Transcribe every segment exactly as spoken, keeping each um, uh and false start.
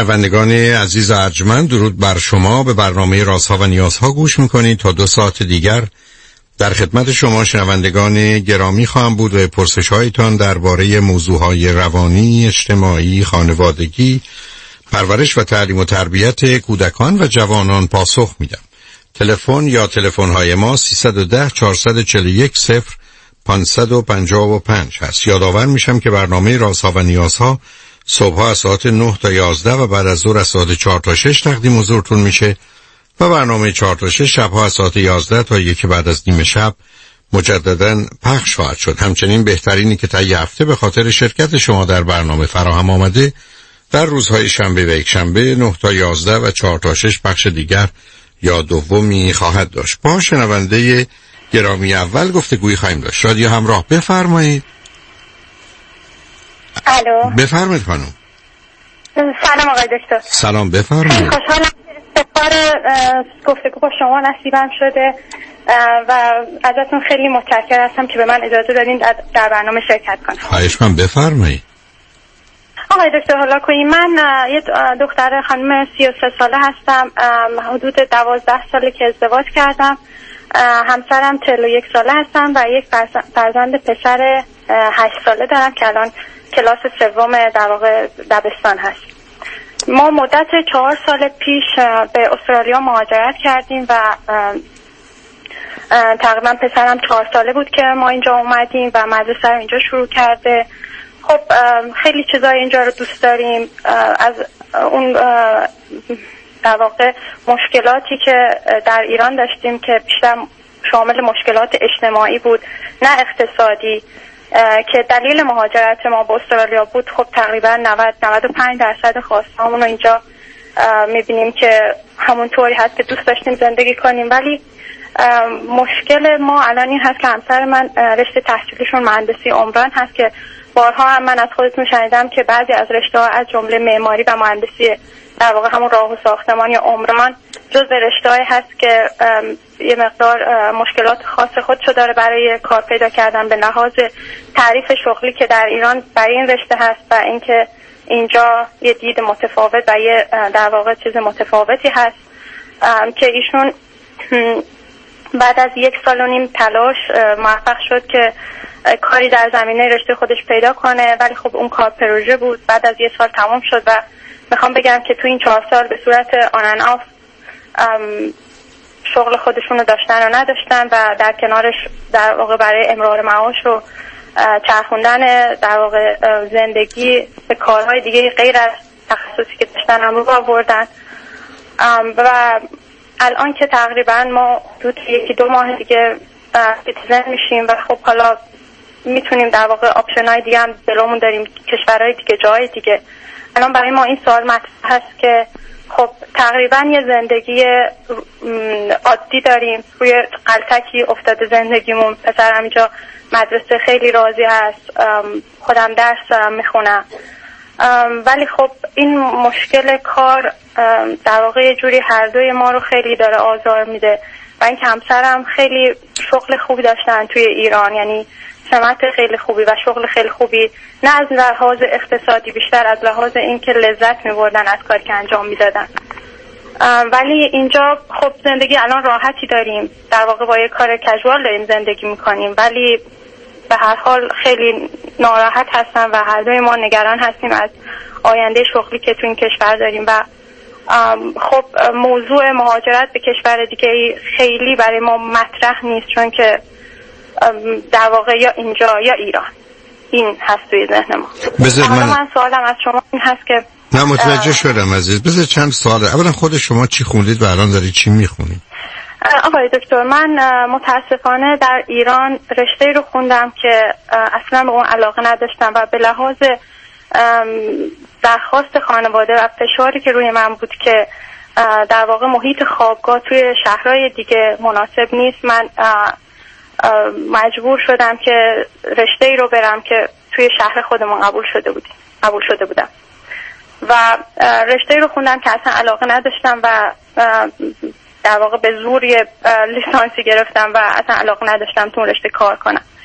شنوندگان عزیز ارجمند، درود بر شما. به برنامه رازها و نیازها گوش میکنید. تا دو ساعت دیگر در خدمت شما شنوندگان گرامی خواهم بود و پرسش هایتان درباره موضوعهای روانی، اجتماعی، خانوادگی، پرورش و تعلیم و تربیت کودکان و جوانان پاسخ میدم. تلفن یا تلفن های ما سیصد و ده چهارصد و چهل و یک صفر پانصد و پنجاه و پنج هست. یادآور میشم که برنامه رازها و نیازها صبح‌ها از ساعت نه تا یازده و بعد از ظهر از ساعت چهار تا شش تقدیم حضورتون میشه و برنامه چهار تا شش شب‌ها از ساعت یازده تا یک بعد از نیم شب مجدداً پخش خواهد شد. همچنین بهترینی که تا یه هفته به خاطر شرکت شما در برنامه فراهم آمده در روزهای شنبه و یکشنبه نه تا یازده و چهار تا شش بخش دیگر یا دومی خواهد داشت. با شنونده گرامی اول گفتگویی خواهیم داشت. رادیو همراه، بفرمایید. الو، بفرمایید خانم. سلام آقای دکتر. سلام، بفرمایید. خوشحالم که سفار گفتگو با شما نصیبم شده و ازتون خیلی متشکر هستم که به من اجازه دادین در برنامه شرکت کنم. خواهش کنم، بفرمایید. آقای دکتر حالا کنید، من یه دختر خانم سی و سه ساله هستم. حدود دوازده ساله که ازدواج کردم. همسرم چهل و یک ساله هستم و یک فرزند پسر هشت ساله دارم که الان کلاس سوم در واقع دبستان هست. ما مدت چهار سال پیش به استرالیا مهاجرت کردیم و تقریبا پسرم چهار ساله بود که ما اینجا اومدیم و مدرسه رو اینجا شروع کرده. خب خیلی چیزای اینجا رو دوست داریم. از اون در واقع مشکلاتی که در ایران داشتیم که بیشتر شامل مشکلات اجتماعی بود نه اقتصادی که دلیل مهاجرت ما به استرالیا بود، خب تقریبا نود نود و پنج درصد خواستهامون رو اینجا میبینیم که همونطوری هست که دوست داشتیم زندگی کنیم. ولی مشکل ما الان این هست که همسر من رشته تحصیلیشون مهندسی عمران هست که بارها هم من از خودتون شنیدم که بعضی از رشته‌ها از جمله معماری و مهندسی در واقع همون راه و ساختمان یا عمران جزء رشته‌ای هست که یه مقدار مشکلات خاص خودشو داره برای کار پیدا کردن به لحاظ تعریف شغلی که در ایران برای این رشته هست و اینکه اینجا یه دید متفاوت و یه در واقع چیز متفاوتی هست که ایشون بعد از یک سال و نیم تلاش موفق شد که کاری در زمینه رشته خودش پیدا کنه. ولی خب اون کار پروژه بود، بعد از یک سال تمام شد و میخوام بگم که تو این چهار سال به صورت آن ان آف شغل خودشون رو داشتن و نداشتن و در کنارش در واقع برای امرار معاش و چرخوندن در واقع زندگی به کارهای دیگه غیر از تخصصی که داشتن هم رو آوردن و الان که تقریبا ما دو یکی دو ماه دیگه سیتیزن میشیم و خب حالا میتونیم در واقع آپشن‌های دیگه هم جلومون داریم، کشورهای دیگه، جای دیگه. الان برای ما این سوال مطرح هست که خب تقریبا یه زندگی عادی داریم، روی قلتکی افتاده زندگیمون. پسرم اینجا مدرسه خیلی راضی هست، خودم درس دارم میخونم، ولی خب این مشکل کار در واقع یه جوری هر دوی ما رو خیلی داره آزار میده و این که همسرم خیلی شغل خوبی داشتن توی ایران، یعنی سمت خیلی خوبی و شغل خیلی خوبی، نه از لحاظ اقتصادی، بیشتر از لحاظ این که لذت می‌بردن از کاری که انجام میدادن. ولی اینجا خب زندگی الان راحتی داریم، در واقع با یه کار کژوال داریم زندگی میکنیم، ولی به هر حال خیلی ناراحت هستم و هر دوی ما نگران هستیم از آینده شغلی که تو این کشور داریم و خب موضوع مهاجرت به کشور دیگه خیلی برای ما مطرح نیست، چون که در واقع یا اینجا یا ایران، این هست توی ذهن ما. من... من سوالم از شما این هست که نه متوجه شدم عزیز. بذار چند سواله. اولا خود شما چی خوندید و الان دارید چی میخونید؟ آقای دکتر، من متاسفانه در ایران رشته رو خوندم که اصلا به اون علاقه نداشتم و به لحاظ درخواست خانواده و فشاری که روی من بود که در واقع محیط خوابگاه توی شهرهای دیگه مناسب نیست، من مجبور شدم که رشته‌ای رو برم که توی شهر خودمون قبول شده بودیم قبول شده بودم و رشته‌ای رو خوندم که اصلا علاقه نداشتم و در واقع به زور لیسانسی گرفتم و اصلا علاقه نداشتم تو رشته کار کنم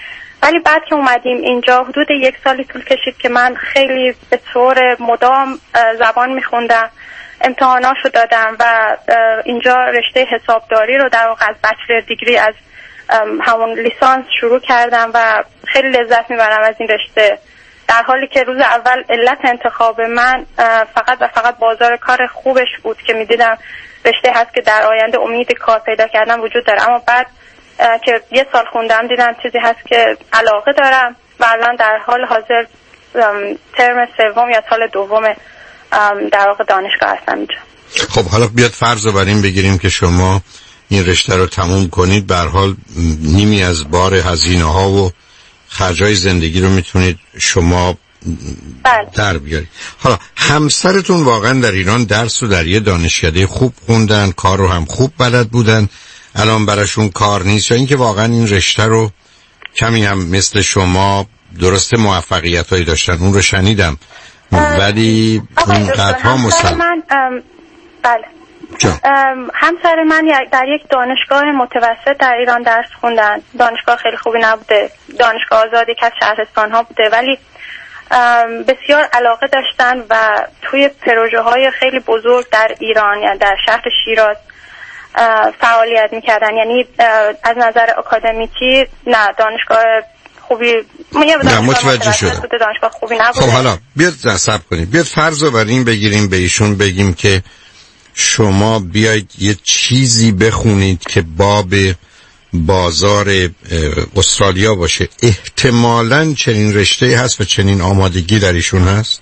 ولی بعد که اومدیم اینجا حدود یک سالی طول کشید که من خیلی به طور مدام زبان میخوندم، امتحاناشو دادم و اینجا رشته حسابداری رو در واقع از بچلر دیگری از همون لیسانس شروع کردم و خیلی لذت میبرم از این رشته، در حالی که روز اول علت انتخاب من فقط و فقط بازار کار خوبش بود که میدیدم رشته هست که در آینده امید کار پیدا کردن وجود داره. اما بعد که یه سال خوندم دیدم چیزی هست که علاقه دارم و الان در حال حاضر ترم سوم یا سال دوم در واقع دانشگاه هستم اینجا. خب حالا بیاد فرض رو بر این بگیریم که شما این رشته رو تموم کنید، به هر حال نیمی از بار هزینه ها و خرجای زندگی رو میتونید شما بله. در بیارید. حالا همسرتون واقعا در ایران درس رو در یه دانشکده خوب خوندن، کار رو هم خوب بلد بودن، الان براشون کار نیست، یا اینکه واقعا این رشته رو کمی هم مثل شما درست موفقیت هایی داشتن؟ اون رو شنیدم ولی اینقدرها مسلم من بله همسر من در یک دانشگاه متوسط در ایران درس خوندن، دانشگاه خیلی خوبی نبوده، دانشگاه آزادی که از شهرستان ها بوده، ولی بسیار علاقه داشتن و توی پروژه های خیلی بزرگ در ایران یعنی در شهر شیراز فعالیت میکردن. یعنی از نظر اکادمیکی نه دانشگاه خوبی نه متوجه شدم. دانشگاه خوبی نبوده. خب حالا بیاد صبر کنیم، بیاد فرض رو بر این بگیریم به ایشون بگیم که شما بیاید یه چیزی بخونید که باب بازار استرالیا باشه، احتمالاً چنین رشته هست و چنین آمادگی در ایشون هست؟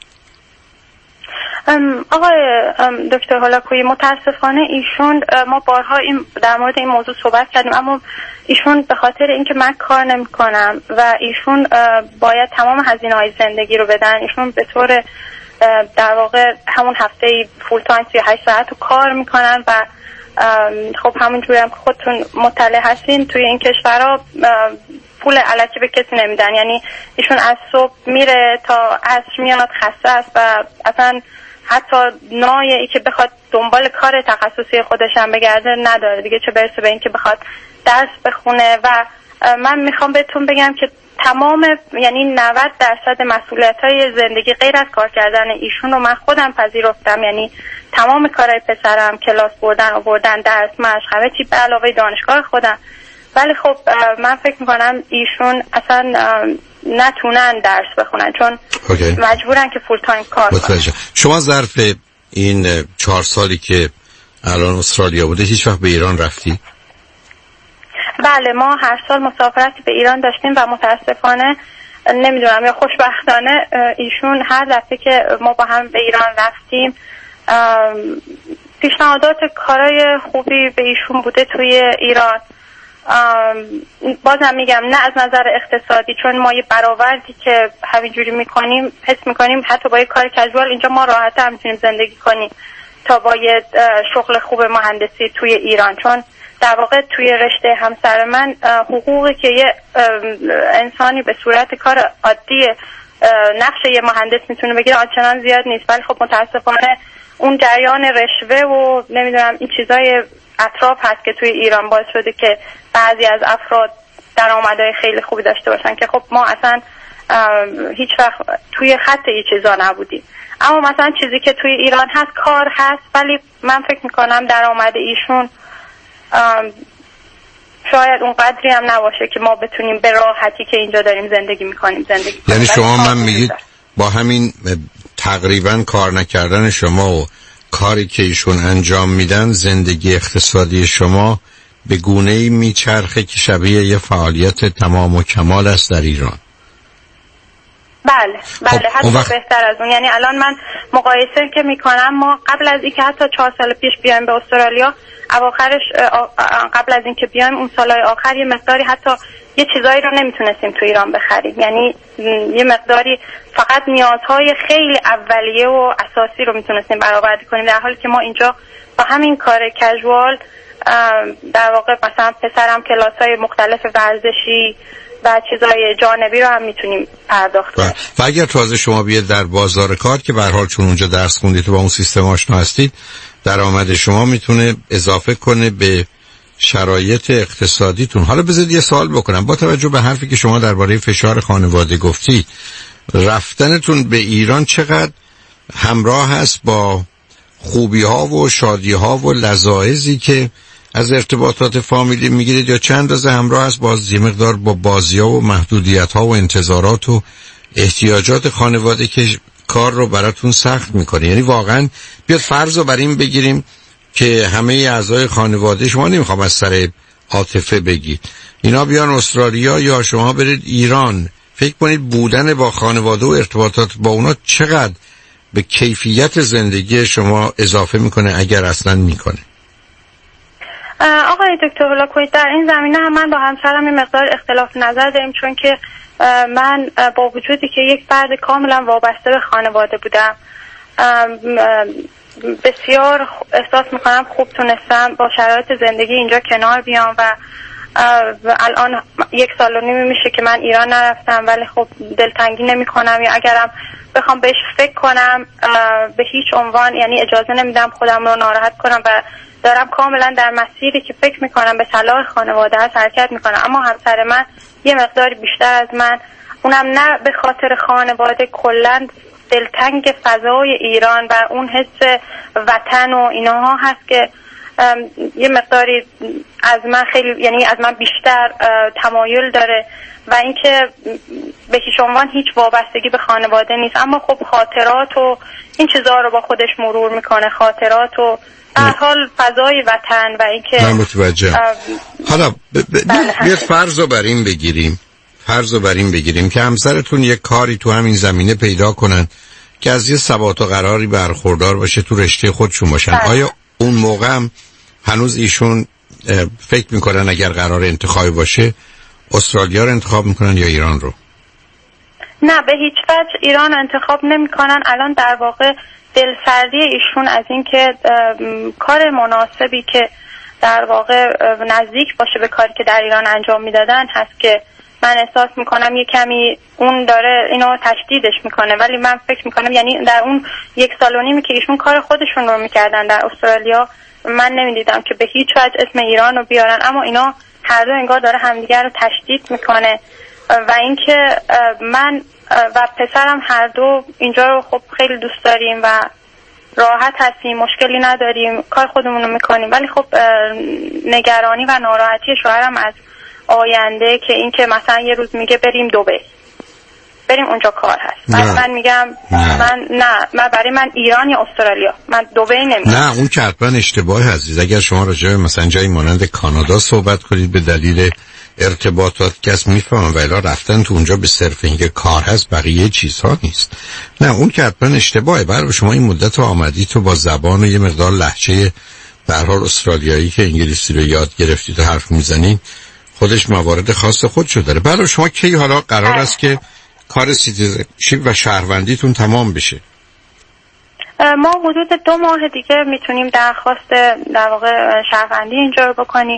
آقای دکتر هولاکویی متاسفانه ایشون، ما بارها این در مورد این موضوع صحبت کردیم، اما ایشون به خاطر اینکه من کار نمی کنم و ایشون باید تمام هزینه های زندگی رو بدن، ایشون به طور در واقع همون هفته فول تایم سی و هشت ساعت رو کار میکنن و خب همونجوری هم که خودتون مطلع هستین توی این کشورها پول علکی به کسی نمیدن. یعنی ایشون از صبح میره تا عصر میاد، خسته است و اصلا حتی نایه که بخواد دنبال کار تخصصی خودش هم بگرده نداره دیگه، چه برسه به این که بخواد درس بخونه. و من میخوام بهتون بگم که تمام یعنی نود درصد مسئولیت‌های زندگی غیر از کار کردن ایشون رو من خودم پذیرفتم. یعنی تمام کارهای پسرم، کلاس بردن، آوردن، درس، مشق، همه چی به علاوه دانشگاه خودم. ولی خب من فکر میکنم ایشون اصلا نتونن درس بخونن چون okay. مجبورن که فول تایم کار کنن. شما ظرف این چهار سالی که الان استرالیا بوده هیچ وقت به ایران رفتی؟ بله ما هر سال مسافرتی به ایران داشتیم و متاسفانه نمیدونم یا خوشبختانه ایشون هر دفعه که ما با هم به ایران رفتیم پیشنهادات کارهای خوبی به ایشون بوده توی ایران. بازم میگم نه از نظر اقتصادی، چون ما یه برآوردی که همینجوری میکنیم حس میکنیم حتی با یه کار کژوال اینجا ما راحت هم میتونیم زندگی کنیم تا با یه شغل خوب مهندسی توی ایران، چون در واقع توی رشته همسر من حقوقی که یه انسانی به صورت کار عادی نقش یه مهندس میتونه بگیره آنچنان زیاد نیست، ولی خب متاسفانه اون جریان رشوه و نمیدونم این چیزای اطراف هست که توی ایران باعث شده که بعضی از افراد درآمدهای خیلی خوبی داشته باشن که خب ما اصلا هیچ وقت توی خط این چیزا نبودیم. اما مثلا چیزی که توی ایران هست کار هست، ولی من فکر میکنم درآمد ایشون شاید اون قدری هم نباشه که ما بتونیم به راحتی که اینجا داریم زندگی میکنیم زندگی کنیم. یعنی شما من میگید با همین تقریبا کار نکردن شما و کاری که ایشون انجام میدن زندگی اقتصادی شما به گونه‌ای میچرخه که شبیه یه فعالیت تمام و کمال است در ایران؟ بله بله خب حتی وقت... بهتر از اون. یعنی الان من مقایسه که میکنم ما قبل از اینکه حتی چهار سال پیش بیایم به استرالیا اواخرش قبل از اینکه بیایم اون سالهای آخر یه مقداری حتی یه چیزایی رو نمیتونستیم تو ایران بخریم، یعنی یه مقداری فقط نیازهای خیلی اولیه و اساسی رو میتونستیم برآورده کنیم، در حالی که ما اینجا با همین کار کژوال در واقع مثلا پسرم کلاس‌های مختلف ورزشی و چیزای جانبی رو هم میتونیم پرداخت کنیم. و اگر تازه شما بیاید در بازار کار که به هر حال چون اونجا درس خوندید و با اون سیستم آشنا هستید، درآمد شما میتونه اضافه کنه به شرایط اقتصادیتون. حالا بذارید یه سوال بکنم، با توجه به حرفی که شما درباره فشار خانواده گفتید، رفتنتون به ایران چقدر همراه هست با خوبی ها و شادی ها و لذاذی که از ارتباطات فامیلی میگیرید، یا چند روز همراه هست باز یه مقدار با بازی ها و محدودیت ها و انتظارات و احتیاجات خانواده که کار رو براتون سخت میکنه؟ یعنی واقعا بیاد فرض رو بر این بگیریم که همه اعضای خانواده، شما نمیخوام از سر عاطفه بگید، اینا بیان استرالیا یا شما برید ایران، فکر کنید بودن با خانواده و ارتباطات با اونا چقدر به کیفیت زندگی شما اضافه میکنه، اگر اصلا میکنه؟ آقای دکتر هولاکویی، در این زمینه هم من با همسرم این مقدار اختلاف نظر داریم، چون که من با وجودی که یک فرد کاملا وابسته به خانواده بودم، بسیار احساس میکنم خوب تونستم با شرایط زندگی اینجا کنار بیام و الان یک سال و نیمی میشه که من ایران نرفتم، ولی خب دلتنگی نمی کنم، یا اگرم بخوام بهش فکر کنم به هیچ عنوان یعنی اجازه نمیدم خودم رو ناراحت کنم و دارم کاملا در مسیری که فکر میکنم به صلاح خانواده هست حرکت میکنم. اما همسر من یه مقداری بیشتر از من، اونم نه به خاطر خانواده، کلا دلتنگ فضای ایران و اون حس وطن و اینها هست که یه مقداری از من خیلی یعنی از من بیشتر تمایل داره و اینکه به هیچ عنوان هیچ وابستگی به خانواده نیست، اما خب خاطرات و این چیزا رو با خودش مرور میکنه، خاطرات و در حال فضای وطن و اینکه من متوجهم. حالا ب... ب... بیاد فرض رو بر این بگیریم فرض رو بر این بگیریم که همسرتون یک کاری تو همین زمینه پیدا کنن که از یه ثبات و قراری برخوردار باشه، تو رشته خودشون باشن. بله. آیا اون موقع هم هنوز ایشون فکر میکنن اگر قرار انتخابی باشه استرالیا رو انتخاب میکنن یا ایران رو؟ نه، به هیچ وجه ایران انتخاب نمیکنن. الان در واقع دلسردی ایشون از این که کار مناسبی که در واقع نزدیک باشه به کاری که در ایران انجام میدادن هست که من احساس میکنم یه کمی اون داره اینو تشدیدش میکنه، ولی من فکر میکنم یعنی در اون یک سال و نیمی که ایشون کار خودشون رو میکردن در استرالیا، من نمیدیدم که به هیچ وجه اسم ایران رو بیارن، اما اینا هر دو انگار داره همدیگر رو تشدید میکنه و اینکه من و پسرم هر دو اینجا رو خب خیلی دوست داریم و راحت هستیم، مشکلی نداریم، کار خودمون رو میکنیم، ولی خب نگرانی و ناراحتی شوهرم از آینده که اینکه مثلا یه روز میگه بریم دبی، بریم اونجا کار هست، بعد من میگم نه. من نه من برای من ایران یا استرالیا، من دبی نمیگم. نه، اون که حتما اشتباه عزیز. اگر شما راجع به مثلا جایی مانند کانادا صحبت کنید به دلیل ارتباطات کس میفهمم، ولی رفتن تو اونجا به صرف اینکه کار هست بقیه چیزها نیست. نه، اون که حتما اشتباهه. برای شما این مدت آمدید تو با زبان و یه مقدار لهجه به هر حال استرالیایی که انگلیسی رو یاد گرفتید و حرف میزنید، خودش موارد خاص خودشو داره. برای شما کی حالا قرار است که کار سیتیزنشیپ و شهروندیتون تمام بشه؟ ما حدود دو ماه دیگه میتونیم درخواست در واقع شهروندی اینجا رو بکنیم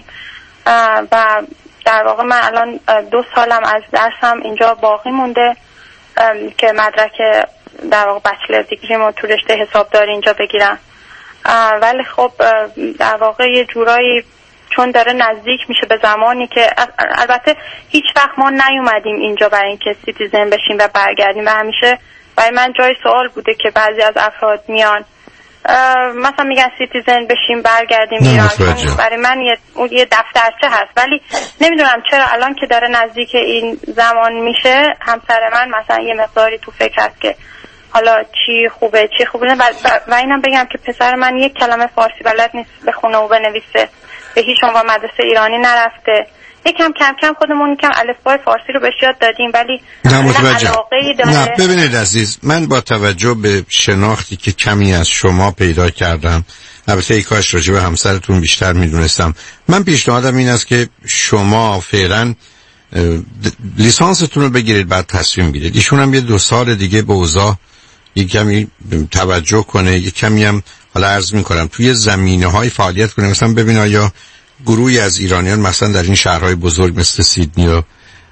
و در واقع من الان دو سالم از درسم اینجا باقی مونده که مدرک در واقع بچلر دیگریمو تو رشته حسابداری اینجا بگیرم، ولی خب در واقع یه جورایی چون داره نزدیک میشه به زمانی که البته هیچ وقت ما نیومدیم اینجا برای اینکه سیتیزن بشیم و برگردیم و همیشه برای من جای سوال بوده که بعضی از افراد میان مثلا میگن سیتیزن بشیم برگردیم ایران، برای من یه یه دفترچه هست، ولی نمیدونم چرا الان که داره نزدیک این زمان میشه همسر من مثلا یه مقداری تو فکر هست که حالا چی خوبه چی خوبه و, و اینم بگم که پسر من یک کلمه فارسی بلد نیست بخونه و بنویسه، به هیچ عنوان مدرسه ایرانی نرفته، یکم کم کم خودمون یکم الفبای فارسی رو بهش یاد دادیم، ولی نه متوجه. نه ببینید عزیز، من با توجه به شناختی که کمی از شما پیدا کردم، البته ای کاش راجع به همسرتون بیشتر میدونستم، من پیشنهادم این است که شما فعلا لیسانستون رو بگیرید بعد تصمیم بگیرید. ایشون هم یه دو سال دیگه به اوضاع یک کمی توجه کنه، یک کمی هم حالا عرض میکنم توی زمینه‌های فعالیت کنه، مثلا ببین آیا گروهی از ایرانیان مثلا در این شهرهای بزرگ مثل سیدنی رو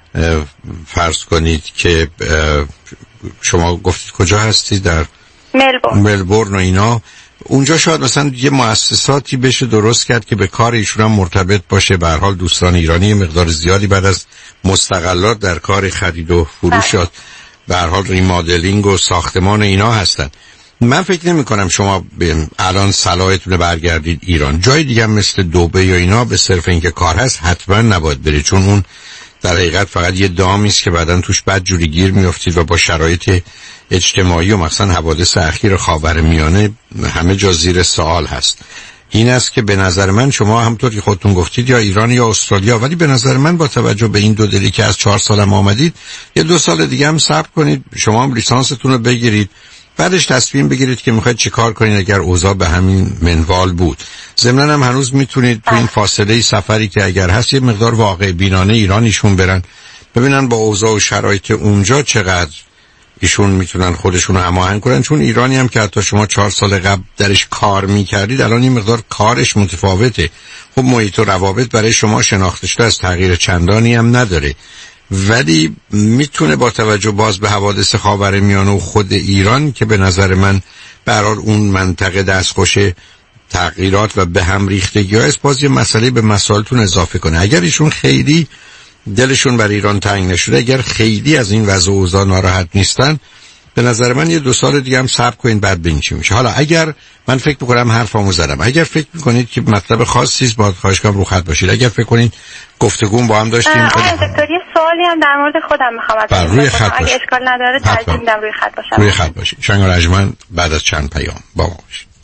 فرض کنید که شما گفتید کجا هستید، در ملبورن ملبورن و اینا، اونجا شاید مثلا یه مؤسساتی بشه درست کرد که به کار ایشون هم مرتبط باشه. به هر حال دوستان ایرانی مقدار زیادی بعد از مستقلات در کار خرید و فروش به هر حال ریمادلینگ و ساختمان اینا هستن. من فکر نمی کنم شما الان صلاحتونه برگردید ایران. جای دیگه مثل دبی یا اینا به صرف اینکه کار هست حتما نباید برید، چون اون در حقیقت فقط یه دامی است که بعداً توش بد جوری گیر میافتید و با شرایط اجتماعی و مثلا حوادث اخیر خاورمیانه همه جا زیر سوال هست. این است که به نظر من شما همونطور که خودتون گفتید یا ایران یا استرالیا، ولی به نظر من با توجه به این دو دلی که از چهار سالم آمدید یه دو سال دیگه هم صبر کنید، شما هم لیسانستون رو بگیرید، بعدش تصمیم بگیرید که میخواید چی کار کنید اگر اوضاع به همین منوال بود. ضمناً هم هنوز میتونید تو این فاصله سفری که اگر هست یه مقدار واقع بینانه ایرانیشون برن ببینن با اوضاع و شرایط اونجا چقدر ایشون میتونن خودشون رو هماهنگ کنن، چون ایرانی هم که حتی شما چهار سال قبل درش کار میکردید الان این مقدار کارش متفاوته. خب محیط و روابط برای شما شناخته شده از تغییر چندانی هم نداره، ولی میتونه با توجه باز به حوادث خاورمیانه و خود ایران که به نظر من برای اون منطقه دستخوش تغییرات و به هم ریختگی هست باز یه مسئله به مسائلتون اضافه کنه. اگر ایشون خیلی دلشون بر ایران تنگ نشده، اگر خیلی از این وضع و اوضاع ناراحت نیستن، به نظر من یه دو سال دیگه هم صبر کنین بعد ببین چی میشه. حالا اگر من فکر میکنم حرفامو زدم، اگر فکر میکنید که مطلب خاصی است باید خواهش کنم رو خط باشید. اگر فکر کنید گفتگو با هم داشتیم آقای دکتر یه سوالی هم در مورد خودم میخوام ازتون روی خط باشید. اگه اشکال نداره ترجیح میدم روی خط باشم. روی خط باشید. شنگ رجمن بعد از چند پیام با ما باشید.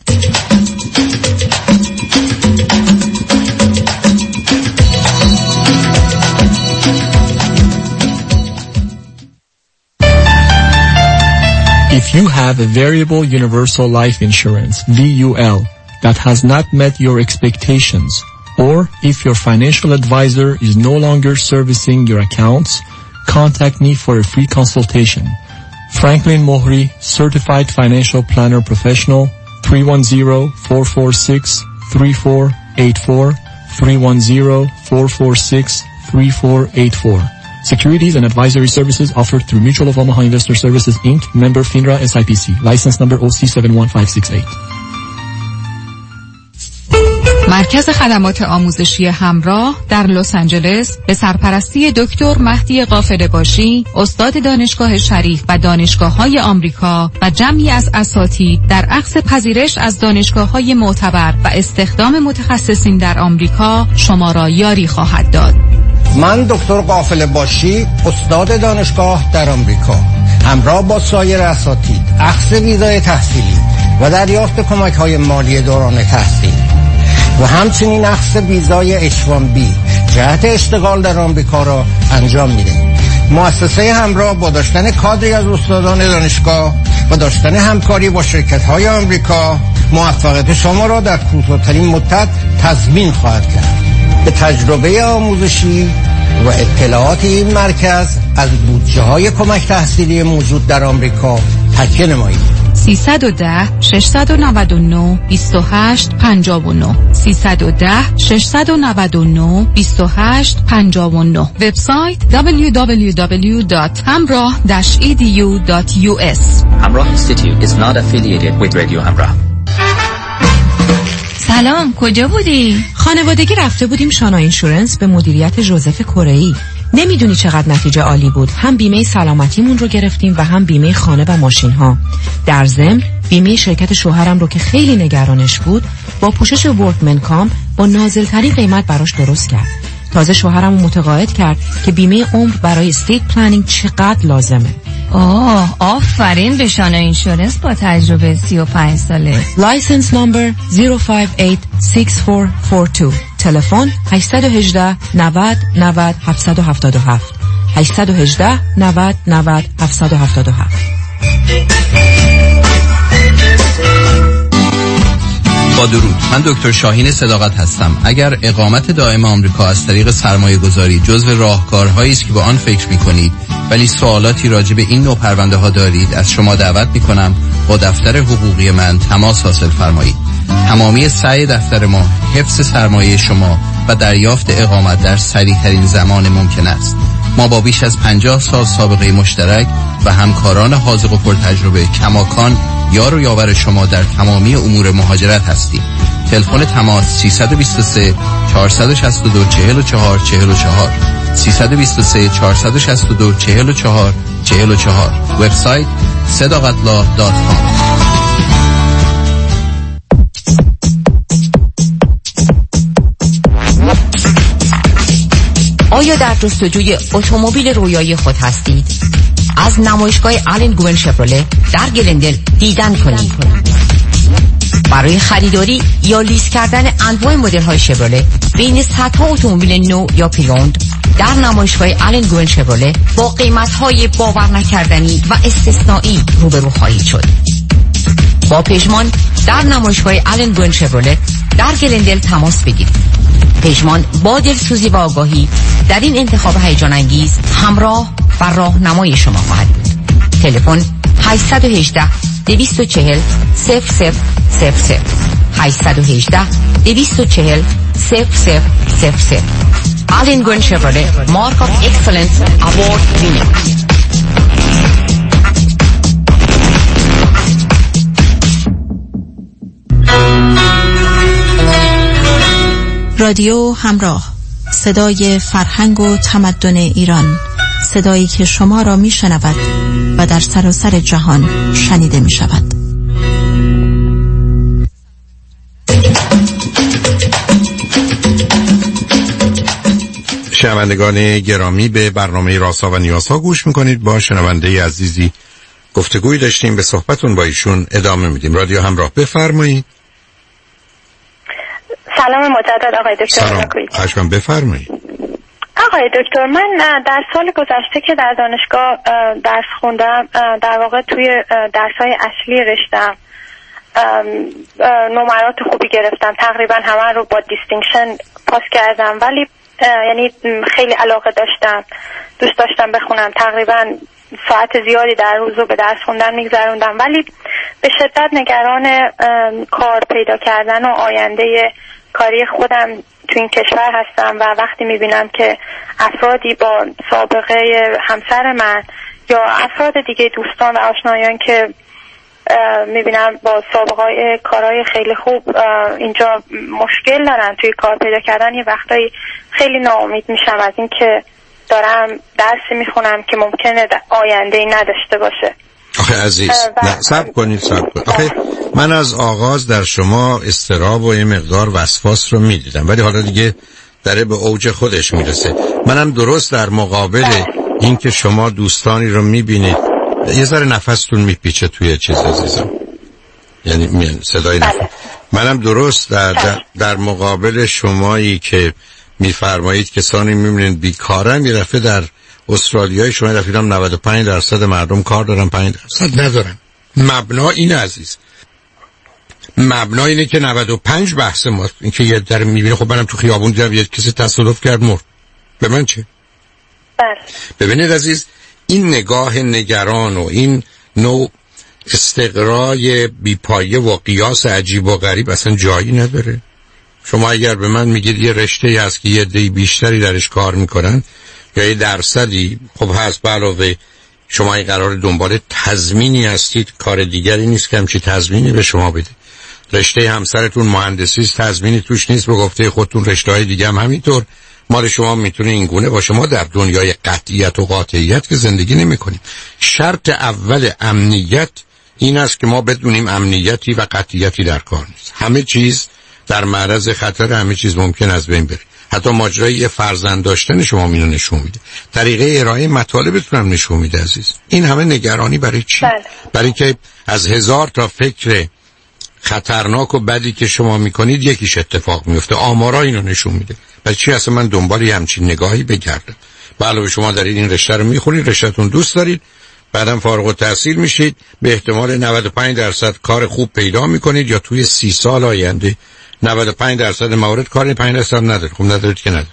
If you have a variable universal life insurance, V U L, that has not met your expectations, or if your financial advisor is no longer servicing your accounts, contact me for a free consultation. Franklin Mohri, Certified Financial Planner Professional, three one zero, four four six, three four eight four, three one zero, four four six, three four eight four. Securities and advisory services offered through Mutual of Omaha Investor Services, Incorporated, member FINRA S I P C, license number O C seven one five six eight. مرکز خدمات آموزشی همراه در لس آنجلس به سرپرستی دکتر مهدی قافله‌باشی، استاد دانشگاه شریف و دانشگاه‌های آمریکا و جمعی از اساتید در اخذ پذیرش از دانشگاه‌های معتبر و استخدام متخصصین در آمریکا شما را یاری خواهد داد. من دکتر قافله‌باشی، استاد دانشگاه در آمریکا، همراه با سایر اساتید اخذ ویزای تحصیلی و دریافت کمک‌های مالی دوران تحصیل و همچنین اخذ ویزای اچ وان بی جهت اشتغال در آمریکا را انجام میدهیم. مؤسسه همراه با داشتن کادری از استادان دانشگاه و داشتن همکاری با شرکت‌های آمریکا موفقیت شما را در کوتاه‌ترین مدت تضمین خواهد کرد. به تجربه آموزشی و اطلاعات این مرکز از بودجه‌های کمک تحصیلی موجود در آمریکا تکیه نمایید. سیصد و ده ششصد و نود و نه بیست و هشت پنجاه و نه سیصد و ده ششصد و نود و نه بیست و هشت پنجاه و نه. وبسایت دبلیو دبلیو دبلیو دات همراه داش ای دی یو دات یو اس. همراه Institute is not affiliated with Radio همراه. سلام، کجا بودی؟ خانوادگی رفته بودیم شانا اینشورنس به مدیریت جوزف کره‌ای. نمیدونی چقدر نتیجه عالی بود. هم بیمه سلامتیمون رو گرفتیم و هم بیمه خانه و ماشین ها. در ضمن بیمه شرکت شوهرم رو که خیلی نگرانش بود با پوشش ورکمن کام با نازل‌ترین قیمت براش درست کرد. تازه شوهرم رو متقاعد کرد که بیمه عمر برای استیت پلنینگ چقدر لازمه. آه، آفرین به شانا اینشورنس با تجربه سی و پنج ساله. لایسنس نمبر صفر پنج هشت شش چهار چهار دو. تلفن هشت یک هشت نود نود هفت هفت هفت هشت یک هشت نود نود هفت هفت هفت. با درود، من دکتر شاهین صداقت هستم. اگر اقامت دائم آمریکا از طریق سرمایه گذاری جزو راهکارهایی است که با آن فکر می کنید ولی سوالاتی راجع به این نوع پرونده ها دارید، از شما دعوت می کنم با دفتر حقوقی من تماس حاصل فرمایید. تمامی سعی دفتر ما حفظ سرمایه شما و دریافت اقامت در سریع ترین زمان ممکن است. ما با بیش از پنجاه سال سابقه مشترک و همکاران حاذق و پرتجربه کماکان یار و یاور شما در تمامی امور مهاجرت هستیم. تلفن تماس سه دو سه چهار شش دو چهار چهار چهار چهار سه دو سه چهار شش دو چهار چهار چهار چهار. وبسایت صداقتلا دات کام. آیا در جستجوی اتومبیل رویایی خود هستید؟ از نمایشگاه آلن گوون شفرله در گلندل دیدن کنید. برای خریداری یا لیز کردن انواع مدل های شفرله بین صدها اتومبیل نو یا پریوند در نمایشگاه آلن گوون شفرله با قیمت های باور نکردنی و استثنایی روبرو خواهید شد. با پژمان در نمایشگاه آلن گوون شفرله در گلندل تماس بگیرید. پژمان با دلسوزی و آگاهی در این انتخاب هیجان انگیز همراه و راهنمای شما خواهد بود. تلفن هشت یک هشت دو چهار صفر صفر صفر صفر هشت یک هشت دو چهار صفر صفر صفر صفر. آلن گوون شفرله مارک آف اکسلنس اوارد وینر. رادیو همراه، صدای فرهنگ و تمدن ایران، صدایی که شما را می شنود و در سراسر جهان شنیده می شود. شنوندگان گرامی، به برنامه رازها و نیازها گوش میکنید. با شنونده عزیزی گفتگوی داشتیم، به صحبتون با ایشون ادامه میدیم. رادیو همراه، بفرمایید. سلام مجدد آقای دکتر. سلام، خواهشم بفرمایید. آقای دکتر، من در سال گذشته که در دانشگاه درس خوندم، در واقع توی درس‌های اصلی رشتم نمرات خوبی گرفتم، تقریبا همه رو با دیستینکشن پاس کردم، ولی یعنی خیلی علاقه داشتم، دوست داشتم بخونم، تقریبا ساعت زیادی در روز رو به درس خوندن میگذروندم، ولی به شدت نگران کار پیدا کردن و آینده کاری خودم تو این کشور هستم و وقتی میبینم که افرادی با سابقه همسر من یا افراد دیگه دوستان و آشنایان که میبینم با سابقه های کارهای خیلی خوب اینجا مشکل دارن توی کار پیدا کردن، یه وقتایی خیلی ناامید میشم از این که دارم درسی میخونم که ممکنه آینده‌ای نداشته باشه. آخه عزیز، نه صبر کنید صبر کنید. آخه من از آغاز در شما اضطراب و یه مقدار وسواس رو میدیدم، ولی حالا دیگه داره به اوج خودش میرسه. منم درست در مقابل این که شما دوستانی رو میبینید، یه ذره نفستون میپیچه توی چیز عزیزم، یعنی صدای نفس. منم درست در, در, در مقابل شمایی که میفرمایید کسانی میبینید بیکارن، یه دفعه در استرالیای شما رفیدم نود و پنج درصد مردم کار دارن، پنج درصد ندارن. مبنا این عزیز، مبنا اینه که نود و پنج بحث ماست. این که یه در میبینه خب منم تو خیابون دیدم یه کسی تصادف کرد مرد، به من چه؟ بله. ببینید عزیز، این نگاه نگران و این نوع استقرای بیپایه و قیاس عجیب و غریب اصلا جایی نداره. شما اگر به من میگید یه رشته‌ای هست که یه عده بیشتری درش کار میکنن یا یه درصدی خب هست، به علاوه شما این قرار دنبال تضمینی هستید، کار دیگری نیست که همچی تضمینی به شما بده. رشته همسرتون مهندسی است، تضمینی توش نیست، به گفته خودتون رشته‌های دیگه هم همینطور. مال شما میتونه این گونه باشه. ما در دنیای قطعیت و قاطعیت که زندگی نمی کنیم. شرط اول امنیت این است که ما بدونیم امنیتی و قطعیتی در کار نیست. همه چیز در معرض خطر، همه چیز ممکن از بین بره. حتی ماجرای یه فرزند داشتن شما اینو نشون میده. طریقه ارائه مطالبتون هم نشون میده عزیز. این همه نگرانی برای چی؟ بله. برای که از هزار تا فکر خطرناک و بدی که شما میکنید یکیش اتفاق میفته. آمارا اینو نشون میده. پس چی اصلا من دنبال همچین نگاهی بگردم؟ علاوه شما دارید این رشته رو میخونید، رشته‌تون دوست دارید، بعدم فارغ التحصیل میشید، به احتمال نود و پنج درصد کار خوب پیدا میکنید، یا توی سی سال آینده نود و پنج درصد موارد کار پنج درصد ندارید. خب ندارید که ندارید.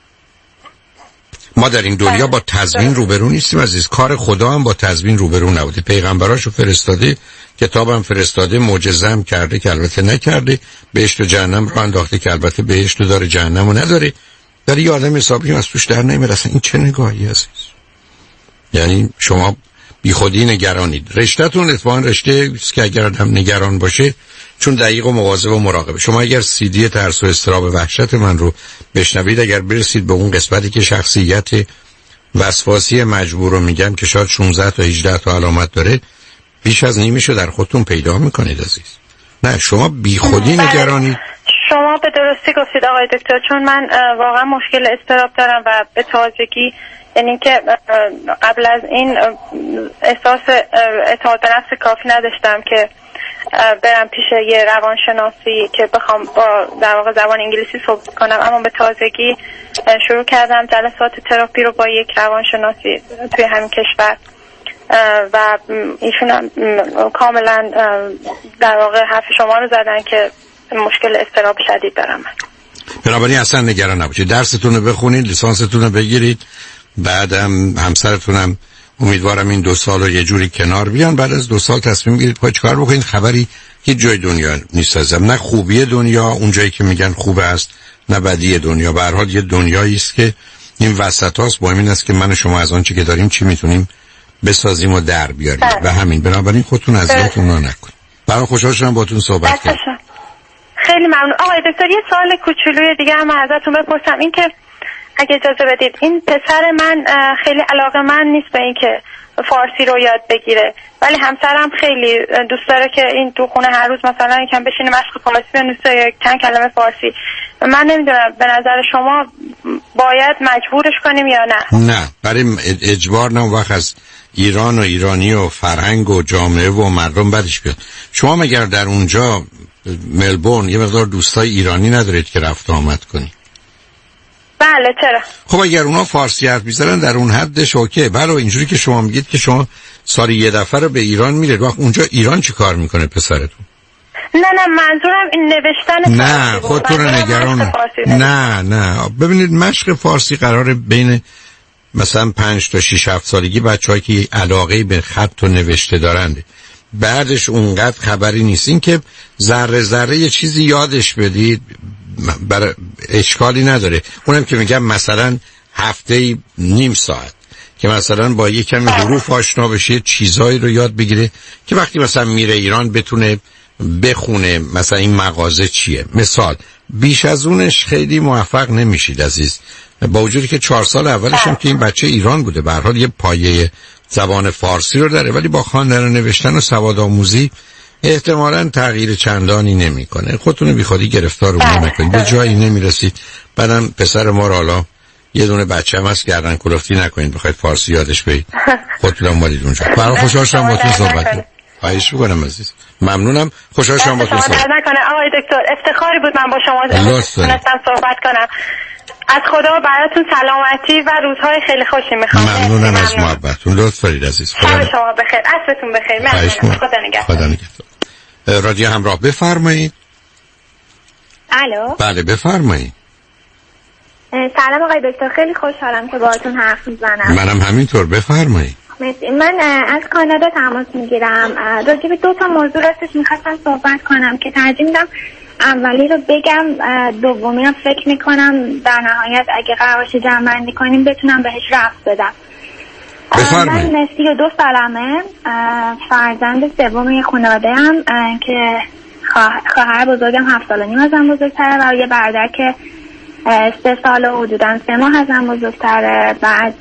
ما در این دنیا با تضمین روبرو نیستیم عزیز. کار خدا هم با تضمین روبرو نبوده. پیغمبراشو فرستاده، کتابم فرستاده، معجزه هم کرده که البته نکرده، بهشت و جهنم رو انداخته که البته بهشت داره جهنم رو نداره. در یه آدم حسابی از توش در نمیاد. اصلا این چه نگاهی عزیز؟ یعنی شما بی خودی نگرانید. رشته‌تون اتفاقاً رشته است که اگر آدم نگران باشه چون دقیق و مواظب و مراقبه. شما اگر سی دی ترس و اضطراب وحشت من رو بشنوید، اگر برسید به اون قسمتی که شخصیت وسواسی مجبور رو میگم که شاید شانزده تا هجده تا علامت داره، بیش از نیمیشو در خودتون پیدا میکنید عزیز. نه شما بی خودی نگرانید. شما به درستی گفتید آقای دکتر، چون من واقعا مشکل اضطراب دارم و به تازگی، یعنی که قبل از این احساس اعتماد به نفس کافی نداشتم که برم پیش یه روانشناسی که بخوام با در واقع زبان انگلیسی صحبت کنم، اما به تازگی شروع کردم جلسات تراپی رو با یک روانشناسی توی همین کشور و ایشون کاملا در واقع حرف شما رو زدن که مشکل اضطراب شدید دارم. بنابراین اصلا نگران نباشید، درستون رو بخونید، لیسانستون رو بگیرید، بعدم همسرتونم امیدوارم این دو سال رو یه جوری کنار بیان، بعد از دو سال تصمیم گیرید پای چیکار بکنید. خبری هیچ جای دنیا نیست ازم، نه خوبی دنیا اون جایی که میگن خوبه است، نه بدی دنیا. به هر حال یه دنیایی است که این وسطاست. مهم این است که من و شما از آن چی که داریم چی میتونیم بسازیم و در بیاریم و همین. بنابراین خودتون اذیتون رو نکنید. برای خوشحال شدم باهاتون صحبت کردم. خیلی ممنون. آقای دکتر یه سوال کوچولوی دیگه هم ازتون بپرسم، این که اگه اجازه بدید، این پسر من خیلی علاقه‌مند نیست به این که فارسی رو یاد بگیره، ولی همسرم خیلی دوست داره که این تو خونه هر روز مثلا یکم بشینه مشق فارسی بنویسه یا چند کلمه فارسی. من نمیدونم به نظر شما باید مجبورش کنیم یا نه؟ نه، برای اجبار نه. اون وقت از ایران و ایرانی و فرهنگ و جامعه و مردم بدش بیاد. شما مگر در اونجا ملبورن یه مقدار دوستای ایرانی ندارید که رفت آمد کنید؟ بله چرا؟ خب اگر اونا فارسی حرف می‌زنن در اون حدش اوکی. بله اینجوری که شما میگید که شما سالی یه دفعه رو به ایران میرید، وقت اونجا ایران چی کار میکنه پسرتون؟ نه نه منظورم این نوشتن نه خودتون رو نگران نه نه ببینید مشق فارسی قراره بین مثلا پنج تا شش هفت سالگی بچه‌هایی که علاقه به خط و نوشته دارند، بعدش اونقدر خبری نیست. این که ذره ذره یه چیزی یادش بدید برای اشکالی نداره. اونم که میگم مثلا هفته نیم ساعت که مثلا با یه کمی حروف آشنا بشه، چیزایی رو یاد بگیره که وقتی مثلا میره ایران بتونه بخونه مثلا این مغازه چیه. مثال بیش از اونش خیلی موفق نمیشید عزیز، با وجودی که چهار سال اولش هم که این بچه ایران بوده به هر حال یه پایه زبان فارسی رو داره، ولی با خواندن و نوشتن و سواد آموزی احتمالاً تغییر چندانی نمیکنه. خودتون بی خودی گرفتار اون نکنید، به جایی نمیرسید. بعدم پسر ما رو حالا یه دونه بچه هم هست گردن کلفتی نکنید بخواید فارسی یادش بدید، خودتون هم مالید اونجا. برای خوشحال شدم باهاتون صحبت کردم. خواهش می‌کنم عزیز، ممنونم. خوشحال شدم باهاتون صحبت کردم. آقای دکتر افتخاری بود من با شما تونستم صحبت کنم. از خدا براتون سلامتی و روزهای خیلی خوشی میخوام. ممنونم از محبتتون. لطف دارید عزیز. خدا شما بخیر، عصرتون بخیر. ممنونم. خدا نگهدار. خدا نگهدار. رادیو همراه بفرمایید. الو. بله بفرمایید. سلام آقای دکتر، خیلی خوشحالم که باهاتون حرف میزنم. منم همینطور، بفرمایید. من از کانادا تماس میگیرم. راجع به دو تا موضوع راستش میخواستم صحبت کنم که ترجیح میدم اولی رو بگم، دومی رو فکر میکنم در نهایت اگه قرارش جمع بندی کنیم بتونم بهش رفت بدم. بفرمایید. من سی و دو سالمه، فرزند سوم یه خانواده هم که خواهر بزرگم هفت سال و نیم ازم بزرگتره و یه برادر که سه سال و حدوداً سه ماه ازم بزرگتره. بعد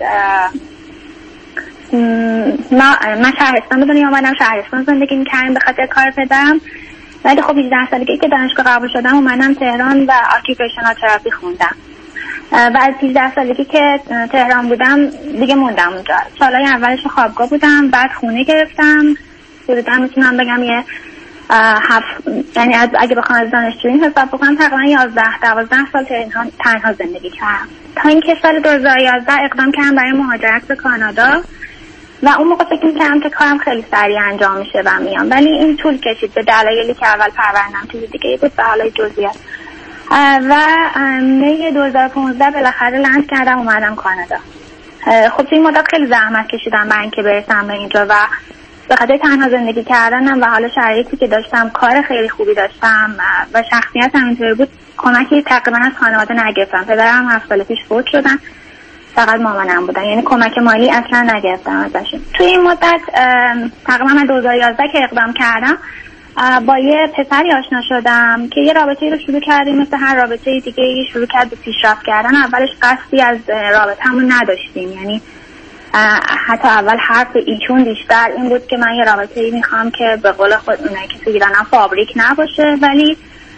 من شهرستان به دنیا آمدم، شهرستان زندگی میکردم به خاطر کار پدرم، ولی خب هجده سالگی که دانشگاه قبول شدم اومدم تهران و آکیوپیشنال تراپی خوندم و از هجده سالگی که تهران بودم دیگه موندم اونجا. سالهای اولش خوابگاه بودم، بعد خونه گرفتم، حدودا میتونم بگم یه هفت، یعنی اگه بخوام از دانشجویی حساب بکنم تقریبا یازده دوازده سال تهران تنها زندگی کردم تا اینکه سال دو هزار و یازده اقدام کردم برای مهاجرت به کانادا و اون موقع فکر می‌کردم که کارم خیلی سریع انجام میشه و میام، ولی این طول کشید به دلایلی که اول پروندم چیز دیگه بود به حالای جزئیات. و می دو هزار و پانزده بالاخره لند کردم اومدم کانادا. خب این مدت خیلی زحمت کشیدم برای اینکه برسم به اینجا و به خاطر تنها زندگی کردنم و حالا شرایطی که داشتم، کار خیلی خوبی داشتم و شخصیتم اینطوری بود، کمکی تقریبا از خانواده نگرفتم. پدرم هفت سال پیش فوت شدن فقط مامانم بودن، یعنی کمک مالی اصلا نگرفتم ازشون. توی این مدت تقریبا من دو هزار و یازده که اقدام کردم با یه پسری آشنا شدم که یه رابطه‌ای رو شروع کردیم، مثل هر رابطه‌ای دیگه شروع کرد به پیشرفت کردن. اولش قصدی از رابطه‌مون نداشتیم، یعنی حتی اول حرف ایشون بیشتر این بود که من یه رابطه‌ای میخوام که به قول خود اونایی که تو ایران هم فابریک نباشه، ولی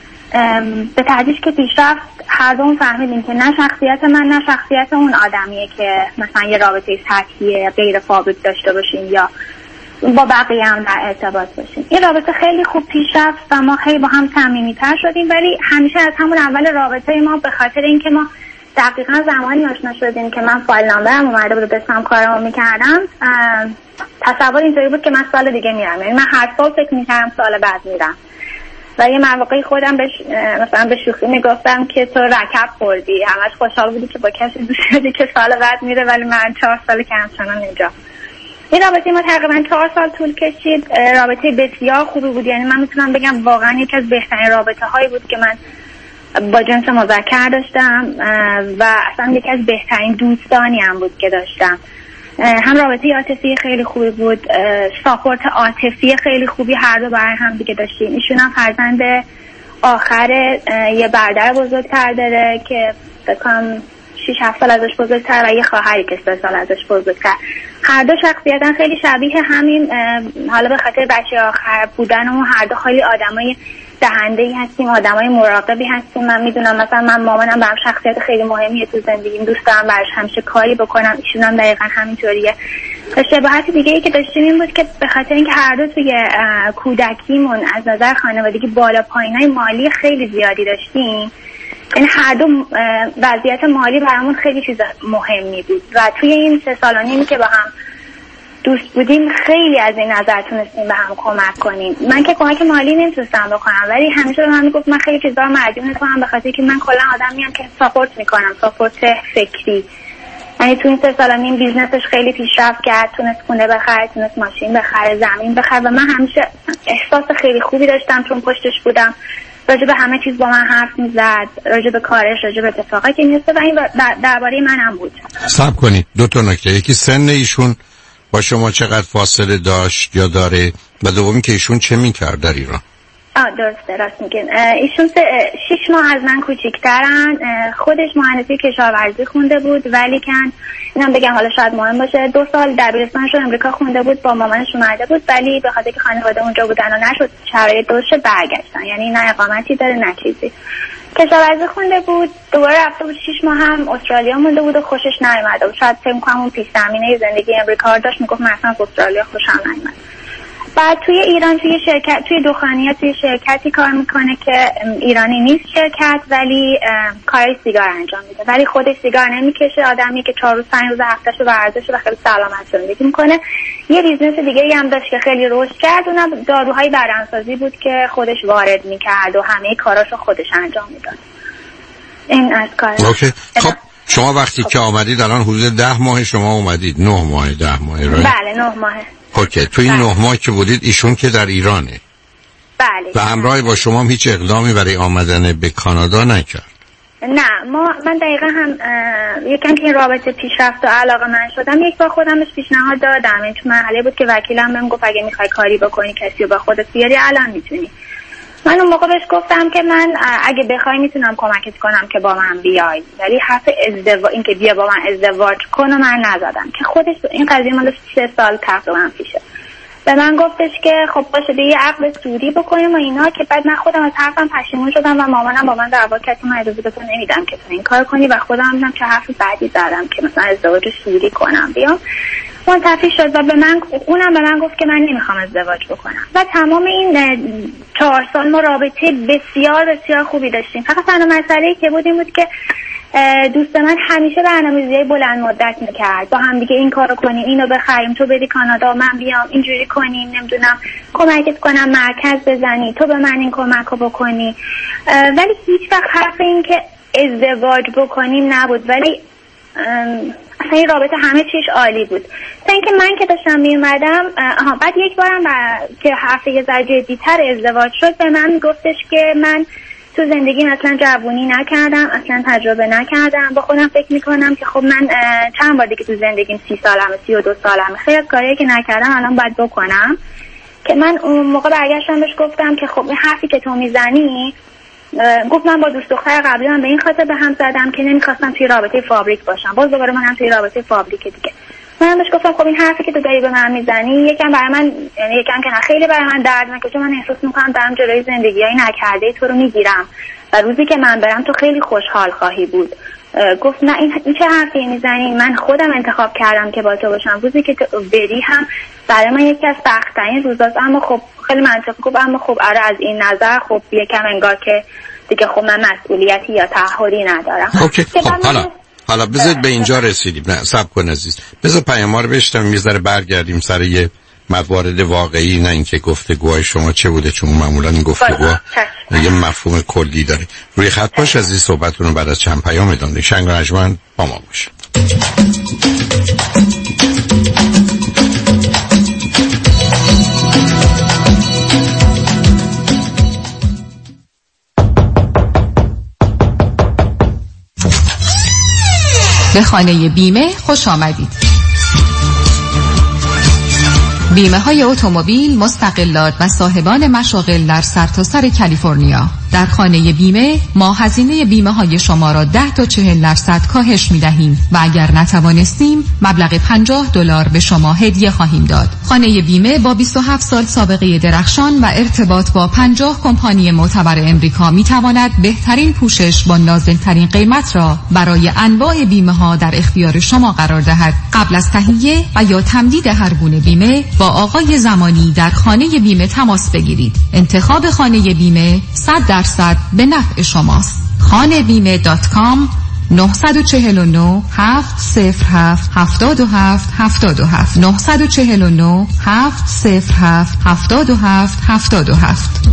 به تدریج که پیشرفت هر دوم فهمیدیم که نه شخصیت من نه شخصیت اون آدمیه که مثلا یه رابطه سطحی غیر فابریک داشته باشیم یا با بقیه هم در ارتباط باشیم. این رابطه خیلی خوب پیش رفت و ما خیلی با هم صمیمیت‌تر شدیم، ولی همیشه از همون اول رابطه ما به خاطر اینکه ما دقیقاً زمانی آشنا شدیم که من فایل نامبرم اومده بود و داشتم کارمو می‌کردم، تصور اینطوری بود که من سال دیگه میرم، یعنی من هر سال فکر می‌کردم سال بعد میرم و یه مواقعی خودم بهش مثلا به شوخی میگفتم که تو رکب خوردی، همش خوشحال بودی که با کسی دوست داری که سال بعد میره ولی من چهار سال که همچنان اینجا. این رابطه ما تقریبا چهار سال طول کشید، رابطه بسیار خوبی بود، یعنی من میتونم بگم واقعا یکی از بهترین رابطه هایی بود که من با جنس مذکر داشتم و اصلا یکی از بهترین دوستانی هم بود که داشتم. هم رابطه عاطفی خیلی خوبی بود، ساپورت عاطفی خیلی خوبی هر دو برای هم دیگه داشتیم. ایشون هم فرزند آخر یه برادر بزرگتر داره که بکنم شیش هفت سال ازش بزرگتر و یه خواهری که سه سال ازش بزرگتر. هر دو شخصیتا خیلی شبیه همین، حالا به خاطر بچه آخر بودنمون هر دو خیلی آدمای دهنده‌ای هستیم، آدمای مراقبی هستیم. من میدونم مثلا من مامانم برام شخصیت خیلی مهمیه تو زندگیم، دوست دارم براش همیشه کاری بکنم، ایشون هم دقیقاً همینطوریه. شباهت دیگه ای که داشتیم این بود که به خاطر اینکه هر دو توی کودکیمون از نظر خانوادگی بالا پایینای مالی خیلی زیادی داشتیم، این هر دو وضعیت مالی برامون خیلی چیز مهمی بود و توی این سه سال و نیمی که با هم دوست بودیم خیلی از این نظر تونستیم به هم کمک کنیم. من که کمک مالی نمیتونستم بکنم ولی همیشه به من میگفت من خیلی چیزا رو مدیون تو هم به خاطر که من کلا آدمیم که ساپورت میکنم، ساپورت فکری. یعنی تو این سه سال و نیم بیزنسش خیلی پیشرفت کرد، تونست خونه بخره، تونست ماشین بخره، زمین بخره و من همیشه احساس خیلی خوبی داشتم چون پشتش بودم. راجع به همه چیز با من حرف میزد، راجع به کارش، راجع به اتفاقی که میفته و این درباره منم بود. صبر کنید، دو تا نکته، یکی سن ایشون با شما چقدر فاصله داشت یا داره و دومی که ایشون چه میکرد در ایران؟ آه درسته، راست میگین. ایشون شش ماه از من کوچیکترن، خودش مهندسی کشاورزی خونده بود ولی کن اینم بگم حالا شاید مهم باشه، دو سال دبیرستانش رو امریکا خونده بود، با مامانش اومده بود ولی به خاطر که خانواده اونجا بودن و نشد شرایط درست برگشتن، یعنی نه اقامتی داره نه چیزی. کشاورزی خونده بود، دوباره رفته بود شش ماه هم استرالیا مونده بود و خوشش نیومده بود. شاید فکر کنم اون پیش زمینه زندگی امریکا داشت، میگفت من اصلا استرالیا خوشم نیومد. بعد توی ایران توی شرکت توی دخانیه توی شرکتی کار میکنه که ایرانی نیست شرکت ولی کار سیگار انجام میده، ولی خودش سیگار نمیکشه، آدمی که چهار روز پنج روز هفتهشو ورزشه و خیلی سلامت زندگی میکنه. یه بیزنس دیگه ای هم داشت که خیلی رشد کرد، اونم داروهای بدنسازی بود که خودش وارد میکرد و همه کاراشو خودش انجام میداد. این از کار. اوکی. خب شما وقتی خب. که آمدید الان حدود ده ماه شما اومدید، نه ماه ده ماه رای؟ بله نه ماهه. اوکی. تو این نه ماه که بودید ایشون که در ایرانه. بله. و همراه با شما هم هیچ اقدامی برای آمدن به کانادا نکرد؟ نه، ما من دقیقا هم یکم که این رابطه پیشرفت و علاقه من شدم یک بار خودم بهش پیشنهاد دادم، این تو مرحله بود که وکیلم بهم گفت اگه میخوای کاری بکنی کسی رو با خودت بیاری الان میتونی. من اون موقع بهش گفتم که من اگه بخوای میتونم کمکت کنم که با من بیای، ولی حرف ازدواج این که بیا با من ازدواج کن و من نزدم که خودش این قضیه مال سه سال تقریبا پیشه. به من گفتش که خب باشه به یه عقد سوری بکنیم و اینا، که بعد من خودم از حرفم پشیمون شدم و مامانم با من دعوا کرد که من اجازه بهت نمیدم که تو این کار کنی و خودم هم چه حرف بعدی زدم که مثلا ازدواج سوری کنم بیام. منتفی شد و به من اونم به من گفت که من نمیخوام ازدواج بکنم و تمام این چهار سال ما رابطه بسیار بسیار خوبی داشتیم. فقط تنها مسئله‌ای که بود این بود که دوست من همیشه برنامه‌ریزی بلند مدت میکرد، با هم دیگه این کارو کنیم، اینو بخریم، تو بری کانادا، من بیام، اینجوری کنیم، نمیدونم کمکت کنم مرکز بزنی، تو به من این کمکو بکنی، ولی هیچ وقت حرف این که ازدواج بکنیم نبود. ولی اصلا این رابطه همه چیش عالی بود. تا اینکه من که داشتم میومدم آها بعد یک بارم با... که حرف یه ذره جدی‌تر ازدواج شد به من گفتش که من تو زندگی مثلا جوونی نکردم، اصلا تجربه نکردم. با خودم فکر میکنم که خب من چند بار دیگه تو زندگیم سی سالمه، سی و دو سالمه، خیلی از کارهایی که نکردم الان باید بکنم. که من اون موقع برگشتم بهش گفتم که خب این حرفی که تو میزنی، گفت من با دوست دختر قبلی من به این خاطر به هم زدم که نمیخواستم توی رابطه فابریک باشم. باز دوباره من هم توی رابطه فابریک دیگه. من بهش گفتم خب این حرفی که تو داری به من میزنی یکم برای من، یعنی یکم که نه خیلی برای من دردناکه، چون من احساس میکنم دارم جلوی زندگیای نکرده تو رو میگیرم و روزی که من برم تو خیلی خوشحال خواهی بود. گفت نه این, این چه حرفی میزنی؟ من خودم انتخاب کردم که با تو باشم. روزی که تو بری هم برای من یکی از سخت‌ترین روزاست. اما خب خیلی منطقی گفت اما خب آره از این نظر خب یکم انگار که دیگه خب من مسئولیتی یا تعهدی ندارم. اوکی. خب حالا حالا بذارید به اینجا رسیدیم. نه صبر کن عزیز، بذار پیام‌ها رو بشنویم، میذاره برگردیم سر یه موارد واقعی، نه اینکه گفتگوهای شما چه بوده، چون معمولا این گفتگوها یه مفهوم کلی داره. روی خط باش عزیز، صحبتتون رو بعد از چند پیام ادامه بدید. شنگ و نجمن با ما باش. به خانه بیمه خوش آمدید. بیمه های اتومبیل، مستقلات و صاحبان مشاغل در سرتاسر کالیفرنیا. در خانه بیمه ما هزینه بیمه های شما را ده تا چهل درصد کاهش می دهیم و اگر نتوانستیم مبلغ پنجاه دلار به شما هدیه خواهیم داد. خانه بیمه با بیست و هفت سال سابقه درخشان و ارتباط با پنجاه کمپانی معتبر امریکا می تواند بهترین پوشش با نازل‌ترین قیمت را برای انواع بیمه ها در اختیار شما قرار دهد. قبل از تهیه و یا تمدید هر گونه بیمه با آقای زمانی در خانه بیمه تماس بگیرید. انتخاب خانه بیمه صد درصد به نفع شماست. خانه بیمه دات کام نه چهار نه هفت صفر هفت هفت هفت هفت هفت نه چهار نه هفت صفر هفت هفت هفت هفت هفت.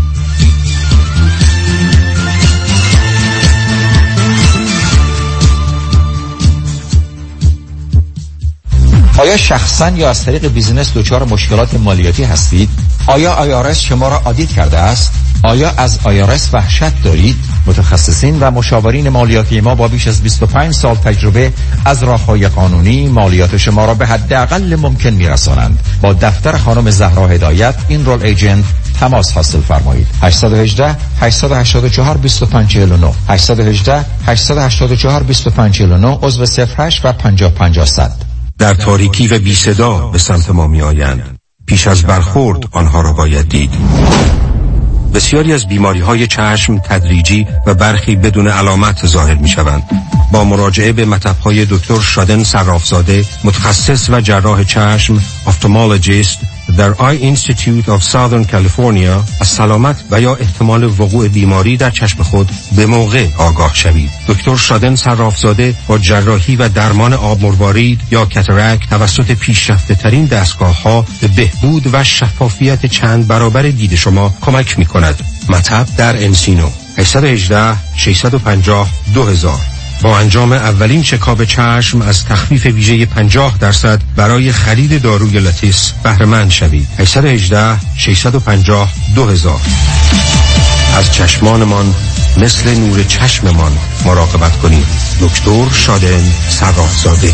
آیا شخصا یا از طریق بیزینس دچار مشکلات مالیاتی هستید؟ آیا آی آر اس شما را آدیت کرده است؟ آیا از آی آر اس وحشت دارید؟ متخصصین و مشاورین مالیاتی ما با بیش از بیست و پنج سال تجربه از راه‌های قانونی مالیات شما را به حداقل ممکن می‌رسانند. با دفتر خانم زهرا هدایت این رول ایجنت تماس حاصل فرمایید. هشت یک هشت هشت هشت چهار دو پنج چهار نه هشت یک هشت هشت هشت چهار دو پنج چهار نه عضو صفر هشت و پنجاه پنجاه صد. در تاریکی و بی صدا به سمت ما می آیند. پیش از برخورد آنها را باید دید. بسیاری از بیماری های چشم تدریجی و برخی بدون علامت ظاهر می شوند. با مراجعه به مطب های دکتر شادن صرافزاده، متخصص و جراح چشم، افتالمولوژیست در آی اینستیتیوت آف ساذرن کالیفرنیا، از سلامت و یا احتمال وقوع بیماری در چشم خود به موقع آگاه شوید. دکتر شادن صرافزاده با جراحی و درمان آب مروارید یا کاتاراکت توسط پیشرفته ترین دستگاه ها به بهبود و شفافیت چند برابر دید شما کمک می کند. مطب در انسینو هشت یک هشت شش پنج صفر دو هزار. با انجام اولین چکاپ چشم از تخفیف ویژه پنجاه درصد برای خرید داروی لاتیس بهره مند شوید. هشت یک هشت شش پنج صفر دو هزار. از چشمانمان مثل نور چشممان مراقبت کنید. دکتر شادن صرافزاده.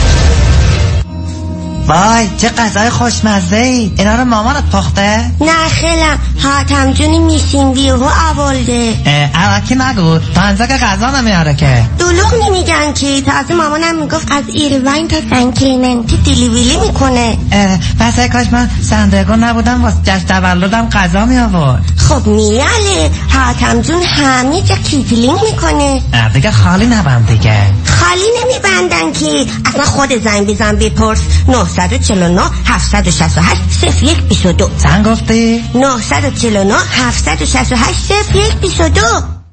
وای چه غذای خوشمزه ای. اینا رو مامانت پخته؟ نه خیلم حاتم جونی میشین بیهو اولده. اوکی نگو تانزا که غذا نمیاره که. دلوغ نمیگن که تازه مامانم میگفت از ایروین تا سنکلیمنتی دیلیویلی میکنه. پس ای کاش من سندرگو نبودم واسه جشن تولدم غذا می آورد. خب میاله حاتم جون همه جا کیتلینگ میکنه. دیگه خالی نبند دیگه. خالی نمیبندن که اصلا خود زنگ بزن بپرس. نه چهار نه هفت شش هشت صفر یک دو دو. زن گفتی؟ نه چهار نه هفت شش هشت صفر یک دو دو.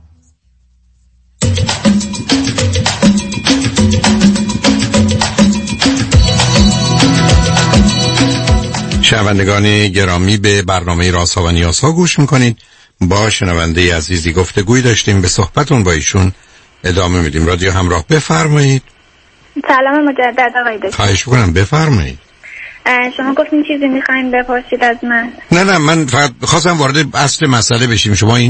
شنوندگان گرامی به برنامه رازها و نیازها گوش میکنید. با شنونده عزیزی گفتگوی داشتیم، به صحبتون با ایشون ادامه میدیم. رادیو همراه، بفرمایید. سلام مجدد آقای دکتر. خواهش میکنم بفرمایید. شما گفتین چیزی میخواین بپرسید از من؟ نه نه من فقط خواستم وارد اصل مسئله بشیم. شما این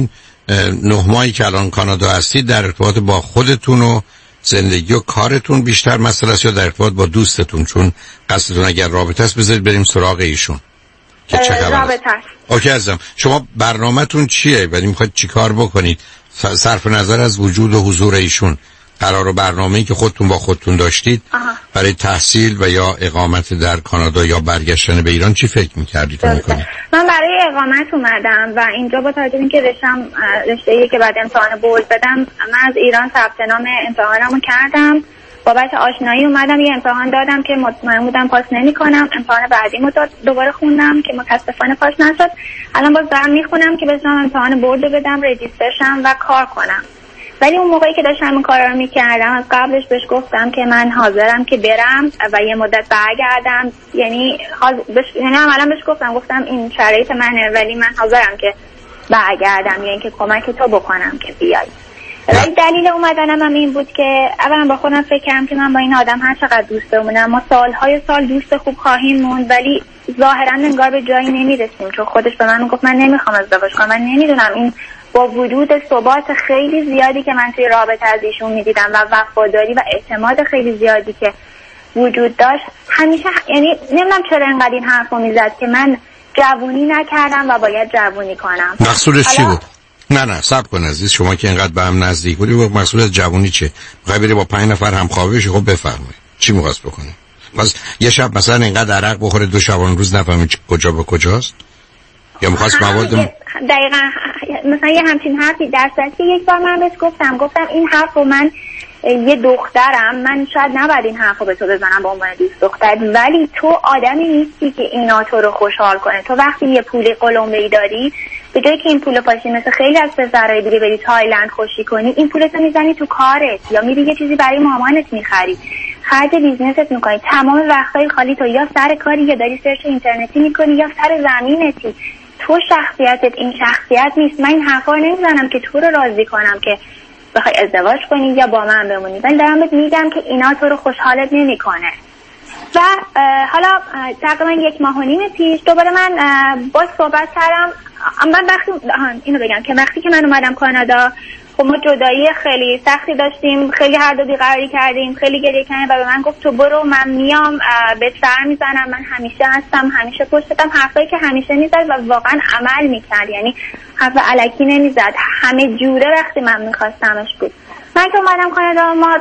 نه ماهی که الان کانادا هستید در ارتباط با خودتون و زندگی و کارتون بیشتر مسئله است یا در ارتباط با دوستتون؟ چون قصدتون اگر رابطه است بذارید بریم سراغ ایشون که چه خبره. رابطه است. اوکی عزیزم، شما برنامه‌تون چیه؟ ولی میخواید چی کار بکنید؟ صرف نظر از وجود و حضور ایشون، قرار و برنامه‌ای که خودتون با خودتون داشتید آها. برای تحصیل و یا اقامت در کانادا یا برگشتن به ایران چی فکر می‌کردید و می‌کنید؟ من برای اقامت اومدم و اینجا با توجه به اینکه رشتم رشته‌ای که بعد امتحان بورد بدم، من از ایران ثبت نام امتحانمو کردم. بابت آشنایی اومدم یه امتحان دادم که مطمئن بودم پاس نمی‌کنم. امتحان بعدیمو دوباره خوندم که متأسفانه پاس نشد. الان باز دارم میخونم که بتونم امتحان بورد رو بدم، رجیستر شم و کار کنم. ولی اون موقعی که داشتم این کارا رو میکردم از قبلش بهش گفتم که من حاضرم که برم و یه مدت برگردم. یعنی حاضر بش... یعنی عملا بهش گفتم گفتم این شرایط منه ولی من حاضرم که برگردم یا اینکه کمک تو بکنم که بیای. ولی دلیل اومدنم هم این بود که اولا با خودم فکر کردم که من با این آدم هر چقدر دوست بمونم ما سالهای سال دوست خوب خواهیم موند، ولی ظاهرا انگار به جایی نمیرسیم. چون خودش به من گفت من نمیخوام ازدواج کنم. من نمیدونم این با وجود ثبات خیلی زیادی که من توی رابطه از ایشون میدیدم و وفاداری و اعتماد خیلی زیادی که وجود داشت، همیشه یعنی نمیدونم چرا اینقدر این حرفو میزد که من جوونی نکردم و باید جوونی کنم. مقصودش چی بود؟ نه نه صبر کن عزیز، شما که اینقدر به هم نزدیک بودی مقصود از جوونی چیه؟ میخوای بری با پنج نفر همخوابه بشی؟ خب بفرمایید چی می‌خواست بکنی؟ بس یه شب مثلا اینقدر عرق بخوره دو شبان روز نفهمی کجا به کجاست؟ یا می‌خواست مواد دقیقاً مثلا یه همچین حرفی در صورتی یک بار من بهش گفتم گفتم این حرفو من یه دخترم، من شاید نباید این حرفو به تو بزنم به عنوان دوست دختر، ولی تو آدمی نیستی که اینا تو رو خوشحال کنه. تو وقتی یه پولی قلمبه‌ای داری به جای که این پولو پاشی مثل خیلی از پسرای دیگه بری تایلند خوشی کنی، این پولتو میزنی تو کارت یا میری یه چیزی برای مامانت میخری، خرج بیزنست میکنی. تمام وقتای خالی تو یا سر کاری یا داری سرچ اینترنتی میکنی یا سر زمینتی. تو شخصیتت این شخصیت نیست. من این حرفا رو نمیزنم که تو رو راضی کنم که بخوای ازدواج کنی یا با من بمونی، ولی دارم بهت میگم که اینا تو رو خوشحالت نمیکنه. و حالا تقریبا یک ماه و نیم پیش دوباره من باز صحبت کردم. من وقتی اینو بگم که وقتی که من اومدم کانادا خب ما جدایی خیلی سختی داشتیم، خیلی هر دو بیقراری کردیم، خیلی گریه کردیم و به من گفت تو برو من میام به سر میزنم، من همیشه هستم، همیشه پشتم. حرفایی که همیشه میزد و واقعا عمل میکرد، یعنی حرف الکی نمیزد، همه جوره وقتی من میخواستمش بود. من که اومدم کانادا ما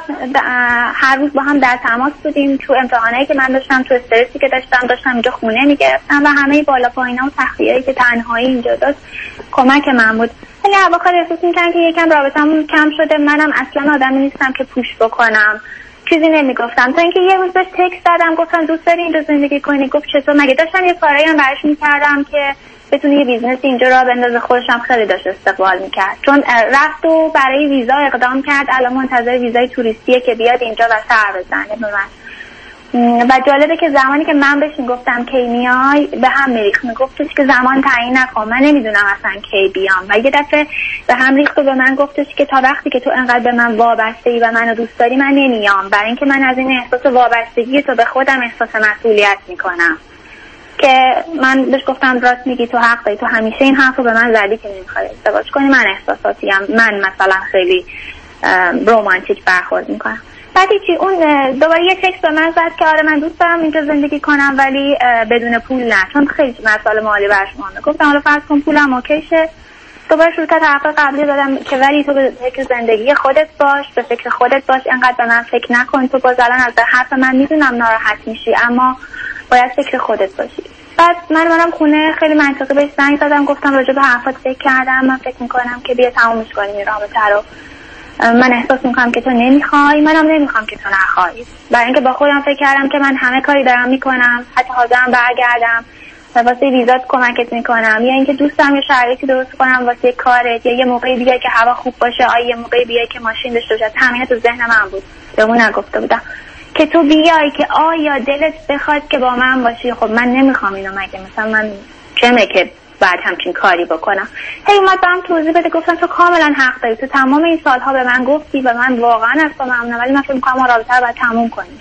هر روز با هم در تماس بودیم. تو امتحانایی که من داشتم، تو استرسی که داشتم داشتم اینجا خونه میگرفتم و همه بالا پایینا و تخفیایی که تنهایی اینجا داشت کمک من بود. ولی اواخر احساس می‌کردم که یکم رابطمون کم شده. منم اصلا آدمی نیستم که پوش بکنم، چیزی نمیگفتم تا اینکه یه روز بهش تکست دادم گفتم دوست داری اینجا زندگی کنی؟ گفت چطور؟ مگه داشتم یه کارایی هم براش می‌کردم که بتونه یه بیزنس اینجا راه بندازه. خودش هم خیلی داشت استقبال میکرد چون رفت و برای ویزا اقدام کرد. الان منتظر ویزای توریستیه که بیاد اینجا و سر بزنه به من. و جالبه که زمانی که من بهش میگفتم کی میای به هم میریخت، میگفتش که زمان تعیین نکن، من نمیدونم اصلا کی بیام. و یه دفعه به هم ریخت و به من گفتش که تا وقتی که تو انقدر به من وابسته ای و منو دوست داری من نمیام، برای اینکه من از این احساس وابستگی تو به خودم احساس مسئولیت میکنم. که من بهش گفتم راست میگی، تو حق داری، تو همیشه این حرفو به من زدی که نمیخوای ازدواج کنی، من احساساتیم، من مثلا خیلی رومانتیک برخورد میکنم. بعد چی اون دوباره یه تکست به من زد که آره من دوست دارم اینجا زندگی کنم ولی بدون پول نه، چون خیلی مسائل مالی برش مونده. گفتم حالا فرض کن پولم اوکیشه. دوباره شروع کرد حرف قبلی دادم که ولی تو به فکر زندگی خودت باش، به فکر خودت باش، اینقدر به من فکر نکن. تو باز الان از حرف من میدونم ناراحت میشی اما باید فکر خودت باشی. بعد من منم خونه خیلی منطقی بهش زنگ زدم، گفتم راجع به حرفات فکر کردم، من فکر میکنم که بیا تمومش کنیم این رابطه رو. من احساس میکنم که تو نمیخوای، منم نمیخوام که تو نخوای. برای اینکه با خودم فکر کردم که من همه کاری دارم میکنم، حتی حاضرم برگردم و واسه ویزات کمکت میکنم، یا اینکه دوستم یه شرایطی درست کنم واسه کارت، یا یه موقعی بیای که هوا خوب باشه، آ یه موقعی بیای که ماشین داشته باشی. همین تو ذهن من بود، بهمون نگفته بودم که تو بیای که آیا دلت بخواد که با من باشی. خب من نمیخوام اینو، مگه مثلا من چمه که بعد همچین کاری بکنم. هی اومد برام توضیح بده، گفتم تو کاملا حق داری، تو تمام این سالها به من گفتی و من واقعا از تو ممنونم، ولی من فکر می‌کنم ما رابطه رو باید تموم کنیم.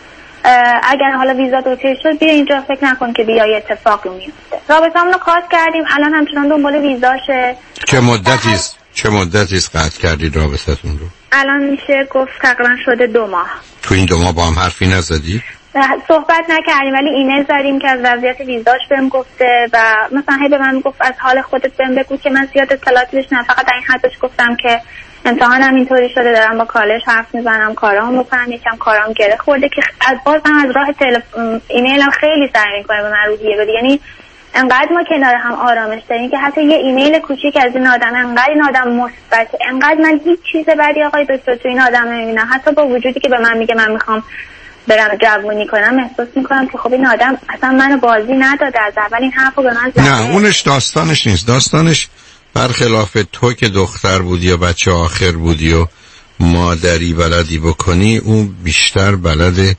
اگر حالا ویزا اوکی شد بیا اینجا، فکر نکن که بیای اتفاقی میفته. رابطه‌مون رو کات کردیم، الان همچنان دنبال ویزاشه. چه مدتی است؟ چه مدتی است قطع کردید رابطتون رو؟ الان میشه گفت تقریبا شده دو ماه. تو این دو ماه با هم حرفی نزدید؟ صحبت نکردیم ولی ایمیل زدیم که از وضعیت ویزاش بهم گفته و مثلا هی به من گفت از حال خودت بهم بگو که من زیاد اطلاعاتی بهش نه، فقط در این حدش گفتم که امتحانم اینطوری شده دارم با کالج حرف میزنم کارام بکنم، یکم کارام گره خورده که از بازم از راه تلفن ایمیلم خیلی سعی میکنه به من روحیه بده. یعنی انقدر ما کنار هم آرامش داریم که حتی یه ایمیل کوچیک از این آدم انقدر این آدم مثبت، انقدر من هیچ چیز بدی آقای دکتر تو این آدم نمیبینم. حتی با وجودی که به من میگه من میخوام برم جوونی کنم احساس میکنم که خب این آدم اصلا منو بازی نداده، از اول این حرفو به من زده. نه اونش داستانش نیست. داستانش برخلاف تو که دختر بودی یا بچه آخر بودی و مادری بلدی بکنی، اون بیشتر بلد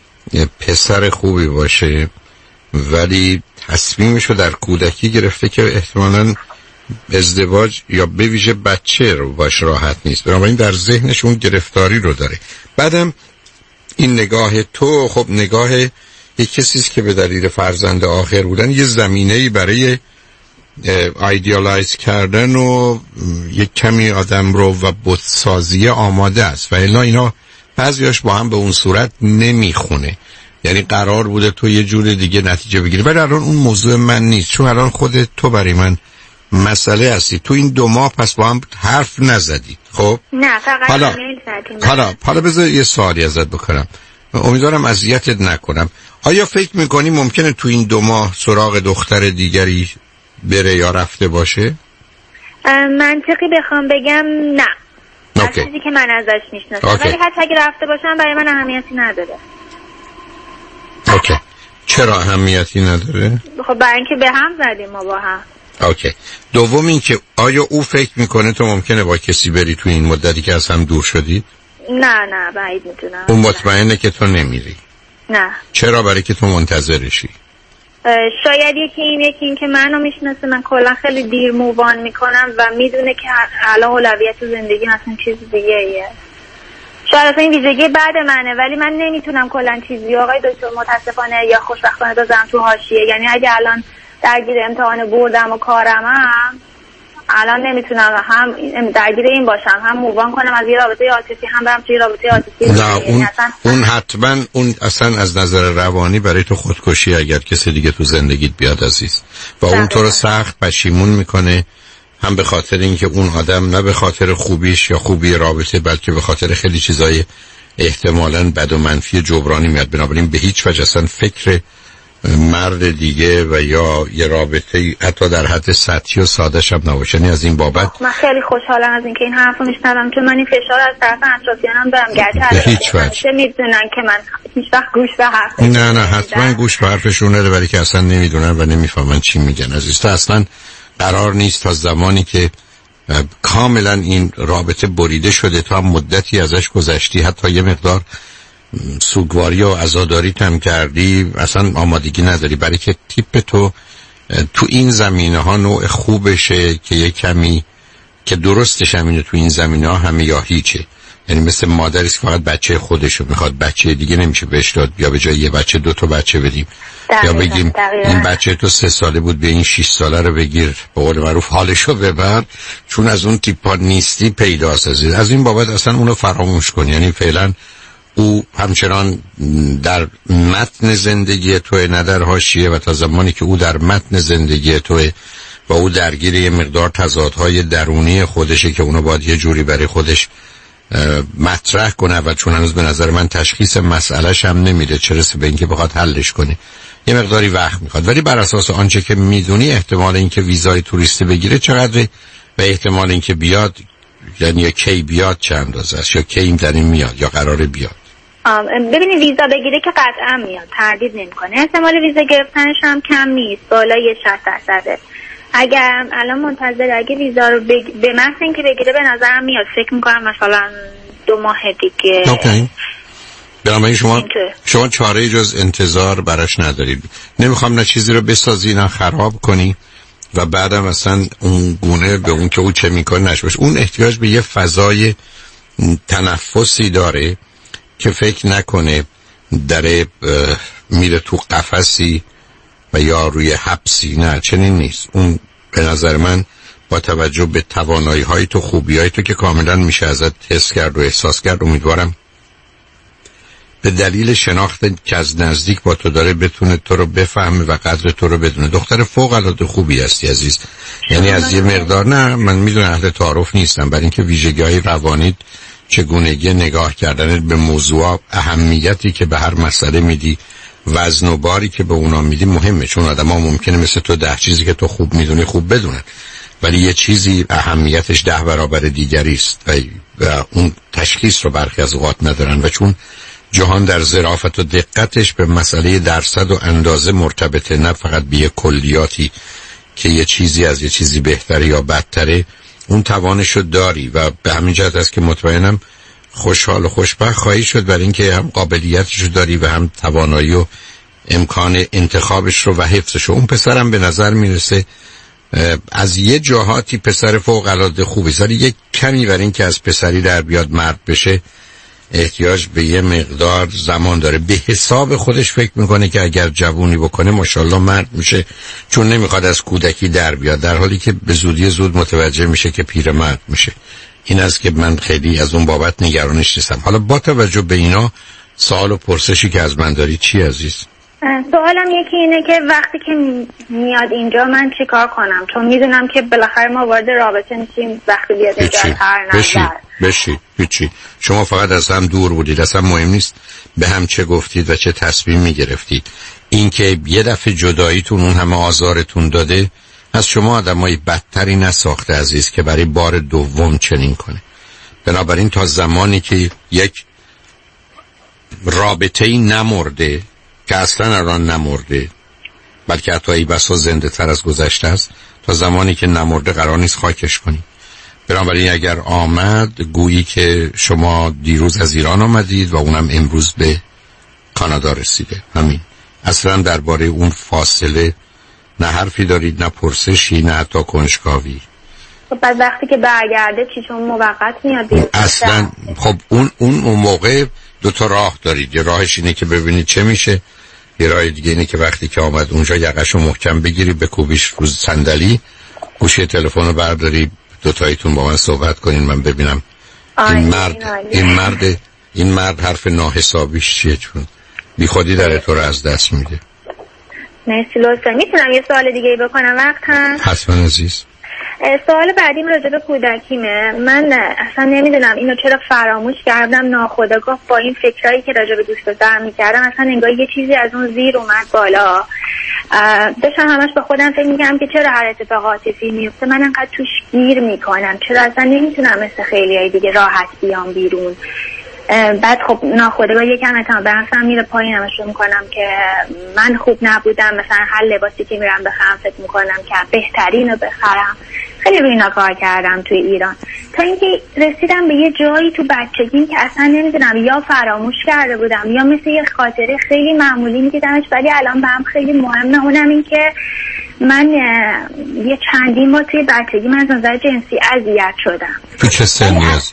پسر خوبی باشه ولی تصمیمشو در کودکی گرفته که احتمالاً ازدواج یا به ویژه بچه رو باش راحت نیست، بنابراین در ذهنش اون گرفتاری رو داره. بعدم این نگاه تو خب نگاه یک کسی است که به دلیل فرزند آخر بودن یه زمینه‌ای برای ایدیالایز کردن و یک کمی آدم رو و بتسازی آماده است و الا اینا بعضیاش با هم به اون صورت نمیخونه. یعنی قرار بوده تو یه جور دیگه نتیجه بگیری ولی الان اون موضوع من نیست، چون الان خودت تو برای من مسئله هستی. تو این دو ماه پس با هم حرف نزدید. خب نه فقط حالا ایمیل زدیم. حالا حالا بذار یه سوالی ازت بکنم، امیدوارم اذیتت نکنم. آیا فکر میکنی ممکنه تو این دو ماه سراغ دختر دیگری بره یا رفته باشه؟ منطقی بخوام بگم نه. از چیزی که من ازش میشناسم، ولی حتی اگه رفته باشم برای من اهمیتی نداره. اوکی. چرا اهمیتی نداره؟ خب برای اینکه به هم زدیم ما با هم. اوکی. دوم این که آیا او فکر میکنه تو ممکنه با کسی بری تو این مدتی که از هم دور شدید؟ نه نه بعید میدونم. اون مطمئنه که تو نمیری؟ نه. چرا؟ برای که تو منتظرشی. شاید یکی این یکی این که منو میشناسه، من کلا خیلی دیر مووان میکنم و میدونه که الان اولویت تو زندگی اصلا چیز دیگه ایه. شاید اصلا این ویژگی بعد منه ولی من نمیتونم کلا چیزی آقای دکتر متاسفانه یا خوشبختانه بذارم تو حاشیه. یعنی اگه الان درگیر امتحان بردم و کارمم الان نمیتونم هم درگیر این باشم هم مووان کنم از یه رابطه عاطفی هم برم توی رابطه عاطفی. نه اون اصلا... اون حتما اون اصلا از نظر روانی برای تو خودکشی اگر کسی دیگه تو زندگیت بیاد عزیز و اون تو رو سخت پشیمون میکنه، هم به خاطر اینکه اون آدم نه به خاطر خوبیش یا خوبی رابطه بلکه به خاطر خیلی چیزای احتمالاً بد و منفی جبرانی میاد. بنابراین به هیچ وجه اصلا فکر مرد دیگه و یا یه رابطه حتی در حد سطحی و ساده شب نباشه. یعنی از این بابت من خیلی خوشحالم از اینکه این حرفو میشنوم، چون من این فشار از طرف اطرافیانم دارم. گرچه به هیچ وجه میدونن که من هیچ وقت گوش به حرف نه نه حتما گوش به حرفشون نده ولی که اصلا نمیدونن و نمیفهمن چی میگن عزیز. تا اصلا قرار نیست تا زمانی که کاملا این رابطه بریده شده تا مدتی ازش گذشتی، حتی یه مقدار سوگواری و عزاداری هم کردی، اصلا آمادگی نداری برای که تیپ تو تو این زمینه ها نوع خوبشه که یه کمی که درستش همینه تو این زمینه ها همه یا هیچه. یعنی مثل مادریست که فقط بچه خودشو میخواد، بچه دیگه نمیشه بهش داد، یا به جای یه بچه دو تا بچه بدیم یا بگیم دقیقا. این بچه تو سه ساله بود به این شش ساله رو بگیر، به قول معروف حالشو ببر، چون از اون تیپا نیستی پیداست عزیز. از این بابت اصلا اونو فراموش کن. یعنی فعلا او همچنان در متن زندگی توه نه در حاشیه، و تا زمانی که او در متن زندگی توه و او درگیر یه مقدار تضادهای درونی خودشه که اونو باید یه جوری برای خودش مطرح کنه و چون هنوز به نظر من تشخیص مسئلهش هم نمیده چه رسه به اینکه بخواد حلش کنه، یه مقداری وقت میخواد. ولی بر اساس آنچه که میدونی احتمال اینکه ویزای توریستی بگیره چقدر و احتمال اینکه بیاد، یعنی یا کی بیاد چه اندازه است یا کی این در این میاد یا قراره بیاد؟ ببینید ویزا بگیره که قطعا میاد، تردید نمیکنه. احتمال ویزا گرفتنش هم کم نیست، بالای شصت درصده. اگر الان منتظر اگه ویزا رو بگ... به محض اینکه بگیره به نظرم میاد. فکر میکنم مثلا دو ماه دیگه. اوکی. بنابراین شما شما چاره جز انتظار براش ندارید. نمیخوام نه چیزی رو بسازی نه خراب کنی و بعدم اصلا اون گونه به اون که او چه میکنه نشه. اون احتیاج به یه فضای تنفسی داره که فکر نکنه داره میره تو قفسی و یا روی حبسی. نه چنین نیست. اون به نظر من با توجه به توانایی‌های تو، خوبی‌های تو که کاملا میشه ازت حس کرد و احساس کرد، امیدوارم به دلیل شناخت که از نزدیک با تو داره بتونه تو رو بفهمه و قدر تو رو بدونه. دختر فوق العاده خوبی هستی عزیز. یعنی از یه مقدار، نه من میدونم اهل تعارف نیستم، برای اینکه ویژگی‌های روانیت، چگونگی نگاه کردن به موضوع، اهمیتی که به هر مسئله میدی، وزن و باری که به اونا میدی مهمه، چون آدم‌ها ممکنه مثل تو ده چیزی که تو خوب میدونی خوب بدونن، ولی یه چیزی اهمیتش ده برابر دیگری است و, و اون تشخیص رو برخی از اوقات ندارن. و چون جهان در ظرافت و دقتش به مسئله درصد و اندازه مرتبطه، نه فقط به یه کلیاتی که یه چیزی از یه چیزی بهتره یا بدتره، اون توانشو داری و به همین جهت است که مطمئنم خوشحال و خوشبخت خواهی شد، برای اینکه هم قابلیتشو داری و هم توانایی و امکان انتخابش رو و حفظش رو. اون پسرم به نظر میرسه از یه جهاتی پسر فوق العاده خوبی، ولی یک کمی برای اینکه از پسری در بیاد مرد بشه احتیاج به یه مقدار زمان داره. به حساب خودش فکر میکنه که اگر جوونی بکنه ماشاءالله مرد میشه، چون نمیخواد از کودکی در بیاد، در حالی که به زودی زود متوجه میشه که پیر مرد میشه. این است که من خیلی از اون بابت نگرانش نیستم. حالا با توجه به اینا سوال و پرسشی که از من داری چی عزیز؟ سوالم یکی اینه که وقتی که میاد اینجا من چیکار کنم، چون میدونم که بالاخره ما وارد رابطه میشیم وقتی بیاد اینجا هر نظر بشی بشی هیچی. شما فقط از هم دور بودید، اصلا مهم نیست به هم چه گفتید و چه تصمیم میگرفتید. این که یه دفعه جداییتون اون همه آزارتون داده، از شما آدمای بدتری نساخته عزیز که برای بار دوم چنین کنه. بنابراین تا زمانی که یک رابطه‌ای نمرده، که اصلا الان نمرده بلکه حتی ای بسا زنده تر از گذشته است، تا زمانی که نمرده قرار نیست خاکش کنی. بنابراین اگر آمد، گویی که شما دیروز از ایران آمدید و اونم امروز به کانادا رسیده، همین. اصلا درباره اون فاصله نه حرفی دارید، نه پرسشی، نه حتی کنجکاوی. خب بعد وقتی که برگرده چی، چون موقت میاد اصلا. خب اون اون موقع دو تا راه دارید. یه راهش اینه که ببینید چه میشه، یه راه دیگه اینه که وقتی که آمد اونجا یقشو محکم بگیری، بکوبیش رو صندلی، گوشی تلفن رو برداری، دو تاییتون با من صحبت کنین، من ببینم این مرد این مرد این مرد حرف ناحسابیش چیه، چون بی خودی در تو رو از دست میده. مرسی لطفا. میتونم یه سوال دیگه بکنم وقت هست؟ حتما عزیز. سوال بعدیم راجع به کودکیمه. من اصلا نمیدونم اینو چرا فراموش کردم، ناخودآگاه با این فکرایی که راجع به دوست پسر میکردم اصلا انگار یه چیزی از اون زیر اومد بالا. داشتم همش به خودم فکر میکردم که چرا هر اتفاقاتی فی میفته من انقدر توش گیر میکنم، چرا اصلا نمیتونم مثل خیلیای دیگه راحت بیام بیرون. بعد خب ناخودآگاه یکم اعتماد به نفسم میره پایین، همش رو میکنم که من خوب نبودم، مثلا هر لباسی که میرم بخرم فکر میکنم که بهترین رو بخرم. خیلی روی اینا کار کردم توی ایران، تا اینکه رسیدم به یه جایی تو بچگیم که اصلا نمیدونم یا فراموش کرده بودم یا مثل یه خاطره خیلی معمولی میدیدمش، ولی الان به هم خیلی مهمه. اونم این که من یه چندین بار توی بچگیم از نظر جنسی اذیت شدم. تو چه سنی هست؟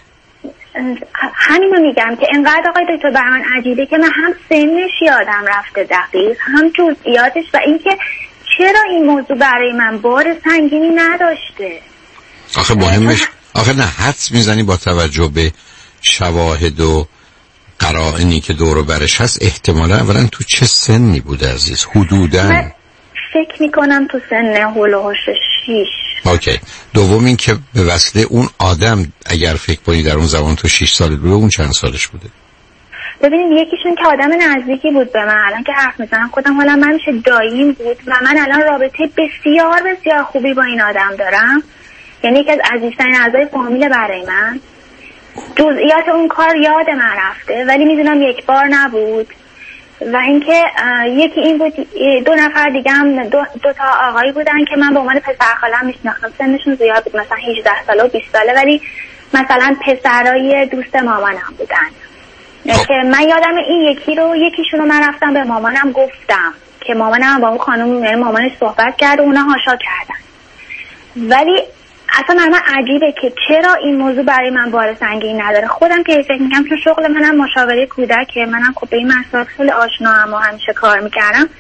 همینو میگم که انقدر آقای دکتر برای من عجیبه که من هم سنش یادم رفته دقیق، هم جزئیاتش، و اینکه چرا این موضوع برای من بار سنگینی نداشته. آخه مهمش آخه نه حدس میزنی با توجه به شواهد و قرائنی که دور و برش هست، احتمالا اولا تو چه سنی بوده عزیز؟ حدوداً من فکر میکنم تو سن هول و هوش شیش. اوکی. دوم این که به وسیله اون آدم اگر فکر کنی در اون زمان تو شش سال بوده، اون چند سالش بوده؟ ببینید یکیشون که آدم نزدیکی بود به من، الان که حرف میزنم خودم حالا من میشه داییم بود و من الان رابطه بسیار بسیار خوبی با این آدم دارم، یعنی یکی از عزیزترین اعضای فامیل برای من. جزئیات اون کار یاد من رفته ولی میدونم یک بار نبود. و اینکه یکی این بود، دو نفر دیگه هم دو, دو تا آقایی بودن که من به عنوان پسر خاله‌ام میشناختم، سنشون زیاد بود، مثلا هجده ساله و بیست ساله، ولی مثلا پسرای دوست مامانم بودن. که من یادم این یکی رو یکیشون رو من رفتم به مامانم گفتم که مامانم با اون خانم یعنی مامانش صحبت کرد و اونا هاشا کردن. ولی اصلا من عجیبه که چرا این موضوع برای من بار سنگینی نداره. خودم که فکر میگم چون شغل منم مشاوره کودک، منم خب به این مسائل خیلی آشنام و همیشه کار میکردم،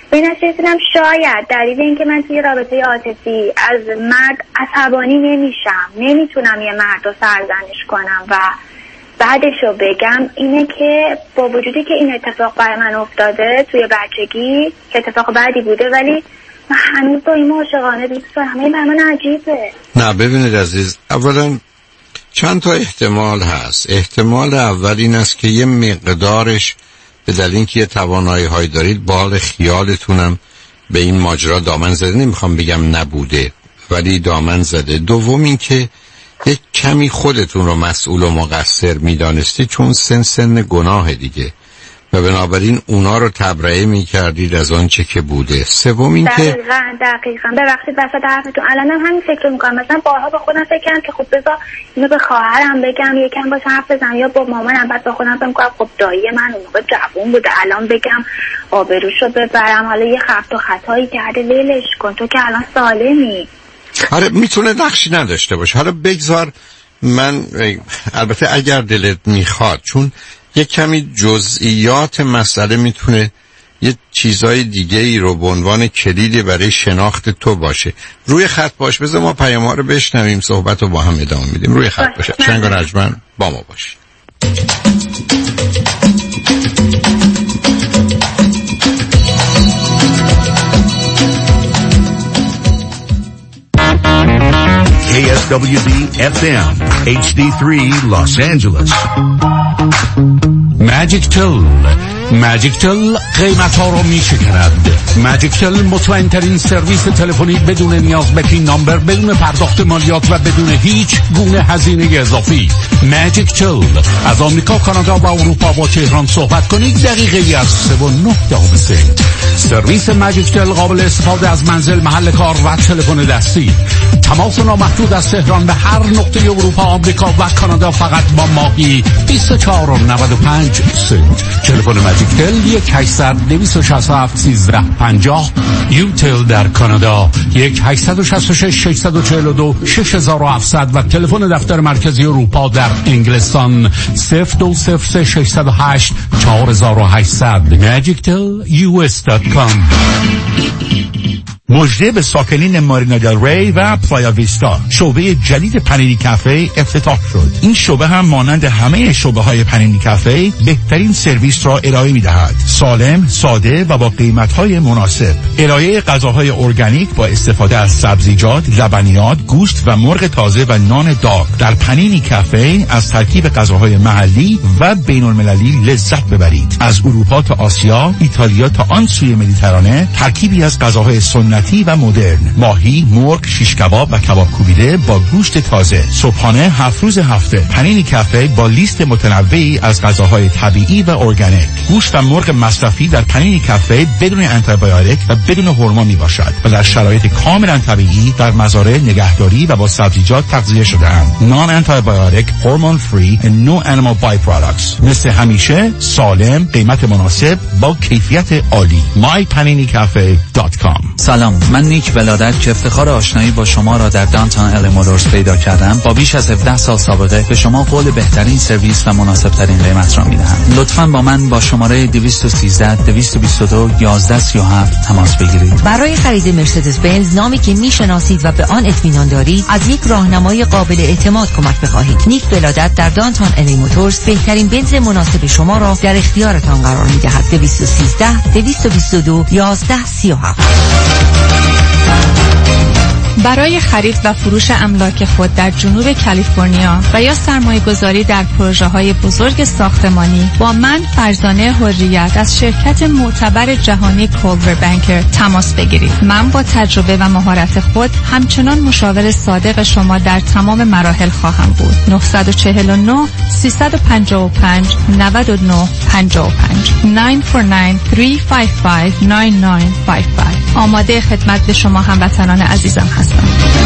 به این نتیجه رسیدم شاید دلیل اینکه من توی رابطه عاطفی از مرد عصبانی نمیشم، نمیتونم یه مرد رو سرزنش کنم و بعدش رو بگم اینه که با وجودی که این اتفاق برای من افتاده توی بچگی که اتفاق بعدی بوده، ولی من هنوز با این عاشقانه دوست دارم. همه برای من عجیبه. نه ببینید عزیز، اولا چند تا احتمال هست. احتمال اول این است که یه مقدارش به دلیل اینکه یه توانایی هایی دارید بال خیالتونم به این ماجرا دامن زده، نمیخوام بگم نبوده ولی دامن زده. دوم این که یک کمی خودتون رو مسئول و مقصر میدانستی چون سن سن گناه دیگه و بنابراین اونا رو تبرئه میکردید از آنچه که بوده. سوم این که دقیقاً دقیقاً ببخشید وسط حرفتون الانم همین فکر میکنم، مثلا بارها با خودم فکر کردم که خب بذار اینو به خواهرم بگم یکم باش حرف بزنم یا با مامانم، بعد با خودم فکر میکنم خب دایی من اون موقع جوون بوده الان بگم آبروشو ببرم، حالا یه خط و خطایی کرده لیلش کن تو که الان سالمی. آره میتونه نقشی نداشته باشه. حالا بگذار من البته اگر دلت میخواد، چون یک کمی جزئیات مسئله میتونه یه چیزای دیگه ای رو به عنوان کلیدی برای شناخت تو باشه. روی خط باش، بذار ما پیام ها رو بشنویم، صحبت رو با هم ادامه میدیم. روی خط باشه. شنگ و رجمن با ما باش. K S W B F M H D three Los Angeles. Magic Till Magic Till قیمت ها رو می شکند. Magic Till مطمئن ترین سرویس تلفنی بدون نیاز به پین نامبر، بدون پرداخت مالیات و بدون هیچ گونه هزینه اضافی. Magic Till از آمریکا، کانادا و اروپا با تهران صحبت کنید دقیقه ای از سه و نه دهم سنت. سرویس Magic Till قابل استفاده از منزل، محل کار و تلفن دستی. تماس نامحدود از تهران به هر نقطه اروپا، آمریکا و کانادا فقط با ماهی بیست و چهار و نود و پنج سنت. تلفن ماجیک تل یک هشتصد دویست و شصت و هفت سیزده پنجاه. یوتل در کانادا یک هشتصد و شصت و شش ششصد و چهل و دو شش هزار و هفتصد و تلفن دفتر مرکزی اروپا در انگلستان صفر دو صفر سه ششصد و هشت چهار هزار و هشتصد. ماجیک تل یو اس دات کام. مژده به ساکنین مارینا دل ری و پلایا ویستا، شعبه جدید پنینی کافه افتتاح شد. این شعبه هم مانند همه شعبه های پنینی کافه بهترین سرویس را ارائه می دهد. سالم، ساده و با قیمت های مناسب. ارائه غذاهای ارگانیک با استفاده از سبزیجات، لبنیات، گوشت و مرغ تازه و نان داغ. در پنینی کافه از ترکیب غذاهای محلی و بین المللی لذت ببرید. از اروپا تا آسیا، ایتالیا تا آن سوی مدیترانه، ترکیبی از غذاهای سنتی و مدرن. ماهی، مرغ، شیش کباب و کباب کوبیده با گوشت تازه. صبحانه هفت روز هفته. پنینی کافه با لیست متنوعی از غذاهای طبیعی و ارگانیک. گوشت و مرغ مصرفی در پنینی کافه بدون آنتیبیوتیک و بدون هورمون می باشد و در شرایط کاملا طبیعی در مزارع نگهداری و با سبزیجات تغذیه شده اند. نان آنتیبیوتیک، هورمون فری و نو انیمال بای پروداکتس. مثل همیشه سالم، قیمت مناسب با کیفیت عالی. مای پنینی کافه دات کام. سلام، من نیک ولادت که افتخار آشنایی با شما را در دانتان ال مولورز پیدا کردم، با بیش از هفده سال سابقه به شما قول بهترین سرویس و مناسب ترین قیمت را میدهم. لطفاً با من با شماره دویست و سیزده دویست و بیست و دو یازده سی و هفت تماس بگیرید. برای خرید مرسدس بنز، نامی که میشناسید و به آن اطمینان دارید، از یک راهنمای قابل اعتماد کمک بخواهید. نیک ولادت در دانتان ال مولورز بهترین بنز مناسب شما را در اختیارتان قرار میدهد. دویست و سیزده دویست و بیست و دو یازده سی و هفت. برای خرید و فروش املاک خود در جنوب کالیفرنیا و یا سرمایه گذاری در پروژه های بزرگ ساختمانی، با من فرزانه حریت از شرکت معتبر جهانی کولور بانکر تماس بگیرید. من با تجربه و مهارت خود همچنان مشاور صادق شما در تمام مراحل خواهم بود. نه چهار نه سه پنج پنج نه نه پنج پنج نه چهار نه سه پنج پنج نه نه پنج پنج. آماده خدمت به شما هموطنان عزیزم هستم.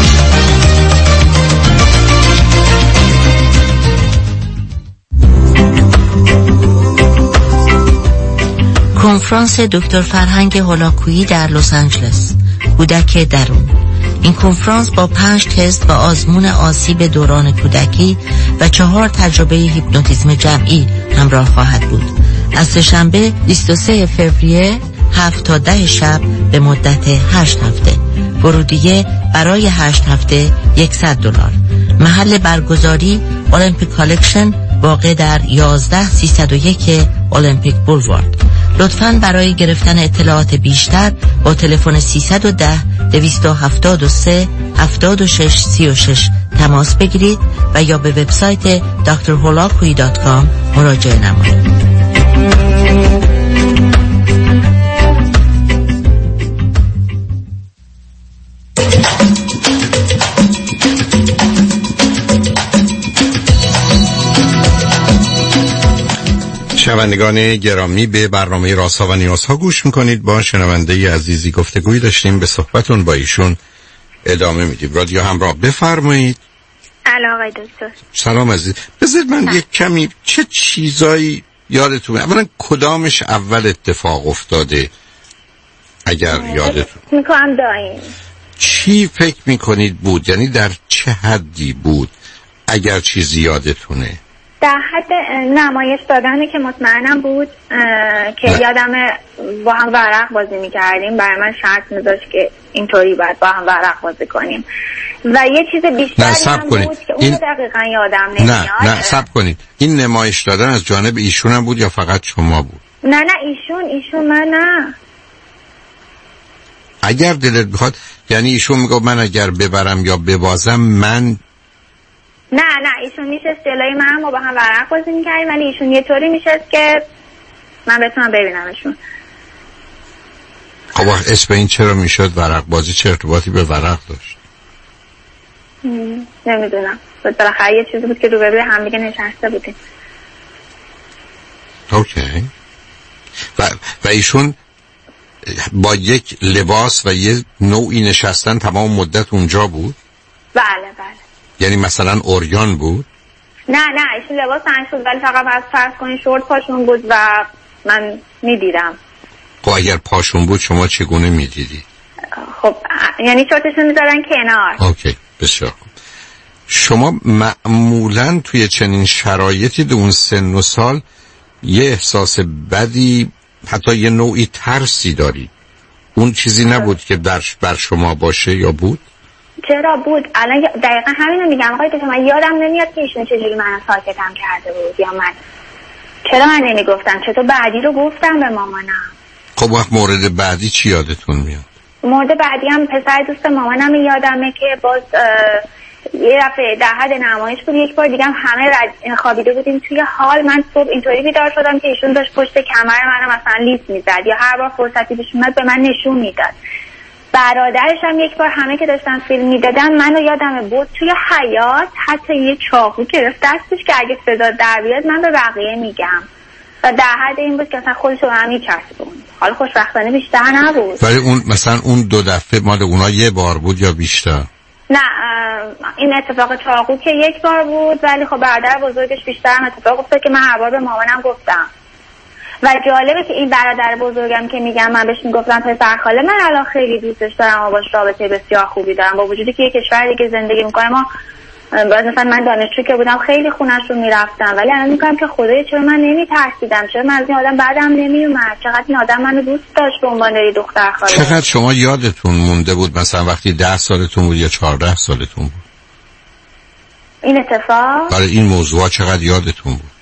کنفرانس دکتر فرهنگ هولاکویی در لس آنجلس، کودک درون. این کنفرانس با پنج تست و آزمون آسیب دوران کودکی و چهار تجربه هیپنوتیزم جمعی همراه خواهد بود. از سه‌شنبه بیست و سوم فوریه هفت تا ده شب به مدت هشت هفته. ورودیه برای هشت هفته صد دلار. محل برگزاری المپیک کالکشن واقع در یازده سیصد و یک المپیک بولوارد. لطفاً برای گرفتن اطلاعات بیشتر با تلفن سیصد و ده دویست و هفتاد و سه هفتاد و شش سی و شش تماس بگیرید و یا به وبسایت دکتر هولاکویی دات کام مراجعه نمایید. شنوندگان گرامی، به برنامه رازها و نیازها گوش میکنید. با شنونده عزیزی گفتگویی داشتیم، به صحبتون با ایشون ادامه میدیم. رادیو همراه، بفرمایید. سلام آقای دکتر. سلام عزیز. بذارید من یک کمی چه چیزایی یادتون، اولا کدامش اول اتفاق افتاده اگر یادتون میکنم دایم چی فکر میکنید بود؟ یعنی در چه حدی بود اگر چیزی یادتونه؟ در حد نمایش دادنه که مطمئنم بود که نه. یادم با هم ورق بازی میکردیم، برای من شرط میذاشت که اینطوری باید با هم ورق بازی کنیم و یه چیز بیشتری هم کنید. بود که اون این... دقیقا یادم نمیاد. نه نه صبر کنید، این نمایش دادن از جانب ایشون هم بود یا فقط شما بود؟ نه نه ایشون ایشون من نه. اگر دلت بخواد، یعنی ایشون میگه من اگر ببرم یا ببازم من نه نه ایشون میشست جلوی من، ما با هم ورق بازی میکردیم ولی ایشون یه طوری میشست که من بتونم ببینمشون. خب اسم این چرا میشد ورق بازی؟ چه ارتباطی به ورق داشت؟ نمیدونم، بالاخره یه چیزی بود که رو به روی هم دیگه نشسته بودیم. اوکی. و, و ایشون با یک لباس و یه نوعی نشستن تمام مدت اونجا بود؟ بله بله. یعنی مثلا اوریان بود؟ نه نه ایشون لباس تنگ شد ولی فقط از فرض کنین شورت پاشون بود و من میدیدم. خب اگر پاشون بود شما چگونه میدیدی؟ خب یعنی شورتشون میذارن کنار. اوکی بسیار خوب. شما معمولا توی چنین شرایطی در اون سن و سال یه احساس بدی، حتی یه نوعی ترسی داری. اون چیزی نبود که در بر شما باشه یا بود؟ چرا بود؟ الان دقیقا همینو میگم آقای دکتر، من یادم نمیاد که ایشون چجوری منو ساکتم کرده بود یا من چرا من نمیگفتم، چطور بعدی رو گفتم به مامانم. خب وقت مورد بعدی چی یادتون میاد؟ مورد بعدی هم پسر دوست مامانم یادمه که باز یه دفعه در حد نمایش بود، یک بار دیگه هم همه رد... خوابیده بودیم توی حال. من صبح اینطوری بیدار شدم که ایشون داشت پشت کمر منو مثلا لیست میزد یا هر بار فرصتی پیش اومد به من نشون میداد. برادرش هم یک بار همه که داشتن فیلم میدادن منو یادمه بود توی حیاط حتی یه چاقو گرفت دستش که اگه صدا در بیاد من به بقیه میگم و در حد این بود که اصلا خودشو به هم میچسبوند. حالا خوشبختانه بیشتر نبود. ولی اون مثلا اون دو دفعه مال اونا یه بار بود یا بیشتر؟ نه این اتفاق چاقو که یک بار بود ولی خب برادر بزرگش بیشتر هم اتفاق افتاد که من هر بار به مامانم گفتم. و جالبه که این برادر بزرگم که میگم من بهش میگفتم پسر خاله، من الان خیلی دوستش دارم و باش رابطه بسیار خوبی دارم، با وجودی که یه کشور دیگه زندگی میکنه. ما مثلا من دانشجو که بودم خیلی خونش رو میرفتم ولی الان میگم که خدای چرا من نمیترسیدم، چرا من از این آدم بعدم نمیومد، چقدر این آدم منو دوست داشت به عنوان یه دختر خاله. چقدر شما یادتون مونده بود مثلا وقتی ده سالتون بود یا چهارده سالتون بود این اتفاق؟ برای این موضوع چقدر یادتون بود؟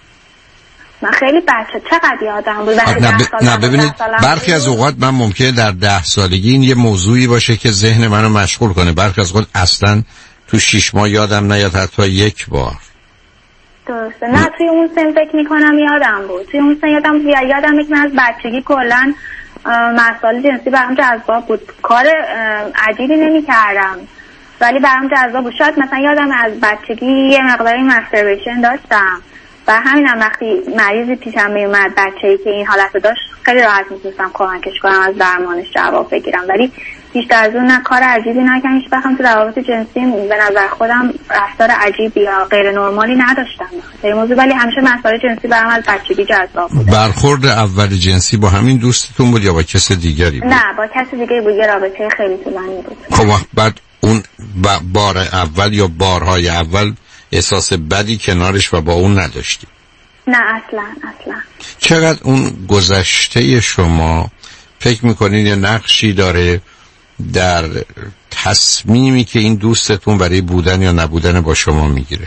من خیلی بچه چقدر یادم بود. نه, ب... نه ببینید برخی از اوقات من ممکنه در ده سالگی این یه موضوعی باشه که ذهن منو مشغول کنه، برخی از اوقات اصلا تو شش ماه یادم نیاد حتی یک بار. درسته. نه توی اون سن فکر میکنم یادم بود، توی اون سن یادم بود. یادم میاد من از بچگی کلا مسائل جنسی برام جذاب بود، کار عجیبی نمیکردم ولی برام جذاب بود. شاید مثلا یادم از بچگی یه مقداری ماستربیشن داشتم و همینم وقتی مریضی پیشم میومد بچه‌ای که این حالت داشت خیلی راحت میتونستم کمکش کنم از درمانش جواب بگیرم، ولی بیشتر از اون نه کار عجیبی نکردم. هیچ وقت تو روابط جنسی به نظر خودم رفتار عجیبی یا غیر نرمالی نداشتم در موضوع، ولی همیشه مسائل جنسی برام از بچگی جذاب بود. برخورد اول جنسی با همین دوستتون بود یا با کس دیگری بود؟ نه با کس دیگری بود، یه رابطه خیلی طولانی بود. خب بعد اون بار اول یا بارهای اول احساس بدی کنارش و با اون نداشتی؟ نه اصلا اصلا. چقدر اون گذشته شما فکر میکنین یه نقشی داره در تصمیمی که این دوستتون برای بودن یا نبودن با شما میگیره؟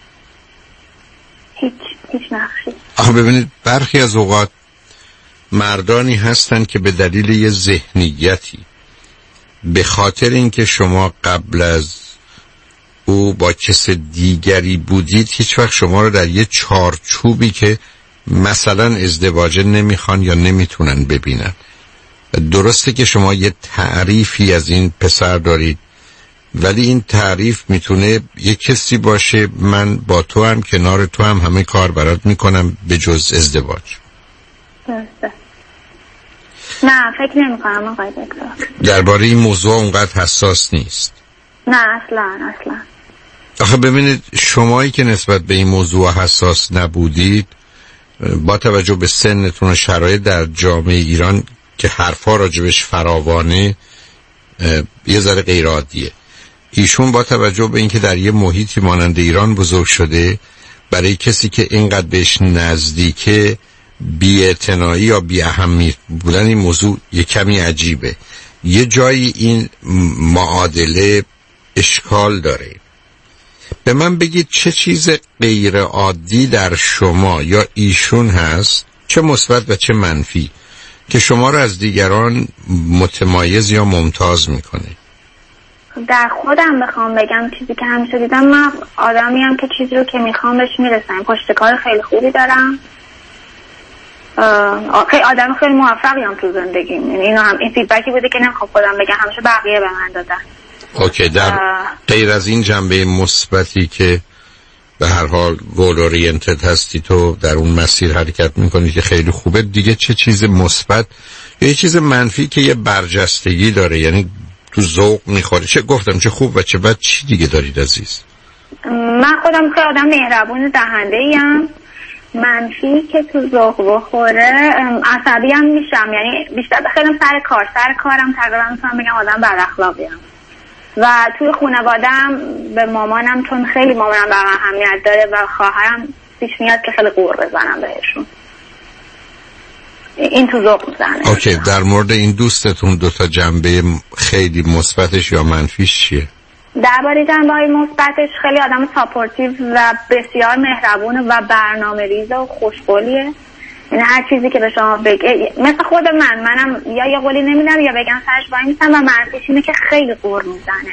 هیچ هیچ نقشی. آخه ببینید برخی از اوقات مردانی هستن که به دلیل یه ذهنیتی، به خاطر اینکه شما قبل از او با کس دیگری بودید، هیچ وقت شما رو در یه چارچوبی که مثلا ازدواج نمیخوان یا نمیتونن ببینن. درسته که شما یه تعریفی از این پسر دارید، ولی این تعریف میتونه یه کسی باشه من با تو هم کنار تو هم همه کار برات میکنم به جز ازدواج. درسته. نه فکر نمی کنم آقای دکتر. درباره این موضوع اونقدر حساس نیست؟ نه اصلا اصلا. آخه ببینید شمایی که نسبت به این موضوع حساس نبودید، با توجه به سنتون و شرایط در جامعه ایران که حرفا راجبش فراوانه، یه ذره غیر عادیه. ایشون با توجه به اینکه در یه محیطی مانند ایران بزرگ شده، برای کسی که اینقدر بهش نزدیکه بی‌اعتنایی یا بی‌اهمیت بودن این موضوع یه کمی عجیبه. یه جایی این معادله اشکال داره. به من بگید چه چیز غیر عادی در شما یا ایشون هست، چه مثبت و چه منفی، که شما رو از دیگران متمایز یا ممتاز میکنه؟ در خودم بخوام بگم چیزی که همیشه دیدم، من آدمی هم که چیزی رو که میخوام بهش میرسم. پشتکار خیلی خوبی دارم، خیلی آدم خیلی موفقی هم تو زندگیم. یعنی اینو هم این فیدبکی بوده که نمیخوام خودم بگم، همیشه بقیه به من دادن. اوکی. در غیر از این جنبه مثبتی که به هر حال گول اورینتد هستی تو در اون مسیر حرکت میکنی که خیلی خوبه، دیگه چه چیز مثبت یا یه چیز منفی که یه برجستگی داره، یعنی تو ذوق میخوره؟ چه گفتم چه خوب و چه بد، چی دیگه دارید عزیز؟ من خودم خیلی آدم مهربون دهنده ایم. منفی که تو ذوق بخوره عصبی هم میشم، یعنی بیشتر خیلی سر کار سر کارم تقریبا میتونم بگم آدم بد اخلاقی ام. و توی خانواده‌ام به مامانم، چون خیلی مامانم برام اهمیت داره و خواهرم، پیش میاد که خیلی قور بزنم بهشون. این تو ذوق میزنه. اوکی. در مورد این دوستتون دو تا جنبه خیلی مثبتش یا منفیش چیه؟ درباره جنبه‌های مثبتش خیلی آدم ساپورتیو و بسیار مهربون و برنامه‌ریز و خوشقولیه. یعنی هر چیزی که به شما بگه، مثل خود من منم یا یه قولی نمیدم یا بگم سرش وای میسم، و منفیش اینه که خیلی قور میزنه.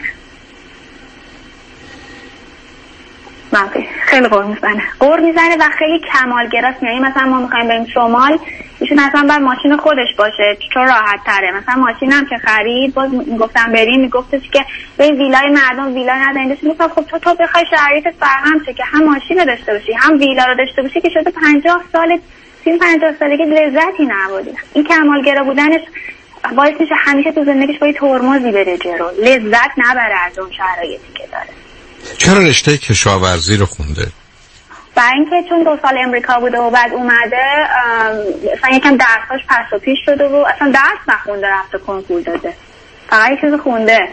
منفی خیلی قور میزنه قور میزنه و خیلی کمالگراست. یعنی مثلا ما میخوایم بریم شمال، ایشون اصلا بر ماشین خودش باشه چون راحت تره. مثلا ماشینم که خرید، باز میگفتم بریم، میگفتش که به ویلای مردم ویلا ندارین. میگفتم خب تو تو بخوای شرایطت فرهم شه که هم ماشین داشته باشی هم ویلا رو داشته باشی، که شده پنجاه سال سی پنجاه سالگی لذتی نبودی. این کمالگرا بودنش باعث میشه همیشه تو زندگیش با یه ترمزی بره جلو، لذت نبره از اون شرایطی که داره. چرا رشته کشاورزی رو خونده؟ برای اینکه چون دو سال امریکا بوده و بعد اومده، اصلا یکم درساش پس و پیش شده و اصلا درس نخونده، رفته کنکور داده، فقط یه چیز خونده.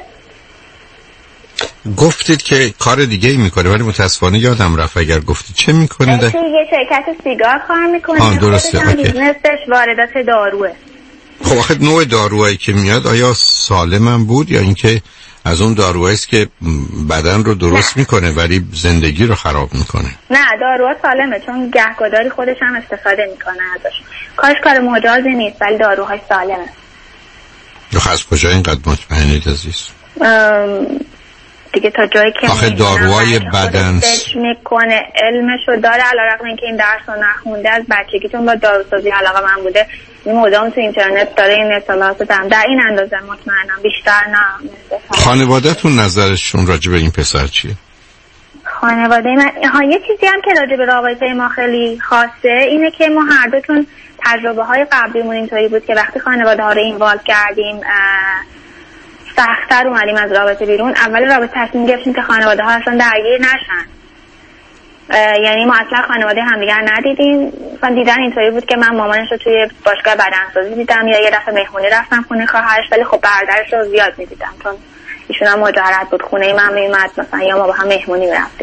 گفتید که کار دیگه ای میکنه، ولی متاسفانه یادم رفت اگر گفتید چه میکنه. توی یه شرکت سیگار کار میکنه. آه درسته. خودش هم بیزنسش واردات داروه. خب آخه نوع داروهایی که میاد آیا سالم بود یا اینکه از اون داروهایی است که بدن رو درست نه. میکنه ولی زندگی رو خراب میکنه؟ نه داروها سالمه، چون گهگداری خودش هم استفاده میکنه ازش. کارش کار مجازی نیست ولی داروهای سالمه. خب از کجا اینقدر مطمئنید عزیز؟ دیگه تا جایی که آخه داروهای بدن فکر میکنه علمشو داره، علیرغم اینکه این درس رو نخونده، از بچگی چون با داروسازی علاقه من بوده، این مدام تو اینترنت داره این اطلاعات دارم. در این اندازه مطمئنم، بیشتر نه. خانواده‌تون نظرشون راجع به این پسر چیه؟ خانواده من ها یه چیزی هم که راجع به رابطه ما خیلی خاصه اینه که ما هر دوتون تجربه های قبلیمون اینطوری بود که وقتی خانواده ها رو اینوالو کردیم سخت‌تر اومدیم از رابطه بیرون. اول رابطه تصمیم گرفتیم که خانواده ها اصلا درگیر نشن، یعنی ما اصلا خانواده همدیگر ندیدیم. مثلا دیدن اینطوری بود که من مامانش رو توی باشگاه بدنسازی دیدم یا یه دفعه مهمونی رفتم خونه خواهرش، ولی خب برادرش رو زیاد می‌دیدم چون ایشون هم مجرد بود، خونه من میومد مثلا یا ما با هم مهمونی می‌رفتیم.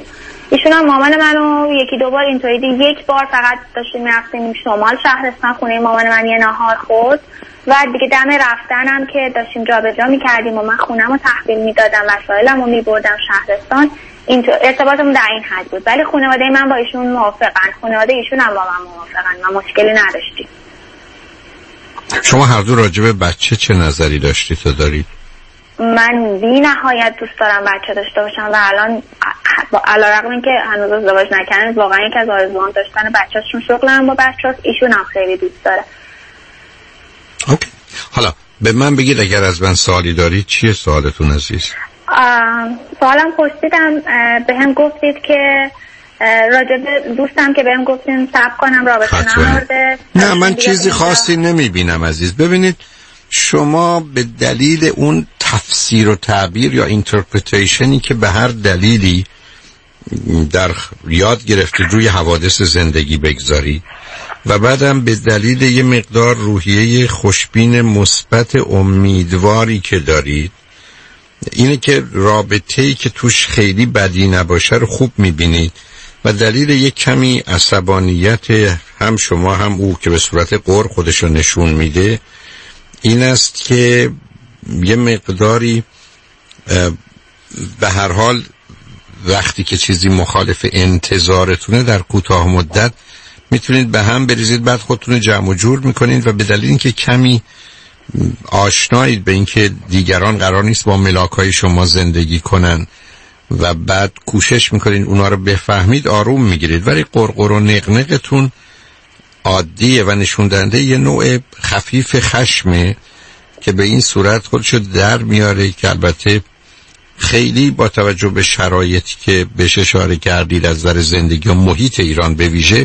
ایشون هم مامان منو یکی دو بار اینطوری دید. یک بار فقط داشتیم میرفتیم شمال شهرستان خونه مامان من یه نهار خورد و دیگه دم رفتنم که داشتیم جابجا میکردیم و من خونم رو تحویل میدادم وسایلم رو میبردم شهرستان، این ارتباطمون در این حد بود. ولی خانواده من با ایشون موافقن، خانواده ایشون هم با من موافقن، ما مشکلی نداشتیم. شما هر دو راجع به بچه چه نظری داشتید و دارید؟ من بی نهایت دوست دارم بچه داشته باشم و الان علیرغم اینکه هنوز ازدواج نکردم واقعا یکی از آرزوام داشتن بچه‌شون، شغلم با بچه‌اش، ایشون هم خیلی دوست داره. اوکی. حالا به من بگید اگر از من سوالی دارید چیه سوالتون عزیز؟ سوالم پرسیدم، به هم گفتید که راجع به دوستم که بهم گفتین صبر کنم رابطه نمورده. نه من چیزی خاصی نمیبینم عزیز. ببینید شما به دلیل اون تفسیر و تعبیر یا اینترپریتیشنی که به هر دلیلی در یاد گرفتید روی حوادث زندگی بگذارید و بعدم به دلیل یه مقدار روحیه خوشبین مثبت امیدواری که دارید، اینه که رابطه‌ای که توش خیلی بدی نباشه رو خوب میبینید و دلیل یک کمی عصبانیت هم شما هم او که به صورت قهر خودشو نشون میده این است که یه مقداری به هر حال وقتی که چیزی مخالف انتظارتونه در کوتاه مدت میتونید به هم بریزید، بعد خودتون جمع و جور میکنید و به دلیل اینکه کمی آشنایید به اینکه دیگران قرار نیست با ملاکای شما زندگی کنن و بعد کوشش میکنید اونا رو بفهمید، آروم میگیرید. ولی قرقر و نقنقتون عادیه و نشون دهنده یه نوع خفیف خشمه که به این صورت خودشو در میاره که البته خیلی با توجه به شرایطی که بهش اشاره کردید از نظر زندگی و محیط ایران به ویژه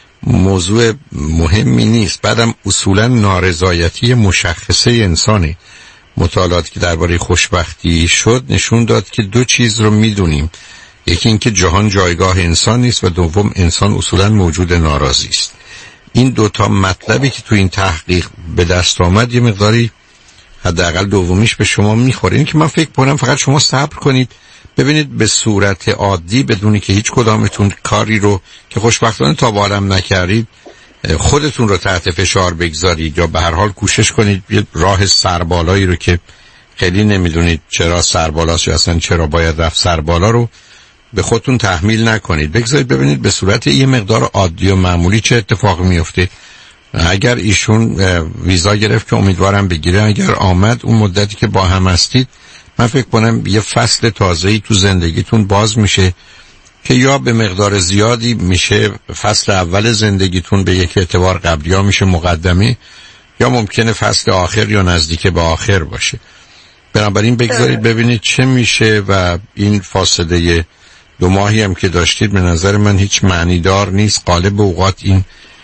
موضوع مهمی نیست. بعدم اصولا نارضایتی مشخصه انسانی، مطالعاتی که درباره خوشبختی شد نشون داد که دو چیز رو میدونیم، یکی اینکه جهان جایگاه انسان نیست و دوم انسان اصولا موجود ناراضی است. این دوتا مطلبی که تو این تحقیق به دست آمد یه مقداری حداقل دومیش به شما میخوره. این که من فکر کنم فقط شما صبر کنید ببینید به صورت عادی بدونی که هیچ کدامتون کاری رو که خوشبختانه تا به حالم نکردید خودتون رو تحت فشار بگذارید یا به هر حال کوشش کنید یه راه سربالایی رو که خیلی نمیدونید چرا سربالاست یا اصلا چرا باید رفت سربالا رو به خودتون تحمیل نکنید، بگذارید ببینید به صورت یه مقدار عادی و معمولی چه اتفاقی میفته. اگر ایشون ویزا گرفت که امیدوارم بگیره، اگر آمد اون مدتی که با هم هستید من فکر کنم یه فصل تازه‌ای تو زندگیتون باز میشه که یا به مقدار زیادی میشه فصل اول زندگیتون به یک اعتبار قبلی ها میشه مقدمه، یا ممکنه فصل آخر یا نزدیک به آخر باشه. بنابراین بگذارید ببینید چه میشه و این فاصله دو ماهی هم که داشتید به نظر من هیچ معنی دار نیست. غالب اوقات این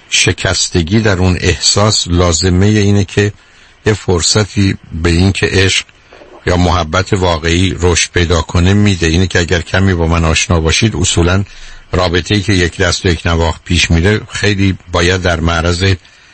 شکستگی در اون احساس لازمه اینه که یه فرصتی به این که عشق یا محبت واقعی رشد پیدا کنه میده. اینه که اگر کمی با من آشنا باشید اصولا رابطه‌ای که یک دست و یک نواخت پیش میره خیلی باید در معرض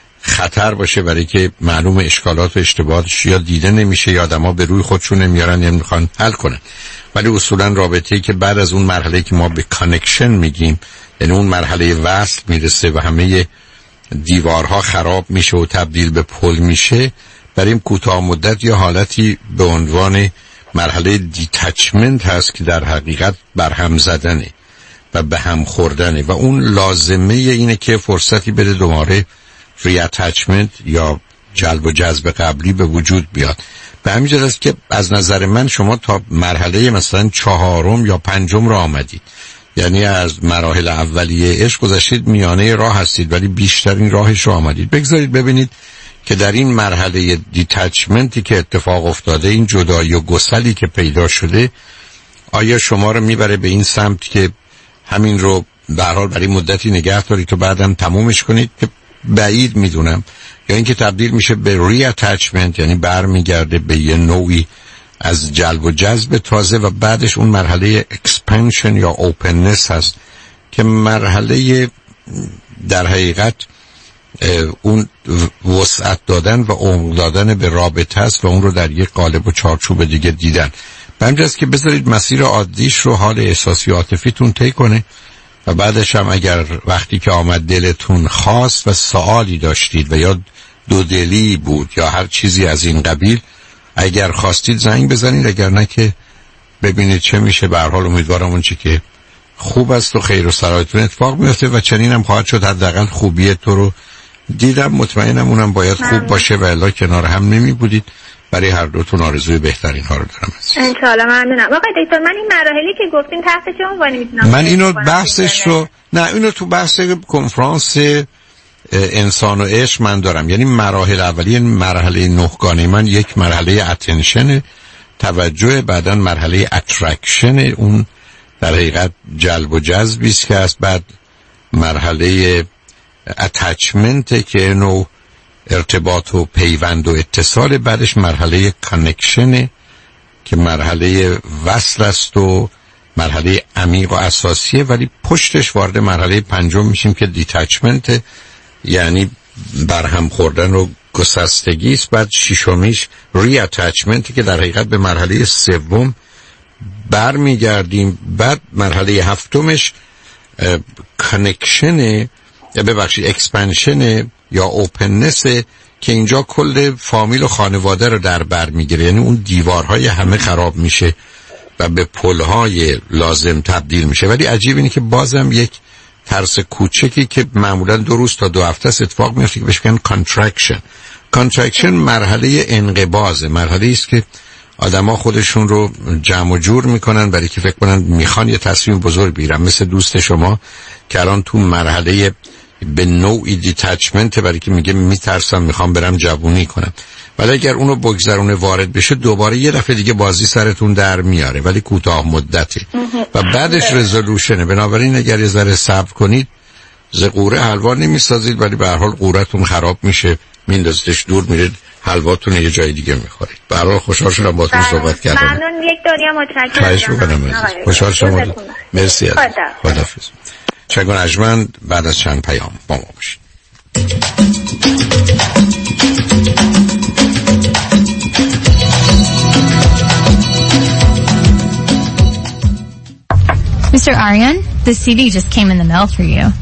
خطر باشه، برای که معلوم اشکالات و اشتباهاتش یا دیده نمیشه یا آدم‌ها به روی خودشون نمیارن یا نمیخوان حل کنن. ولی اصولا رابطه‌ای که بعد از اون مرحله که ما به کانکشن میگیم، یعنی اون مرحله وصل میرسه و همه دیوارها خراب میشه و تبدیل به پل میشه، برای این کوتاه مدت یا حالتی به عنوان مرحله دیتچمنت هست که در حقیقت برهم زدنه و به هم خوردنه و اون لازمه اینه که فرصتی بده دوباره ری اتچمنت یا جلب و جذب قبلی به وجود بیاد. به همین جهت است که از نظر من شما تا مرحله مثلا چهارم یا پنجم را آمدید، یعنی از مراحل اولیه عشق گذشتید، میانه راه هستید ولی بیشترین راهش رو آمدید. بگذارید ببینید که در این مرحله دیتچمنتی که اتفاق افتاده، این جدایی و گسلی که پیدا شده، آیا شما رو میبره به این سمت که همین رو به هر حال برای مدتی نگه دارید تو بعدم تمومش کنید که بعید میدونم، یا اینکه تبدیل میشه به ری اتچمنت، یعنی برمیگرده به یه نوعی از جلب و جذب تازه و بعدش اون مرحله اکسپنشن یا اوپننس هست که مرحله در حقیقت اون وسعت دادن و عمق دادن به رابطه است و اون رو در یک قالب و چارچوب دیگه دیدن. همینجاست که بذارید مسیر عادیش رو حال احساسی عاطفیتون طی کنه و بعدش هم اگر وقتی که آمد دلتون خواست و سوالی داشتید و یا دودلی بود یا هر چیزی از این قبیل، اگر خواستید زنگ بزنید، اگر نه که ببینید چه میشه. به هر حال امیدوارم اون چی که خوب است و خیر و صلاحتون اتفاق میفته و چنین هم خواهد شد. حداقل خوبی تو رو دیدم، مطمئنم اونم باید خوب باشه و الا کنار هم نمی بودید. برای هر دوتون آرزوی بهترین ها رو دارم. ان شاء الله. ممنونم. آقای دکتر من این مراحلی که گفتین تحت چه عنوانی میتونم من اینو بحثش رو نه اینو تو بحث کنفرانس انسان و عشق من دارم. یعنی مراحل اولیه، مرحله نهگانه من یک مرحله اتنشن، توجه، بعدن مرحله اترکشن، اون در حقیقت جلب و جذبی است که است، بعد مرحله اتچمنت که نوع ارتباط و پیوند و اتصال، بعدش مرحله کانکشن که مرحله وصل است و مرحله عمیق و اساسیه، ولی پشتش وارد مرحله پنجم میشیم که دیتچمنت، یعنی برهم خوردن و گسستگی است. بعد ششمیش ری اتچمنت که در حقیقت به مرحله سوم برمیگردیم. بعد مرحله هفتمش کانکشن، ببخشید اکسپنشن یا اوپننس که اینجا کل فامیل و خانواده رو در بر میگیره. یعنی اون دیوارهای همه خراب میشه و به پلهای لازم تبدیل میشه. ولی عجیب اینه که بازم یک ترس کوچکی که معمولا دو روز تا دو هفته است اتفاق میفته که بهش میگن کانترکشن. کانترکشن مرحله انقباضه، مرحله است که آدما خودشون رو جمع و جور میکنن برای که فکر کنن میخوان یه تصمیم بزرگ بگیرن، مثل دوست شما که الان تو مرحله به نوعی دیتچمنت، برای که میگه میترسم میخوام برم جوونی کنم. ولی اگر اونو بگذرونه وارد بشه دوباره یه دفعه دیگه بازی سرتون در میاره، ولی کوتاه مدته و بعدش رزولوشنه. بنابراین اگر یه ذره صبر کنید ز قوره حلوا نمیسازید، ولی به هر حال قورتون خراب میشه، میندازیدش دور، میرید حلواتون یه جای دیگه میخورید. به هر حال خوشحال شدم باهاتون صحبت کردم. ممنون. یک دنیا متشکرم. خواهش می‌کنم. خوشحال شدم. خداحافظ. خداحافظ. شنگون اجمند بعد از چند پیام با ما باشید. Mister Aryan, the C D just came in the mail for you.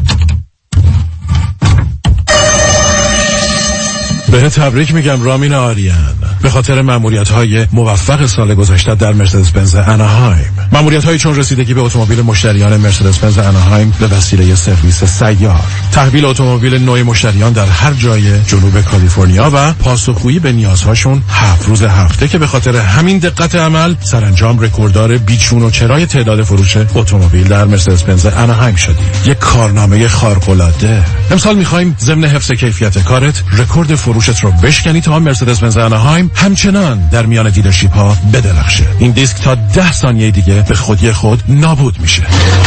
به تبریک میگم رامین آریان به خاطر مأموریت‌های موفق سال گذشته در مرسدس بنز اناهایم. مأموریت‌هایی چون رسیدگی به اتومبیل مشتریان مرسدس بنز اناهایم به وسیله سرویس سیار، تحویل اتومبیل نوع مشتریان در هر جای جنوب کالیفرنیا و پاسخگویی به نیازهاشون هفت روز هفته که به خاطر همین دقت عمل سرانجام رکورددار بیچون و چرای تعداد فروش اتومبیل در مرسدس بنز اناهایم شدی. یک کارنامه خارق‌العاده. امسال می‌خوایم ضمن حفظ کیفیت کارت رکورد فروشت رو بشکنی تا مرسدس بنز اناهایم همچنان در میان دیلرشیپ ها بدرخشه. این دیسک تا ده ثانیه دیگه به خودی خود نابود میشه.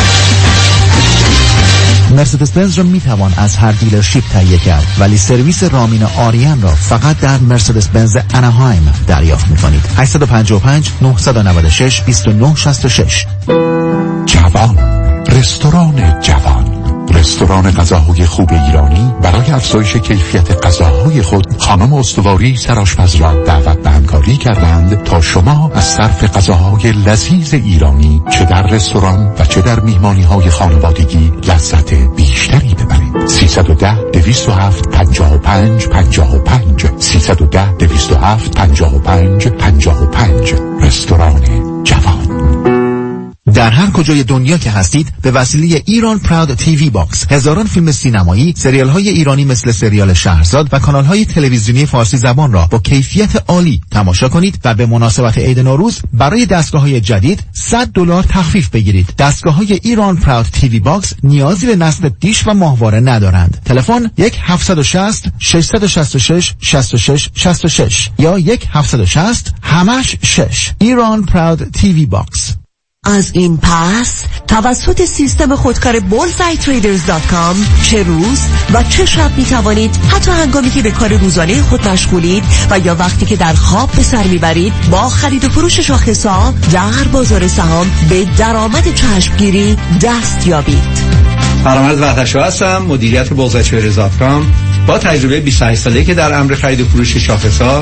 مرسدس بنز را میتوان از هر دیلرشیپ تهیه کرد، ولی سرویس رامین آریان را فقط در مرسدس بنز اناهایم دریافت میکنید. هشت پنج پنج نه نه شش دو نه شش شش. جوان، رستوران جوان، رستوران غذاهای خوب ایرانی برای افزایش کیفیت غذاهای خود خانم استواری سرآشپز را دعوت به همکاری کردند تا شما از صرف غذاهای لذیذ ایرانی چه در رستوران و چه در میهمانی‌های خانوادگی لذت بیشتری ببرید. سیصد و ده دویست و هفت پنجاه و پنج پنجاه و پنج سیصد و ده دویست و هفت پنجاه و پنج پنجاه و پنج. رستوران جوان. در هر کجای دنیا که هستید به وسیله ایران پراود تیوی باکس هزاران فیلم سینمایی، سریال های ایرانی مثل سریال شهرزاد و کانال های تلویزیونی فارسی زبان را با کیفیت عالی تماشا کنید و به مناسبت عید نوروز برای دستگاه های جدید صد دلار تخفیف بگیرید. دستگاه های ایران پراود تیوی باکس نیازی به نصب دیش و ماهواره ندارند. تلفن یک هفت شش صفر شش شش شش شش شش شش شش یا یک هفت شش صفر همش شش. ایران پراود تیوی باکس. از این پس توسط سیستم خودکار بولزای تریدرز دات کام چه روز و چه شب می توانید حتی هنگامی که به کار روزانه خود مشغولید و یا وقتی که در خواب به سر میبرید با خرید و فروش شاخص‌ها در بازار سهام به درآمد چشمگیری دست یابید. فرامرز وحدت‌شاه هستم، مدیریت بولزای تریدرز دات کام. با تجربه بیست و هشت ساله که در امر خرید و فروش شاخص‌ها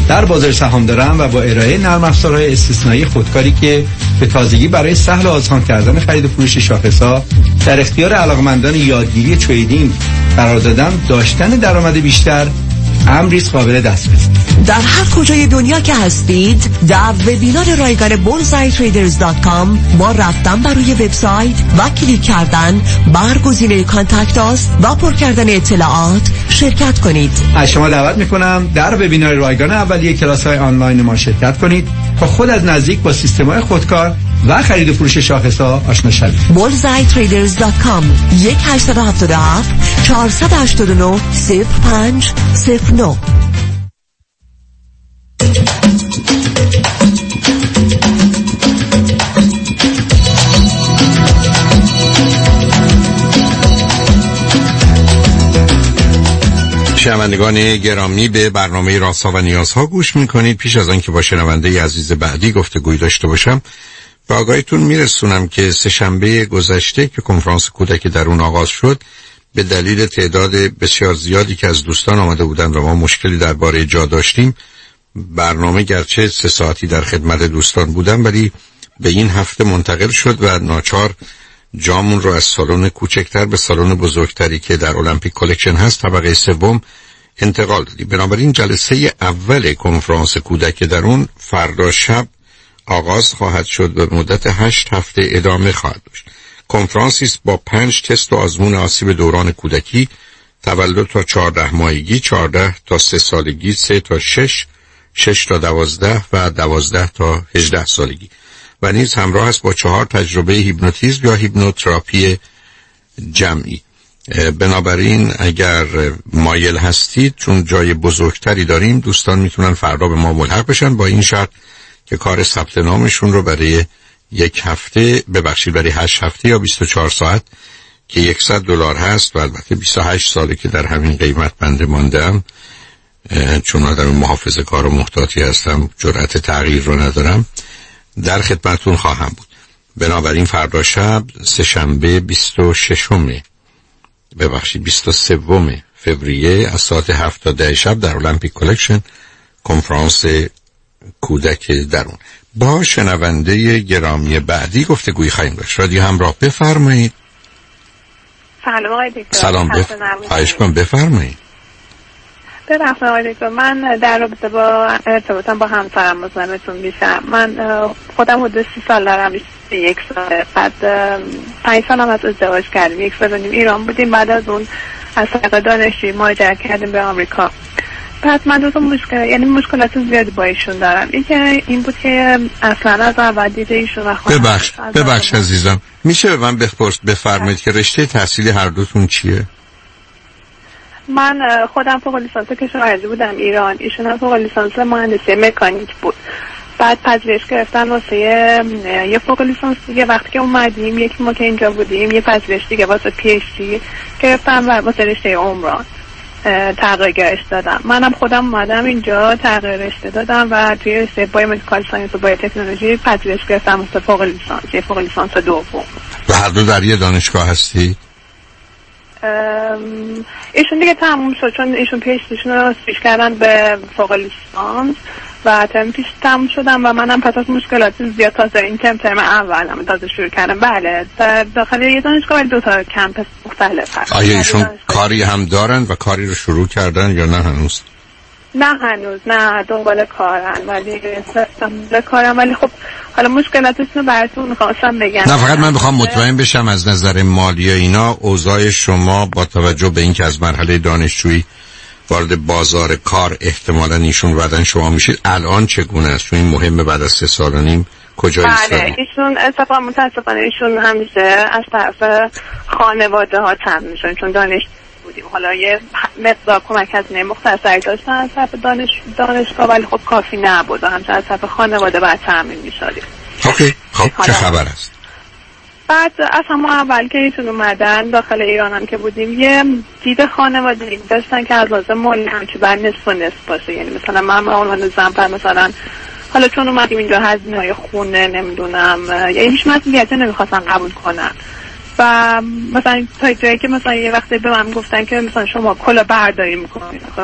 در بازار سهام دارم و با ارائه نرم افزارهای استثنایی خودکاری که به تازگی برای سهل و آسان کردن خرید و فروش شاخص‌ها در اختیار علاقمندان یادگیری تریدینگ قرار دادم، داشتن درآمد بیشتر امری قابل دسترس. در هر کجای دنیا که هستید در وبینار رایگان بولزای تریدرز دات کام با رفتن بر روی وبسایت و کلیک کردن بر گزینه کانتکت آس و پر کردن اطلاعات شرکت کنید. از شما دعوت میکنم در وبینار رایگان اولیه کلاس‌های آنلاین ما شرکت کنید تا خود از نزدیک با سیستم‌های خودکار و خرید و فروش شاخص‌ها آشنا شوید. بولزای تریدرز دات کام یک هشت هفت هفت چهار هشت نه صفر پنج صفر نه. شنوندگان گرامی، به برنامه رازها و نیازها گوش میکنید. پیش از آن که با شنونده عزیز بعدی گفتگوی داشته باشم، به آگاهیتون میرسونم که سه‌شنبه گذشته که کنفرانس کودک درون آغاز شد، به دلیل تعداد بسیار زیادی که از دوستان آمده بودند و ما مشکلی درباره جا داشتیم، برنامه گرچه سه ساعتی در خدمت دوستان بودم ولی به این هفته منتقل شد و ناچار جامون رو از سالن کوچکتر به سالن بزرگتری که در المپیک کلکشن هست طبقه سوم انتقال دادیم. بنابراین جلسه اول کنفرانس کودک درون فردا شب آغاز خواهد شد و مدت هشت هفته ادامه خواهد داشت. کنفرانسی است با پنج تست و آزمون آسیب دوران کودکی، تولد تا چهارده ماهگی، چهارده تا سه سالگی، سه تا شش، شش تا دوازده و دوازده تا هجده سالگی و نیز همراه است با چهار تجربه هیپنوتیزم یا هیپنوتراپی جمعی. بنابراین اگر مایل هستید، چون جای بزرگتری داریم، دوستان میتونن فردا به ما ملحق بشن، با این شرط که کار ثبت نامشون رو برای یک هفته ببخشید برای هشت هفته یا بیست و چهار ساعت که صد دلار هست و البته بیست و هشت ساله که در همین قیمت بنده ماندم، چون آدم محافظه کار و محتاطی هستم، جرأت تغییر رو ندارم، در خدمتون خواهم بود. بنابراین فردا شب سه شنبه بیست و ششم ببخشید بیست و سوم فوریه از ساعت هفت تا ده شب در المپیک کلکشن کنفرانس کودک درون. با شنونده گرامی بعدی گفتگوی خواهیم داشت. رادیو همراه، بفرمایید. سلام آقای دکتر. سلام بف... خواهش کنم بفرمایید. ببخشید آقای دکتر، من در رابطه با ارتباطم با همسرم مزاحمتون میشم. من خودم حدود سی سال دارم، یک سال بعد پنج سال هم از ازدواج کردیم، یک سال و نیم ایران بودیم، بعد از اون از طریق دانشجویی مهاجرت کردیم به آمریکا. بعد من دو تا مشکل یعنی مشکلات زیادی با ایشون دارم. یکی این بود که اصلا از اول دیده ایشون و خودم ببخش ببخش عزیزم، میشه به من بپرس بفرمایید که رشته تحصیلی هر دوتون چیه؟ من خودم فوق لیسانس کشاورزی بودم ایران، ایشون هم فوق لیسانس مهندسی مکانیک بود. بعد پذیرش گرفتن واسه یه فوق لیسانس دیگه. وقتی که اومدیم، یکی ما که اینجا بودیم، یه پذیرش دیگه واسه پی اچ دی گرفتم و واسه رشته عمران تغییر دادم. منم خودم اومدم اینجا تغییر رشته دادم و توی رشته بایومدیکال ساینس و بایوتکنولوژی پذیرش گرفتم واسه فوق لیسانس، یه فوق لیسانس دوم. و هر دو در یه دانشگاه هستی؟ ایشون دیگه تموم شد، چون ایشون پی اچ دیشون رو سویچ کردن به فوق لیسانس و ترم پیش تموم شدم و منم پس از مشکلات زیاد تازه این ترم ترم اولم تازه شروع کردم. بله، در داخل یه دانشگاه ولی دو تا کمپس مختلف هست. آیا ایشون کاری هم دارن و کاری رو شروع کردن یا نه هنوز؟ نه هنوز نه، دنبال کارن ولی دنبال کارن ولی خب حالا مشکلاتش رو براتون می‌خواستم بگم. نه فقط من بخوام مطمئن بشم از نظر مالی اینا اوضاع شما با توجه به اینکه از مرحله دانشجویی وارد بازار کار احتمالاً ایشون بعدن شما میشید، الان چگونه است؟ چون این مهمه بعد از سه سال و نیم کجا ایستادید؟ بله، ایشون اتفاقا متاسفانه ایشون همیشه از طرف خانواده ها تامین میشن، چون دانش بودیم، حالا یه مقدار کمک هزینه مختصری داشتن از طرف دانش دانشگاه ولی خب کافی نبود و همچنین از طرف خانواده بعد تامین میشدیم. اوکی، خب چه خبر است؟ بعد از همون اول که ایشون اومدن داخل ایران هم که بودیم، یه دید خانواده داشتن که از لازم مالی هم که بر نصف و نصف باشه. یعنی مثلا من به عنوان زن مثلا حالا چون اومدیم اینجا هزینه های خونه نمیدونم یعنی هیچ مسئولیتی نمیخواستن قبول کنن و مثلا تا جایی که مثلا یه وقتی به من گفتن که مثلا شما کلا برداری میکنید،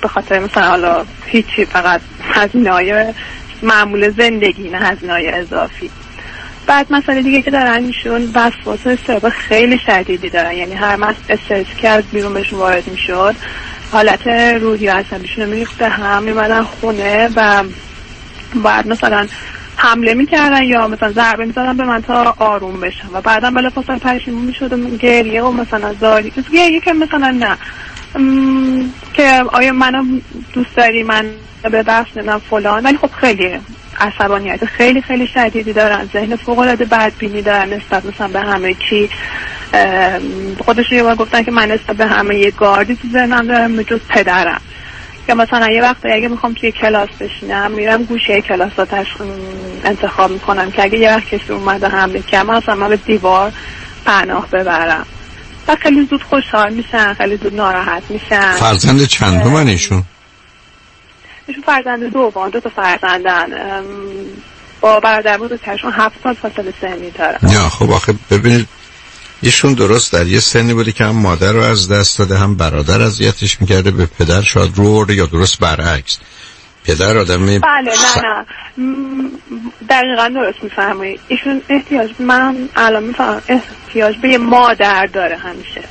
به خاطر مثلا حالا هیچی، فقط هزینه‌های معمول زندگی، نه هزینه‌های اضافی. بعد مسئله دیگه که دارن ایشون وسواس استراب خیلی شدیدی دارن، یعنی هر مس استرس که از بیرون بهشون وارد میشد حالت روحی و عصبیشون رو میریخت به هم، میمدن خونه و بعد مثلا حمله میکردن یا مثلا ضربه میزدن به من تا آروم بشم و بعدا بلافاصله پشیمون میشد و گریه و مثلا زاری گریه که مثلا نه م... که آیا منو دوست داری، من ببخش نمیدونم فلان، ولی خب خیلی عصبانیت خیلی خیلی شدیدی دارن، ذهن فوق العاده بدبینی دارن نسبت مثلا به همه چی. خودشون یه بار گفتن که من نسبت به همه یه گاردی تو ذهنم دارم به جز پدرم، که مثلا یه وقت اگه میخوام توی کلاس بشینم میرم گوشه کلاس ها انتخاب میکنم که اگه یه وقت کسی اومده حمله کنم مثلا من به دیوار پناه ببرم و خیلی زود خوشحال میشن، خیلی زود ناراحت میشن. فرزند چندم من ایشون؟ ایشون فرزند دوم، دو تا فرزندن، با برادر بزرگترشون هفت سال فاصله سنی دارن. نه خب آخه ببینید ایشون درست در یه سنی بوده که هم مادر رو از دست داده هم برادر اذیتش میکرده، به پدر شاید رو ورده یا درست برعکس. پدر آدمی بله س... نه نه دقیقا درست میفرمایید. ایشون احتیاج، من الان میفهمم احتیاج به یه مادر داره همیشه.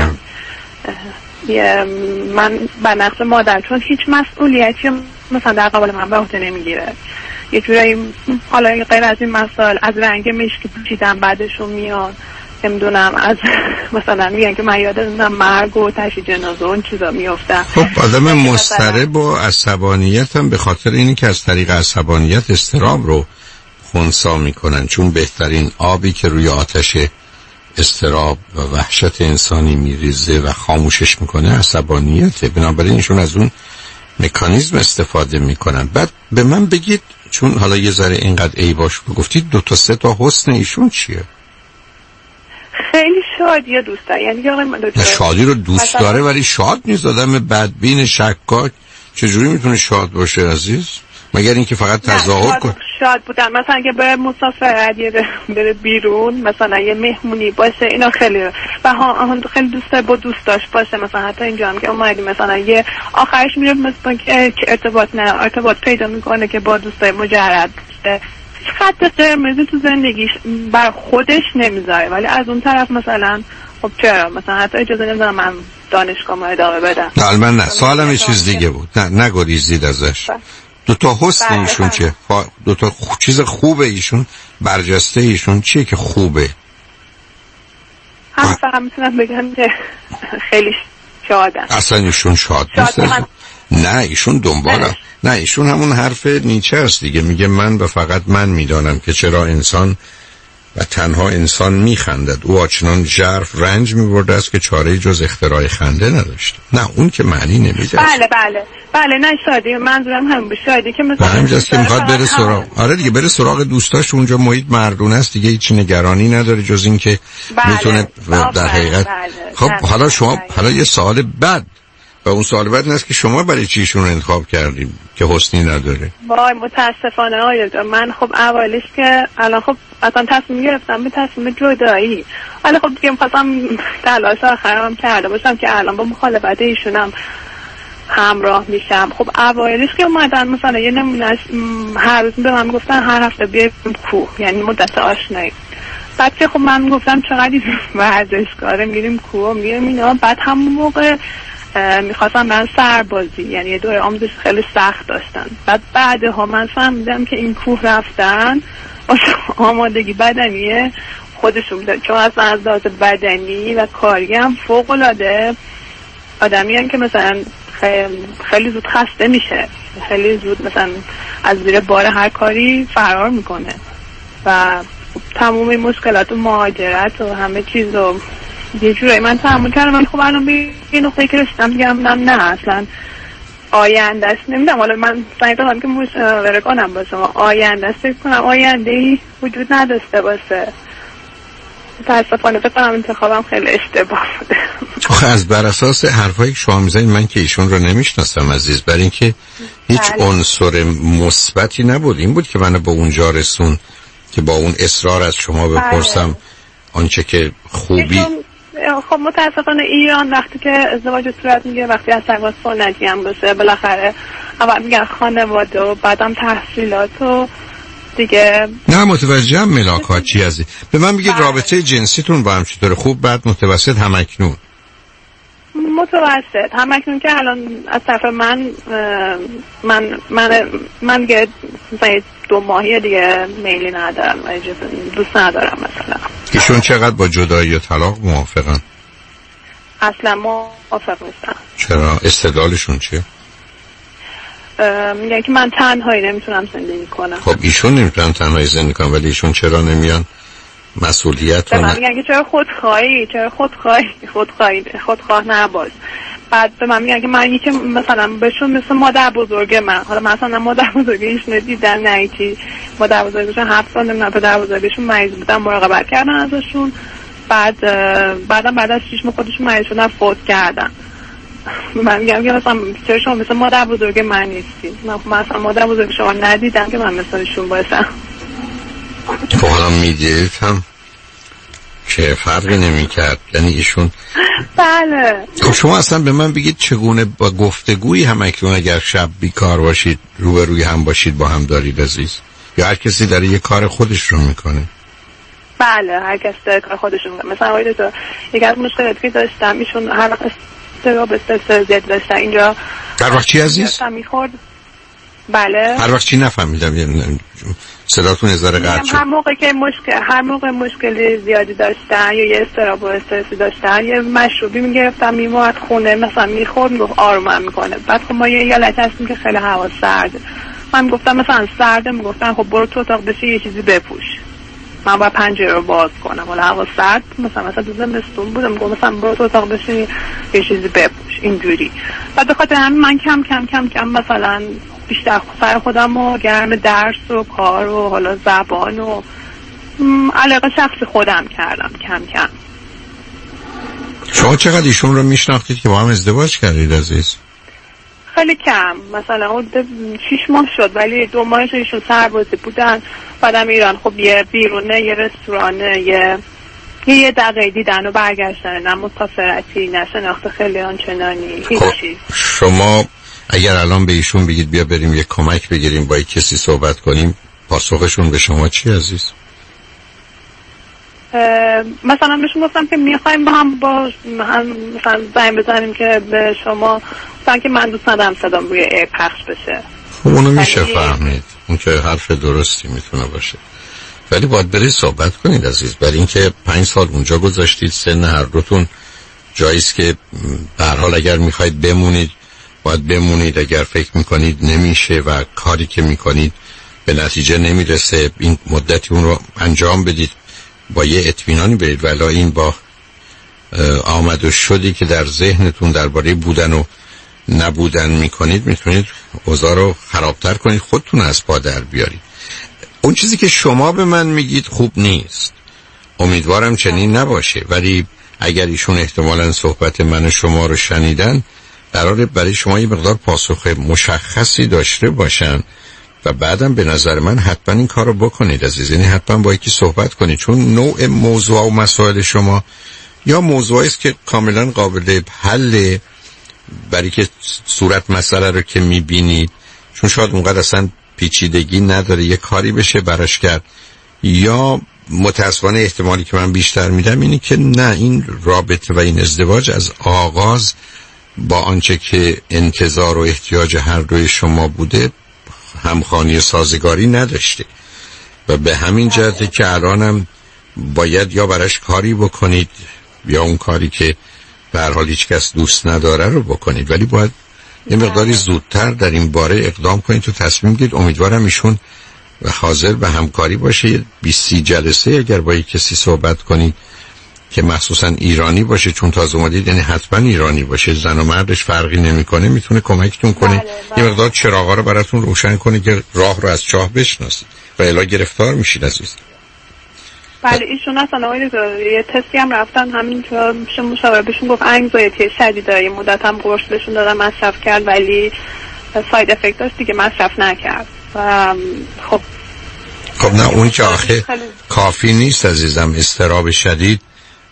یه من بر نقص مادر، چون هیچ مسئولیتی مثلا در قبال من به عهده نمیگیره. یه جورایی حالا غیر از این مسائل از رنگ مشکی پوشیدن بعدشون میاد، نمیدونم از مثلا میگن که من یادم مرگ و تشییع جنازه و اون چیزا میافتم. خب آدم مضطرب و عصبانیت هم به خاطر اینی که از طریق عصبانیت اضطراب رو خنثی میکنن، چون بهترین آبی که روی آتش اضطراب و وحشت انسانی میریزه و خاموشش میکنه عصبانیته. بنابراین ایشون از اون مکانیزم استفاده میکنن. بعد به من بگید، چون حالا یه ذره اینقدر ای باش گفتید، دو تا سه تا حسن ایشون چیه؟ خیلی شادی دوست داره، یعنی آقای من دو شادی رو دوست مثلا... داره ولی شاد نیست. آدم بدبین شکاک چجوری میتونه شاد باشه عزیز؟ مگر اینکه فقط تظاهر کنه. شاد بودن مثلا اگه بره مسافرت بره بیرون، مثلا یه مهمونی باشه، اینا خیلی و ها خیلی دوست داره با دوستاش باشه. مثلا حتی اینجا هم که اومدی مثلا یه آخرش میره مثلا که ارتباط نه ارتباط پیدا میکنه که با دوستای مجرد باشه، خط قرمزی تو زندگیش بر خودش نمیذاره، ولی از اون طرف مثلا خب چرا مثلا حتی اجازه نمیدونم من دانشگاه ما ادامه بدم. نه من نه سوالم یه چیز دیگه بود. نه نگریزید ازش. دو تا حسن ایشون چیه؟ دو تا خ... چیز خوبه ایشون، برجسته ایشون چیه که خوبه؟ هم فقط میتونم بگم که خیلی شادن. اصلا ایشون شاد نیست. من... نه ایشون دنبال نه ایشون همون حرف نیچه است دیگه، میگه من و فقط من میدانم که چرا انسان و تنها انسان میخندد. او آچنان ژرف رنج میبرده است که چاره جز اختراع خنده نداشته. نه اون که معنی نمیده. بله بله بله نه شادی، منظورم همین شادی که مثلا همینجاست که میخواد بره سراغ. آره دیگه بره سراغ دوستاش، اونجا محیط مردونه است دیگه، هیچ نگرانی نداره جز این که بله. میتونه در حقیقت بله. خب بله. حالا شما بله. حالا یه سوال بعد و اون سوال بعد این است که شما برای چی ایشون رو انتخاب کردیم که حسنی نداره؟ وای متاسفانه آیا من خب اولش که الان خب اصلا تصمیم گرفتم به تصمیم جدایی، ولی خب دیگه می‌خواستم تلاش آخرام کرده باشم که الان با مخالفت ایشونم همراه میشم. خب اولش که اومدن مثلا یه نمونهش هر روز به من گفتن هر هفته بیایم کوه، یعنی مدت آشنایی. بعد که خب من گفتم چقدر ورزشکاره، میریم کوه میریم اینا. بعد همون موقع میخواستم من سربازی، یعنی یه دوره آموزش خیلی سخت داشتن. بعد بعدها من فهمیدم که این کوه رفتن آمادگی بدنی خودشون بودن، چون اصلا از لحاظ بدنی و کاری هم فوق العاده آدمی هم که مثلا خیلی زود خسته میشه، خیلی زود مثلا از زیر بار هر کاری فرار میکنه و تمام مشکلات و مهاجرت و همه چیز رو یه جوری من تحمل کردم. ولی خب الان به این نقطه که رسیدم دیگه نه نه اصلا آینده است نمیدونم، حالا من سعی دارم که مشاوره کنم با شما، آینده است فکر کنم آینده ای وجود نداشته باشه. متاسفانه فکر کنم انتخابم خیلی اشتباه بوده. آخه از بر اساس حرفایی که شما میزنید من که ایشون رو نمیشناسم عزیز، برای اینکه هیچ عنصر مثبتی نبود. این بود که منو به اونجا رسون که با اون اصرار از شما بپرسم آنچه که خوبی خب متاسفانه ایران وقتی که ازدواج صورت میگیره وقتی از سرگاه سنتی هم باشه بالاخره اول میگن خانواده و بعدم تحصیلات و دیگه. نه متوجهم ملاقات چی هستی. به من بگید رابطه جنسیتون با هم چطوره؟ خوب بعد متوسط همکنون؟ متوسط همکنون که الان از طرف من من من من دیگه دو ماهی دیگه میلی ندارم دوست ندارم. مثلا ایشون چقدر با جدایی و طلاق موافقن؟ اصلا موافق نیستم. چرا؟ استدلالشون چیه؟ میگن که من تنهایی نمیتونم زندگی کنم. خب ایشون نمیتونن تنهایی زندگی کنم ولی ایشون چرا نمیان مسئولیت رو؟ من میگن که چرا خودخواهی چرا خودخواهی خودخواهی خودخواه نباش. بعد به من میگن که من یکی مثلا بهشون مثل مادر بزرگ من، حالا مثلا مادر بزرگیش ندیدن نه ایتی مادر بزرگشون هفت سال نمیدونم پدر بزرگشون مریض بودن مراقبت کردن ازشون. بعد بعدم بعد از شش ماه خودشون مریض شدن فوت کردن. من میگم که مثلا چرا شما مثل مادر بزرگ من نیستی؟ من مثلا مادر بزرگ شما ندیدم که من مثلشون باشم. خب حالا میدید هم چه فرقی نمی کرد یعنی ایشون. بله. خب شما اصلا به من بگید چگونه با گفتگویی هم اکنون اگر شب بیکار باشید روبروی هم باشید با هم دارید عزیز، یا هر کسی داره یه کار خودش رو میکنه؟ بله هر کسی داره کار خودش رو میکنه. مثلا آقای دکتر یکی از مشکلاتی که داشتم ایشون هر وقت استراب استرس زیاد داشتن اینجا. هر وقت چی عزیز؟ میخورد. بله. هر وقت چی نفهمیدم صداتون ازاره قطع شد. هر موقع که مشکل هر موقع مشکلی زیادی داشتن یا یه استراب و استرسی داشتن یه مشروبی میگرفتم میومد خونه مثلا میخورد میگفت آرومم میکنه. بعد خب ما یه ایالت هستیم که خیلی هوا سرده. من میگفتم مثلا سرده میگفتن خب برو تو اتاق بشی یه چیزی بپوش. من باید پنجره رو باز کنم ولی هوا سرد مثلا مثلا دوزم بستون بودم میگم مثلا برو تو اتاق بشی یه چیزی بپوش اینجوری. بعد به خاطر همین من کم کم کم کم مثلا بیشتر سر خودم و گرم درس و کار و حالا زبان و علاقه شخصی خودم کردم کم کم. شما چقدر ایشون رو میشناختید که با هم ازدواج کردید عزیز؟ خیلی کم، مثلا حدود شیش ماه شد ولی دو ماهش ایشون سربازی بودن بعدم ایران خب یه بیرونه یه رستورانه یه یه یه دقیقه دیدن و برگشتن نه مسافرتی نه شناخت خیلی آنچنانی هیچ چیز. شما اگر الان به ایشون بگید بیا بریم یه کمک بگیریم با یک کسی صحبت کنیم پاسخشون به شما چی عزیز؟ مثلا بهشون گفتم که میخوایم با هم با هم مثلا زنگ بزنیم که به شما مثلا که من دوست ندارم صدام روی ایر پخش بشه. خب اونو میشه فهمید، اون که حرف درستی میتونه باشه ولی باید برید صحبت کنید عزیز. برای اینکه پنج سال اونجا گذاشتید سن هر دوتون جاییست که به هر حال اگر میخواید بمونید باید بمونید. اگر فکر میکنید نمیشه و کاری که میکنید به نتیجه نمیرسه این مدتی اون رو انجام بدید با یه اطمینانی برید. ولی این با آمد و شدی که در ذهنتون درباره بودن و نبودن میکنید میتونید اوضاع رو خرابتر کنید خودتون از پا در بیارید. اون چیزی که شما به من میگید خوب نیست، امیدوارم چنین نباشه ولی اگر ایشون احتمالاً صحبت من و شما رو شنیدن قراره برای شما یه مقدار پاسخ مشخصی داشته باشن و بعدم به نظر من حتما این کار رو بکنید عزیز. یعنی حتما با یکی صحبت کنید چون نوع موضوع و مسائل شما یا موضوعی است که کاملا قابل حل برای که صورت مسئله رو که میبینید چون شاید اونقدر اصلا پیچیدگی نداره یه کاری بشه براش کرد، یا متاسفانه احتمالی که من بیشتر میدم اینه که نه این رابطه و این ازدواج از آغاز با آنچه که انتظار و احتیاج هر دوی شما بوده همخوانی سازگاری نداشته و به همین جهته که الانم باید یا براش کاری بکنید یا اون کاری که به هر حال هیچ کس دوست نداره رو بکنید ولی باید یه مقداری زودتر در این باره اقدام کنید تو تصمیم گیرید. امیدوارم ایشون حاضر به همکاری باشه. بیست سی جلسه اگر با یک کسی صحبت کنید که مخصوصا ایرانی باشه چون تازه اومدید یعنی حتما ایرانی باشه زن و مردش فرقی نمیکنه میتونه کمکتون کنه بله بله. یه مقدار چراغا رو براتون روشن کنه که راه رو از چاه بشناسید و الا گرفتار میشید عزیز. بله ایشون اصلا آقای دکتر یه تستی هم رفتن همین که میشه مشاوره بهشون گفت انگزایتی شدید داره یه مدت هم قرص بهشون دادن مصرف کرد ولی ساید افکت داشت دیگه مصرف نکرد و خب خب نه اون که آخه کافی نیست عزیزم. اضطراب شدید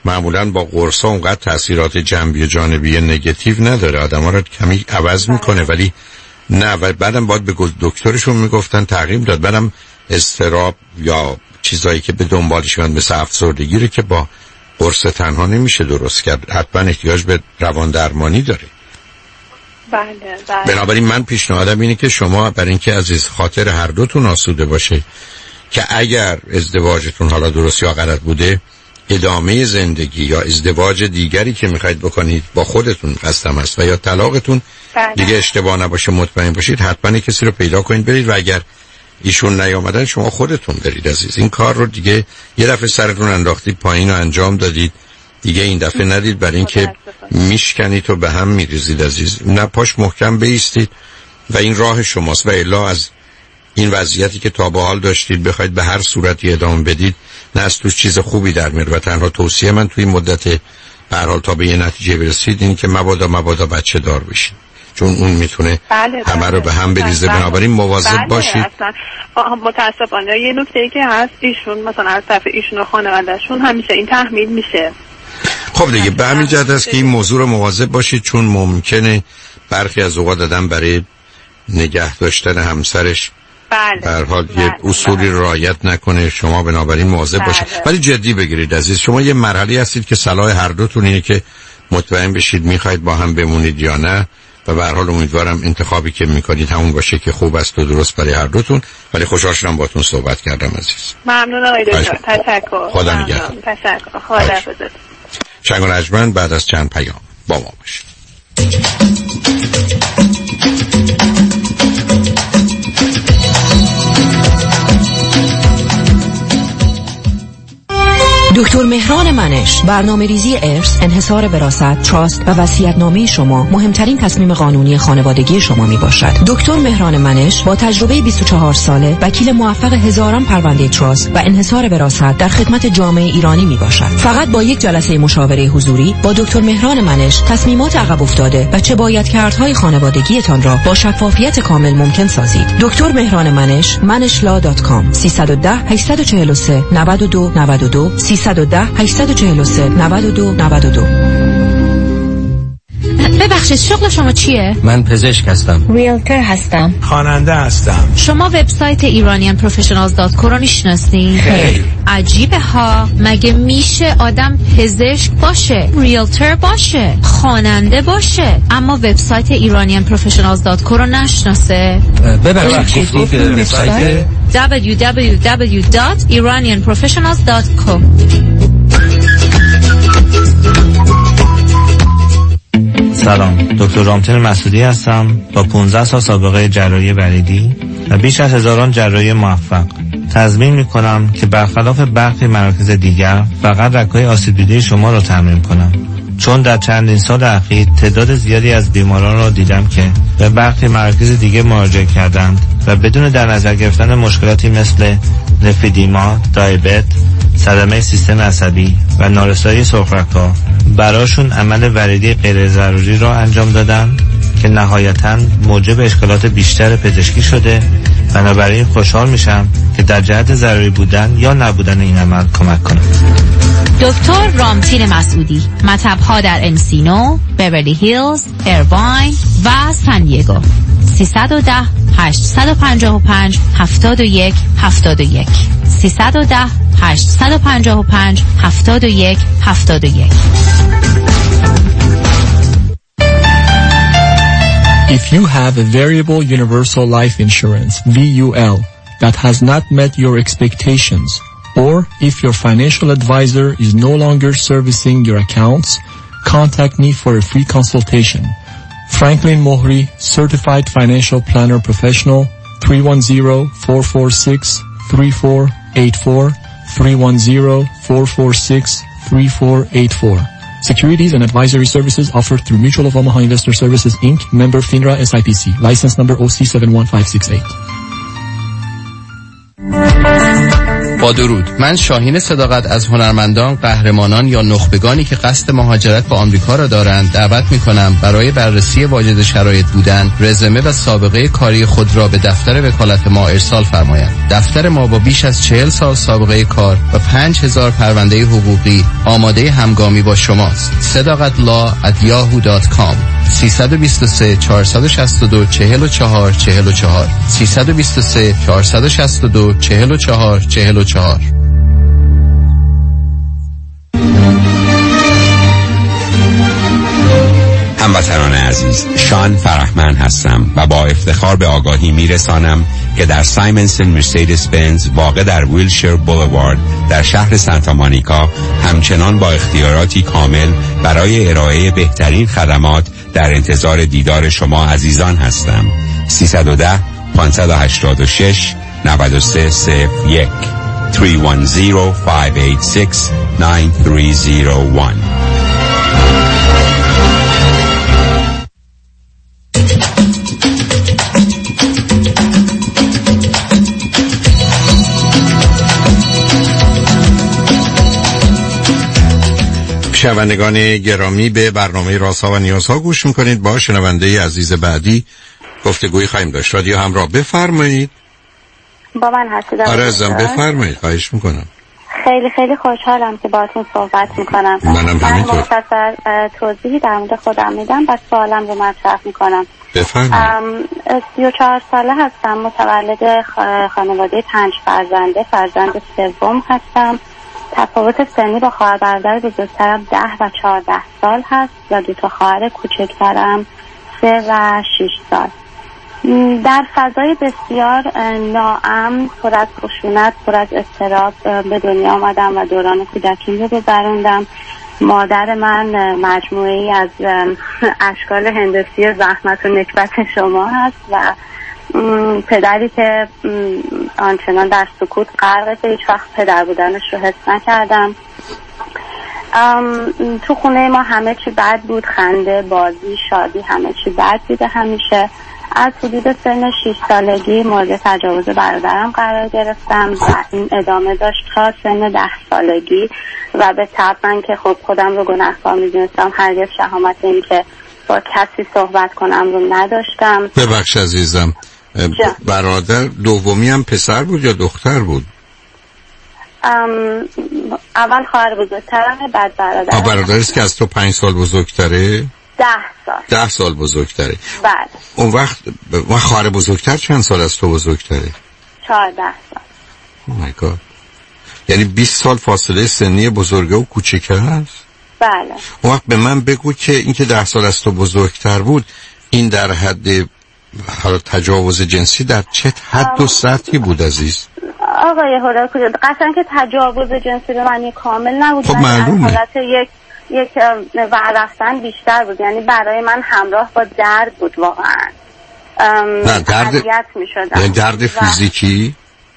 معمولا با قرصا اونقدر تاثیرات جنبی و جانبی نگاتیو نداره، آدم‌ها رو کمی عوض میکنه، ولی نه. و بعدم باید به دکترشون میگفتن تغییر داد. بعدم اضطراب یا چیزایی که به دنبالش میاد مثل افسردگی رو که با قرص تنها نمیشه درست کرد، حتما احتیاج به روان درمانی داره. بله بله. بنابراین من پیشنهادم اینه که شما برای اینکه عزیز خاطر هر دوتون آسوده باشه که اگر ازدواجتون حالا درست یا غلط بوده، ادامه زندگی یا ازدواج دیگری که میخواید بکنید با خودتون قصدم است و یا طلاقتون بله. دیگه اشتباه نباشه، مطمئن باشید حتما کسی رو پیدا کنید برید و اگر ایشون نیامدن شما خودتون برید عزیز. این کار رو دیگه یه دفعه سرتون انداختید پایین و انجام دادید، دیگه این دفعه ندید برای اینکه میشکنید و به هم میریزید عزیز. نه، پاش محکم بایستید و این راه شماست و الا از این وضعیتی که تا به حال داشتید بخواید به هر صورتی ادامه بدید نه از توش چیز خوبی در میاد. و تنها توصیه من توی مدت به هر حال تا به یه نتیجه برسید این که مبادا مبادا بچه دار بشین، چون اون میتونه بله همه رو به هم بریزه. بله. بنابراین مواظب بله باشید. متاسفانه یه نکته که هست ایشون مثلا از طرف ایشون و خانواده‌شون همیشه این تحمیل میشه. خب دیگه به همین جهت است که این موضوع رو مواظب باشید، چون ممکنه برخی از اوقات آدم برای نگه داشتن همسرش بله به هر حال بله. یه اصولی بله. رعایت نکنه. شما بنابراین مواظب بله. باشید، ولی جدی بگیرید عزیز. شما یه مرحله هستید که صلاح هر دوتون اینه که مطمئن بشید میخواید با هم بمونید یا نه و به هر حال امیدوارم انتخابی که میکنید همون باشه که خوب است و درست برای هر دوتون. ولی خوشحال شدم باهاتون صحبت کردم عزیز. ممنون آقای دکتر. تشکر. خدا نگهدار. تشکر. خدا حافظ. شنگ و رجمن بعد از چند پیام با ما باشید. دکتر مهران منش، برنامه ریزی ارث، انحصار وراثت، تراست و وصیت‌نامه شما مهمترین تصمیم قانونی خانوادگی شما می باشد. دکتر مهران منش با تجربه بیست و چهار ساله، وکیل موفق هزاران پرونده تراست و انحصار وراثت در خدمت جامعه ایرانی می باشد. فقط با یک جلسه مشاوره حضوری با دکتر مهران منش تصمیمات عقب افتاده و چه باید کردهای خانوادگیتان را با شفافیت کامل ممکن سازید. دکتر مهران منش، منش لا دات کام. سیصد و ده هشتصد و چهل و سه نود و دو نود و دو سیصد و ده هشتصد و چهل و سه نود و دو نود و دو. ببخشید شغل شما چیه؟ من پزشک هستم. ریلتر هستم. خواننده هستم. شما وبسایت ایرانیان پروفشنالز دات کو رو میشناسید؟ خیلی. عجیبه ها، مگه میشه آدم پزشک باشه، ریلتر باشه، خواننده باشه اما وبسایت ایرانیان پروفشنالز دات کو رو نشناسه؟ ببخشید گفتید وبسایت دبلیو دبلیو دبلیو دات ایرانیان پروفشنالز دات کو. سلام، دکتر رامتین مسعودی هستم با پانزده سال سابقه جراحی بریدی و بیش از هزاران جراحی موفق. تضمین میکنم که برخلاف برخی مراکز دیگر فقط رگ‌های آسیب دیده شما رو ترمیم کنم، چون در چندین سال اخیر تعداد زیادی از بیماران را دیدم که به برخی مراکز دیگه مراجعه کردند و بدون در نظر گرفتن مشکلاتی مثل لفیدیما، دیابت، صدمه سیستم عصبی و نارسایی سرخرگ‌ها براشون عمل وریدی غیر ضروری را انجام دادن که نهایتاً موجب اشکالات بیشتر پزشکی شده. بنابراین خوشحال میشم که در جهت ضروری بودن یا نبودن این عمل کمک کنم. دکتر رامتین مسعودی، مطب‌ها در انسینو، بیورلی هیلز، ایرواین و سن دیگو. سیصد و ده هشتصد و پنجاه و پنج هفتاد و یک هفتاد و یک سیصد و ده هشتصد و پنجاه و پنج هفتاد و یک هفتاد و یک. If you have a variable universal life insurance V U L that has not met your expectations, or if your financial advisor is no longer servicing your accounts, contact me for a free consultation. Franklin Mohri, Certified Financial Planner Professional, three one zero, four four six, three four eight four, three one zero, four four six, three four eight four. Securities and advisory services offered through Mutual of Omaha Investor Services, Incorporated, member FINRA S I P C, license number O C seven one five six eight. با درود، من شاهین صداقت از هنرمندان، قهرمانان یا نخبگانی که قصد مهاجرت به آمریکا را دارند دعوت می‌کنم برای بررسی واجد شرایط بودن، رزومه و سابقه کاری خود را به دفتر وکالت ما ارسال فرمایند. دفتر ما با بیش از چهل سال سابقه کار و پنج هزار پرونده حقوقی آماده همگامی با شماست. صداقت لا ات یاهو دات کام سه دو سه چهار شش دو چهار چهار چهار چهار سه دو سه چهار شش دو چهار چهار چهار چهار. هموطنان عزیز، شان فرحمن هستم و با افتخار به آگاهی میرسانم که در سایمنسن مرسیدس بنز واقع در ویلشیر بولوارد در شهر سانتا مونیکا همچنان با اختیاراتی کامل برای ارائه بهترین خدمات در انتظار دیدار شما عزیزان هستم. سیصد و ده پانصد و هشتاد و شش نود و سه صفر یک سه یک صفر پنج هشت شش نه سه صفر یک. شنوندگان گرامی، به برنامه رازها و نیازها گوش میکنید. با شنونده عزیز بعدی گفتگویی خواهیم داشت. رادیو همراه، بفرمایید. با من هستید؟ آره ازم بفرمایید، خواهش میکنم. خیلی خیلی خوشحالم که باهاتون صحبت میکنم. منم همینطور. من مختصر توضیحی در مورد خودم میدم و سوالم رو مطرح میکنم. بفرمایید. سی و چهار ساله هستم، متولد خانواده پنج فرزنده، فرزند سوم هستم. تفاوت سنی با خواهر برادر بزرگترم ده و چهارده سال هست و دو تا خواهر کوچکترم سه و شش سال. در فضای بسیار ناامن، پر از خشونت، پر از اضطراب به دنیا آمدم و دوران کودکیم رو گذروندم. مادر من مجموعه ای از اشکال هندسی زحمت و نکبت شما هست و پدری که آنچنان در سکوت غرقه، هیچ وقت پدر بودنش رو حس نکردم. تو خونه ما همه چی بد بود، خنده، بازی، شادی، همه چی بد بوده همیشه. از حدود سن شش سالگی مورد تجاوز برادرم قرار گرفتم و این ادامه داشت تا سن ده سالگی و به طبع من که خب خودم رو گناهکار می‌دونستم، هرگز شهامت این که با کسی صحبت کنم رو نداشتم. ببخش عزیزم، برادر دومی هم پسر بود یا دختر بود؟ اول خواهر بزرگترم، بعد برادرم. برادرست که از تو پنج سال بزرگتره؟ ده سال. ده سال بزرگتره. بعد اون وقت و خواهر بزرگتر چند سال از تو بزرگتره؟ چهارده سال. oh my God. یعنی بیست سال فاصله سنی بزرگه و کوچکه هست؟ بله. اون وقت به من بگو که این که ده سال از تو بزرگتر بود، این در حد حالا تجاوز جنسی در چه حد و سطحی بود عزیز؟ آقای هولا قطعا که تجاوز جنسی به معنی کامل نبود. خب معلومه. حالت یک یک ورفتن بیشتر بود، یعنی برای من همراه با درد بود واقعا. نه درد می شدم. یعنی درد فیزیکی؟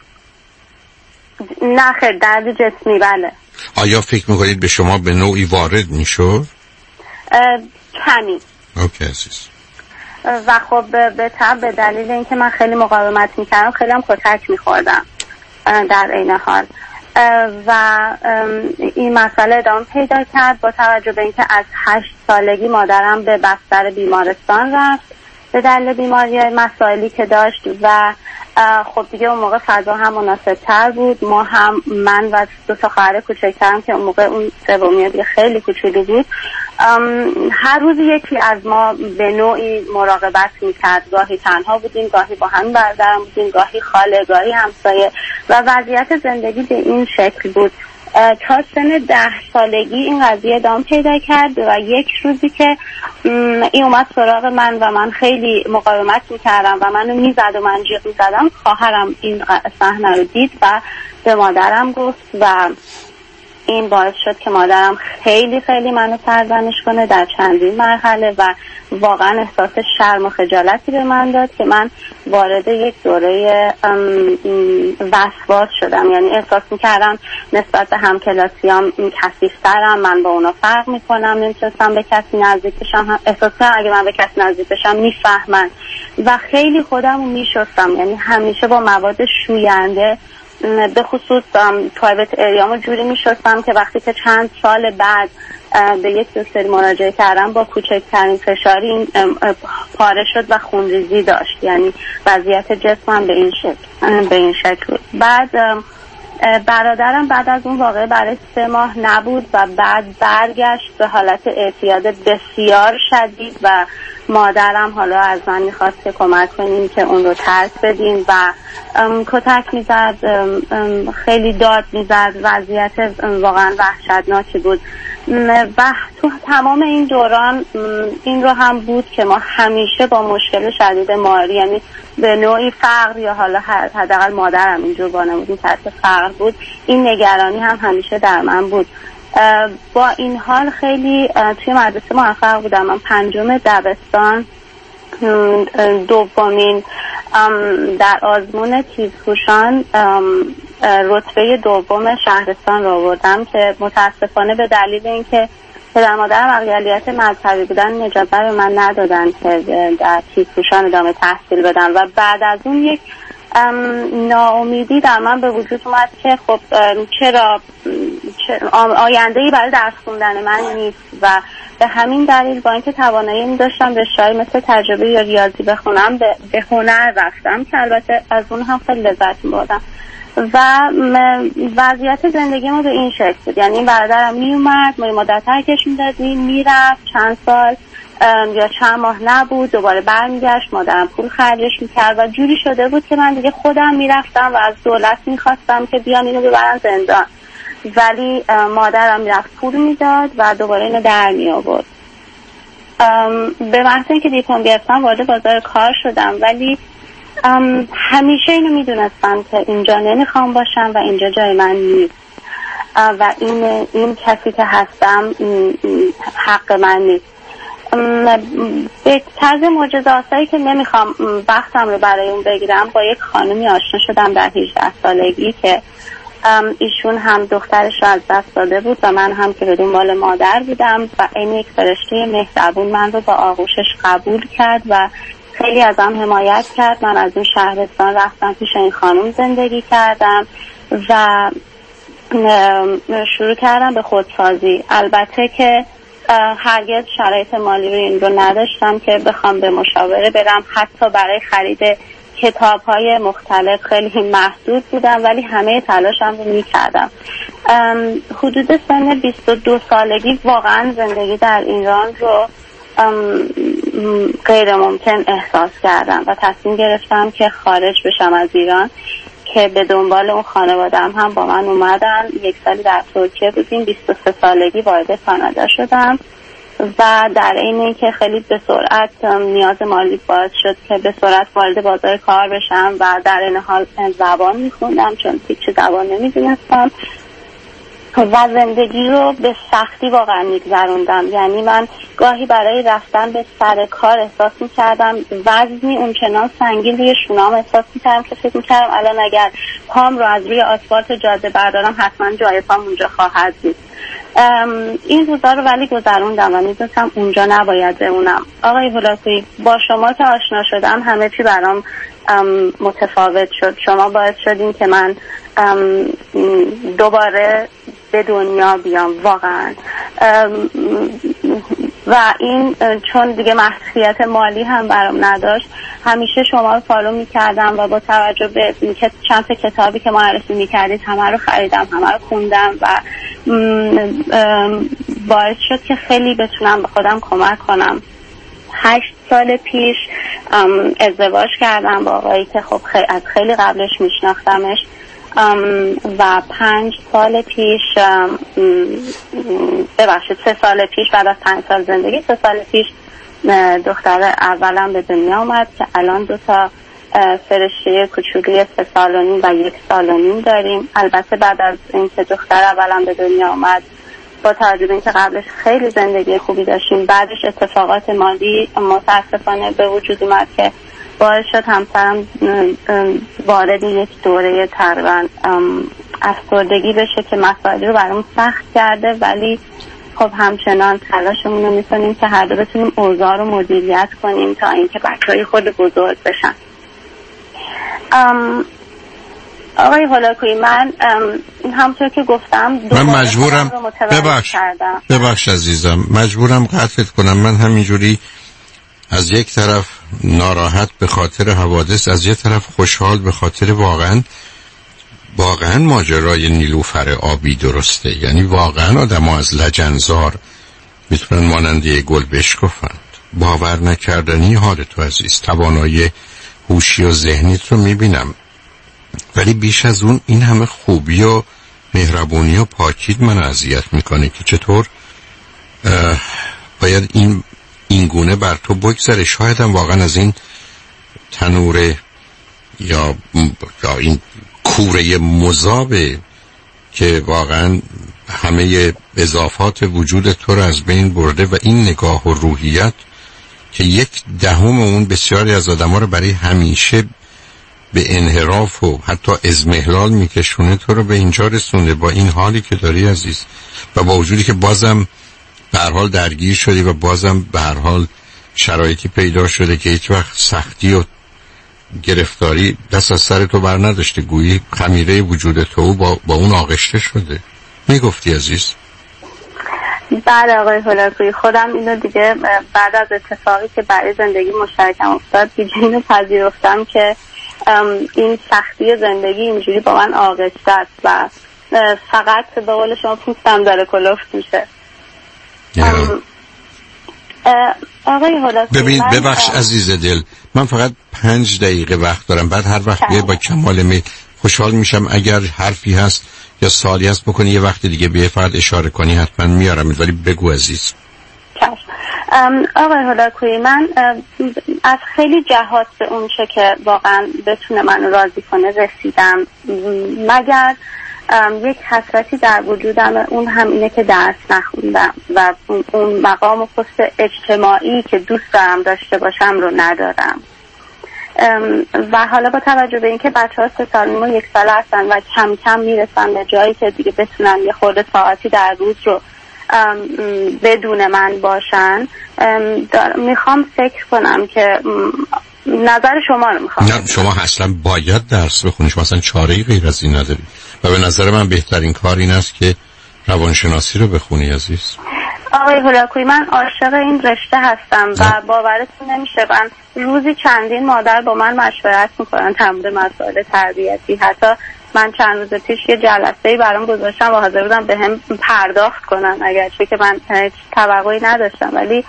نه خیر، درد جسمی. بله. آیا فکر میکنید به شما به نوعی وارد میشد؟ کمی. اوکی عزیز. و خب به طب به دلیل اینکه من خیلی مقاومت میکردم خیلی هم کتک میخوردم در این حال و این مسئله ادامه پیدا کرد با توجه به اینکه از هشت سالگی مادرم به بستر بیمارستان رفت به دلیل بیماری مسائلی که داشت و خب دیگه اون موقع فضا هم مناسب تر بود. ما هم من و دو تا خواهر کوچکترم که اون موقع اون سومی دیگه خیلی کوچولو بود، هر روز یکی از ما به نوعی مراقبت میکرد. گاهی تنها بودیم، گاهی با هم برادرم بودیم، گاهی خاله، گاهی همسایه و وضعیت زندگی به این شکل بود. تا سن ده سالگی این قضیه ادامه پیدا کرد و یک روزی که این اومد سراغ من و من خیلی مقاومت میکردم و منو میزد و من جیغ میزدم، خواهرم این صحنه رو دید و به مادرم گفت و این باعث شد که مادرم خیلی خیلی منو سرزنش کنه در چندین مرحله و واقعا احساس شرم و خجالتی به من داد که من وارد یک دوره وسواس شدم. یعنی احساس میکردم نسبت به همکلاسیام کثیف‌ترم، من با اونا فرق میکنم، نمیتونستم به کسی نزدیک بشم، احساس کنم اگه من به کسی نزدیک بشم میفهمن و خیلی خودم رو میشستم. یعنی همیشه با مواد شوینده به خصوص پرایوت اریامو جوری میشستم که وقتی که چند سال بعد به یک دکتری مراجعه کردم با کوچکترین فشاری این پاره شد و خونریزی داشت، یعنی وضعیت جسمم به این شکل به این شکل بود. بعد برادرم بعد از اون واقعه برای سه ماه نبود و بعد برگشت به حالت اعتیاد بسیار شدید و مادرم حالا از من میخواست که کمک کنیم که اون رو ترک بدیم و کتک میزد، خیلی داد میزد، وضعیت واقعا وحشتناکی بود و تو تمام این دوران این رو هم بود که ما همیشه با مشکل شدید مالی، یعنی به نوعی فقر یا حالا حداقل مادرم اینجور با نمودین تحت فقر بود، این نگرانی هم همیشه در من بود. با این حال خیلی توی مدرسه موفق بودم. من پنجم دبستان دومین در آزمون تیزهوشان رتبه دوم شهرستان رو آوردم که متاسفانه به دلیل اینکه پدر مادرم اقلیت مذهبی بودن اجازه به من ندادن که در تیزهوشان ادامه تحصیل بدم و بعد از اون یک ناامیدی در من به وجود اومد که خب چرا آینده‌ای برای درس خوندن من نیست و به همین دلیل با اینکه توانایی داشتم رشته‌ای مثل تجربه یا ریاضی بخونم به, به هنر رفتم که البته از اون هم خیلی لذت می‌بردم و وضعیت زندگی ما به این شکل بود. یعنی این برادرم میومد ما مدت ترکش میدادیم میرفت چند سال یا چند ماه نبود دوباره برمیگشت، مادرم پول خرجش میکرد و جوری شده بود که من دیگه خودم میرفتم و از دولت میخواستم که بیان اینو ببرن زندان، ولی مادرم میرفت پول میداد و دوباره اینو در میآورد. به محض اینکه دیپلم گرفتم وارد بازار کار شدم، ولی همیشه اینو میدونستم که اینجا نمیخوام باشم و اینجا جای من نیست و این این کسی که هستم حق من نیست. به طرز معجزه‌آسایی که نمیخوام وقتم رو برای اون بگیرم با یک خانمی آشنا شدم در هجده سالگی که ایشون هم دخترش رو از دست داده بود و من هم که به دنبال مادر بودم و این یک فرشته مهربون من رو با آغوشش قبول کرد و خیلی ازم حمایت کرد. من از اون شهرستان رفتم پیش این خانم زندگی کردم و شروع کردم به خودسازی. البته که هرگز شرایط مالی رو این رو نداشتم که بخوام به مشاوره برم، حتی برای خرید کتاب‌های مختلف خیلی محدود بودم، ولی همه تلاشم رو می‌کردم. حدود سن بیست و دو سالگی واقعا زندگی در ایران رو غیر ممکن احساس کردم و تصمیم گرفتم که خارج بشم از ایران که به دنبال اون خانواده‌ام هم با من اومدن. یک سالی در ترکیه بودیم، بیست و سه سالگی وارد کانادا شدم و در این اینکه خیلی به سرعت نیاز مالی باعث شد که به سرعت وارد بازار کار بشم و در این حال زبان میخوندم چون هیچ زبان نمیدونستم و زندگی رو به سختی واقعا میگذروندم. یعنی من گاهی برای رفتن به سر کار احساس میکردم وزنی اونچنان سنگین روی شونام احساس میکردم که فکر میکردم الان اگر پام رو از روی آسفالت جاده بردارم حتما جای پام اونجا خواهد بود. این روزا رو ولی گذروندم و میدونستم اونجا نباید بمونم. آقای هولاکویی، با شما که آشنا شدم همه چی برام متفاوت شد. شما باعث شدین که من دوباره به دنیا بیام واقعا و این چون دیگه محدودیت مالی هم برام نداشت همیشه شما رو فالو میکردم و با توجه به چند تا کتابی که معرفی میکردید همه رو خریدم، همه رو خوندم و باعث شد که خیلی بتونم به خودم کمک کنم. هشت سال پیش ازدواج کردم با آقایی که خب خی... از خیلی قبلش میشناختمش و پنج سال پیش ببخشید سه سال پیش بعد از پنج سال زندگی سه سال پیش دختر اولم به دنیا اومد که الان دو تا فرشته کوچولی سه سال و نیم و یک سال و نیم داریم. البته بعد از اینکه دختر اولم به دنیا اومد با توجه به اینکه قبلش خیلی زندگی خوبی داشتیم بعدش اتفاقات مالی متاسفانه به وجود اومد که باعث شد همسرم وارد یک دوره تقریبا افسردگی بشه که مسائل رو برام سخت کرده، ولی خب همچنان تلاشمون رو میکنیم که هر دو بتونیم اوضاع رو مدیریت کنیم تا اینکه بچه‌های خود بزرگ بشن. آقای هولاکویی من همونطور که گفتم من مجبورم ببخش ببخش عزیزم مجبورم قطعت کنم. من همینجوری از یک طرف ناراحت به خاطر حوادث، از یک طرف خوشحال به خاطر واقعا واقعا ماجرای نیلوفر آبی درسته. یعنی واقعا آدم ها از لجنزار میتونن ماننده گل بشکفند. باور نکردنی حال تو عزیز، توانایی هوشی و ذهنیت رو میبینم، ولی بیش از اون این همه خوبی و مهربونی و پاکید من اذیت میکنه که چطور باید این این گونه بر تو بگذره. شاید هم واقعا از این تنور یا یا این کوره مذابه که واقعا همه اضافات وجود تو رو از بین برده و این نگاه و روحیت که یک دهم اون بسیاری از آدم ها رو برای همیشه به انحراف و حتی ازمهلال میکشونه تو رو به اینجا رسونده با این حالی که داری عزیز. و با وجودی که بازم به هر حال درگیر شدی و بازم به هر حال شرایطی پیدا شده که هیچ وقت سختی و گرفتاری دست از سر تو بر نداشته، گویی خمیره وجود تو با, با اون آغشته شده. میگفتی عزیز؟ بله آقای هولاکویی، خودم اینو دیگه بعد از اتفاقی که برای زندگی مشترکم افتاد دیگه اینو پذیرفتم که این سختی زندگی اینجوری با من آغشته است و فقط به قول شما پوستم داره کلفت میشه. آقای هولاکویی ببین ببخش عزیز دل، من فقط پنج دقیقه وقت دارم، بعد هر وقت بیای با کمال میل خوشحال میشم. اگر حرفی هست یا سوالی هست بکنی یه وقت دیگه بیای فقط اشاره کنی حتما میارم، ولی بگو عزیز. آقای هولاکویی من از خیلی جهات به اون چه که واقعا بتونه منو راضی کنه رسیدم، مگر یک حسرتی در وجودم، اون هم اینه که درس نخوندم و اون مقام و پست اجتماعی که دوست دارم داشته باشم رو ندارم. و حالا با توجه به اینکه بچه ها سه سال و یک سال هستن و کم کم میرسن به جایی که دیگه بتونن یه خورده ساعتی در روز رو بدون من باشن، میخوام فکر کنم که نظر شما رو میخوام. نه شما اصلا باید درس بخونی، شما اصلا چاره‌ای غیر از این نداری و به نظر من بهترین کار این است که روانشناسی رو بخونی عزیز. آقای هولاکویی من عاشق این رشته هستم و باورتون نمیشه من روزی چندین مادر با من مشورت میکنن در مورد مسائل تربیتی. حتی من چند روز پیش یه جلسه‌ای برام گذاشتم و حاضر بودم به هم پرداخت کنن، اگرچه که من هیچ توقعی نداشتم، ولی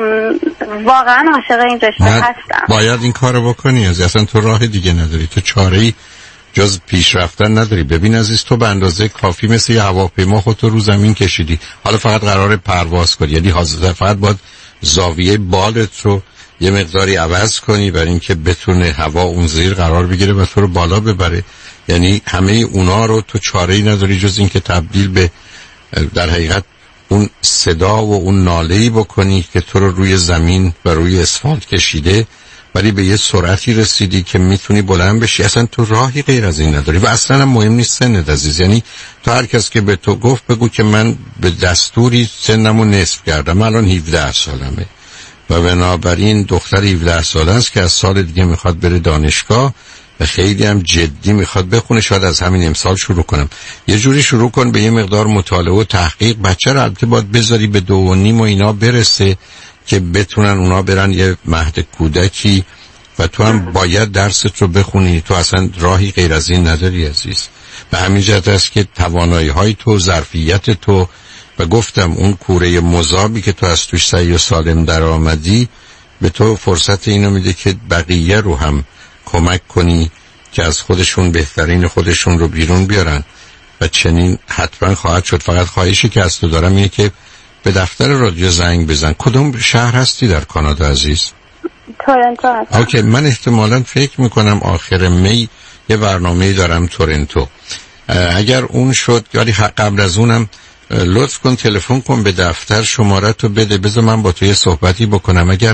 واقعا عاشق این رشته هستم. باید این کارو بکنی عزیز، اصلا تو راه دیگه نداری، تو چاره‌ای جز پیش رفتن نداری. ببین عزیز، تو به اندازه کافی مثل یه هواپیما خودتو رو زمین کشیدی، حالا فقط قراره پرواز کنی، یعنی حاضر فقط باید زاویه بالت رو یه مقداری عوض کنی برای اینکه بتونه هوا اون زیر قرار بگیره و تو رو بالا ببره. یعنی همه اونا رو تو چاره‌ای نداری جز اینکه تبدیل به در حقیقت اون صدا و اون ناله‌ای بکنی که تو رو روی زمین و روی اسفالت کشیده، ولی به یه سرعتی رسیدی که میتونی بلند بشی. اصلا تو راهی غیر از این نداری و اصلا هم مهم نیست سنت عزیز. یعنی تو هر کس که به تو گفت بگو که من به دستوری سنمو نصف کردم، الان هفده سالمه و بنابراین دختر هفده ساله است که از سال دیگه میخواد بره دانشگاه و خیلی هم جدی میخواد بخونه. شاید از همین امسال شروع کنم. یه جوری شروع کن به یه مقدار مطالعه و تحقیق. بچه رو البته باید بذاری به دو و نیم و اینا برسه که بتونن اونا برن یه مهد کودکی و تو هم باید درست رو بخونی. تو اصلا راهی غیر از این نداری عزیز. به همین جهت است که توانایی های تو، ظرفیت تو و گفتم اون کوره مذابی که تو از توش سعی و سالم در آمدی به تو فرصت اینو میده که بقیه رو هم کمک کنی که از خودشون بهترین خودشون رو بیرون بیارن و چنین حتما خواهد شد. فقط خواهشی که از تو دارم اینه که به دفتر رادیو زنگ بزن. کدوم شهر هستی در کانادا عزیز؟ تورنتو هستم. اوکی، من احتمالاً فکر میکنم آخر می یه برنامه دارم تورنتو. اگر اون شد یعنی قبل از اونم لطف کن تلفن کن به دفتر، شماره تو بده، بذار من با تو یه صحبتی بکنم. اگر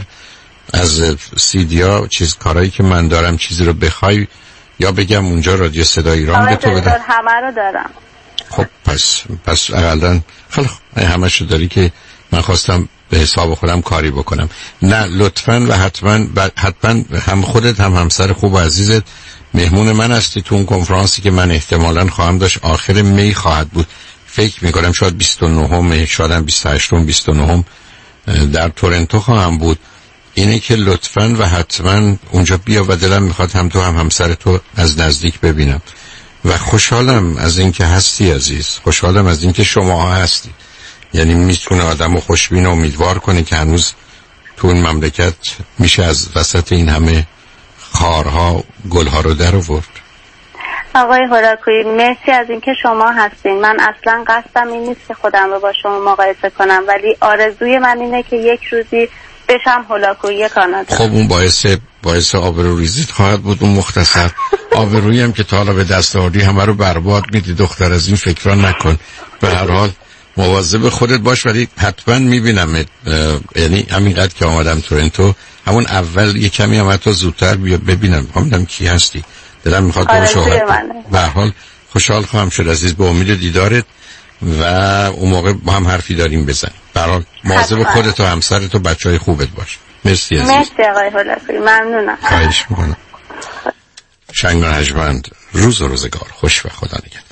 از سیدیا چیز کارایی که من دارم چیزی رو بخوای یا بگم اونجا رادیو صدای ایران به تو بدم. همه رو دارم. خب پس پس اقلا خیلی خوب همه شو داری که من خواستم به حساب خودم کاری بکنم. نه لطفاً و حتماً حتماً هم خودت هم همسر خوب و عزیزت مهمون من هستی تو اون کنفرانسی که من احتمالاً خواهم داشت آخر می خواهد بود. فکر میکنم شاید بیست و نهم شاید هم بیست و هشتم بیست و نهم در تورنتو خواهم بود. اینه که لطفاً و حتما اونجا بیا و دلم میخواد هم تو هم همسر تو از نزدیک ببینم و خوشحالم از اینکه هستی عزیز، خوشحالم از اینکه شما هستی. یعنی میتونه آدمو خوشبین و امیدوار کنه که هنوز تو این مملکت میشه از وسط این همه خارها گلها رو در آورد. آقای هولاکویی مرسی از اینکه شما هستین. من اصلا قصدم این نیست که خودم رو با شما مقایسه کنم، ولی آرزوی من اینه که یک روزی بشم هولاکویی کانادا. خب اون باعث باعث آبروریزیت خواهد بود. اون مختصر آبرویی هم که تا حالا به دست آوردی همه رو برباد میدی. دختر از این فکرا نکن. به هر حال مواظب خودت باش، ولی حتما میبینم. یعنی همینقدر که آمدم تورنتو همون اول یه کمی هم حتی زودتر بیا ببینم، ببینم کی هستی. دلم میخواد تو شوهر. به هر حال خوشحال خواهم شد عزیز، به امید دیدارت و اون موقع با هم حرفی داریم بزنیم. به هر حال مواظب خودت و همسرت و بچهای خوبت باش. مرسی عزیز. مرسی آقای هولاکویی، ممنونم. خواهش میکنم. شنگ و نجمند، روز و روزگار خوش و خدا نگهدار.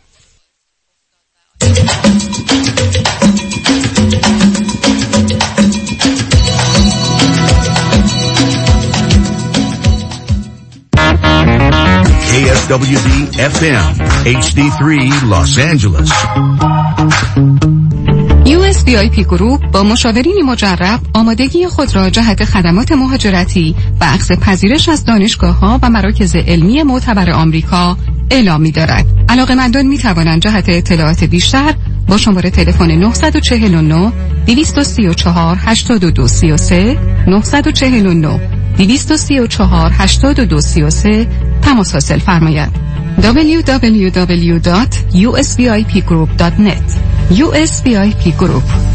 K S W D F M H D three Los Angeles. یو اس وی آی پی گروپ با مشاورین مجرب آمادگی خود را جهت خدمات مهاجرتی و اخذ پذیرش از دانشگاه‌ها و مراکز علمی معتبر آمریکا اعلام می‌دارد. علاقه‌مندان می‌توانند جهت اطلاعات بیشتر با شماره تلفن نه چهار نه دو سه چهار هشت دو سه سه نه چهار نه دو سه چهار هشت دو سه سه تماس حاصل فرمایید. دبلیو دبلیو دبلیو دات یو اس وی آی پی گروپ دات نت یو اس وی آی پی Group.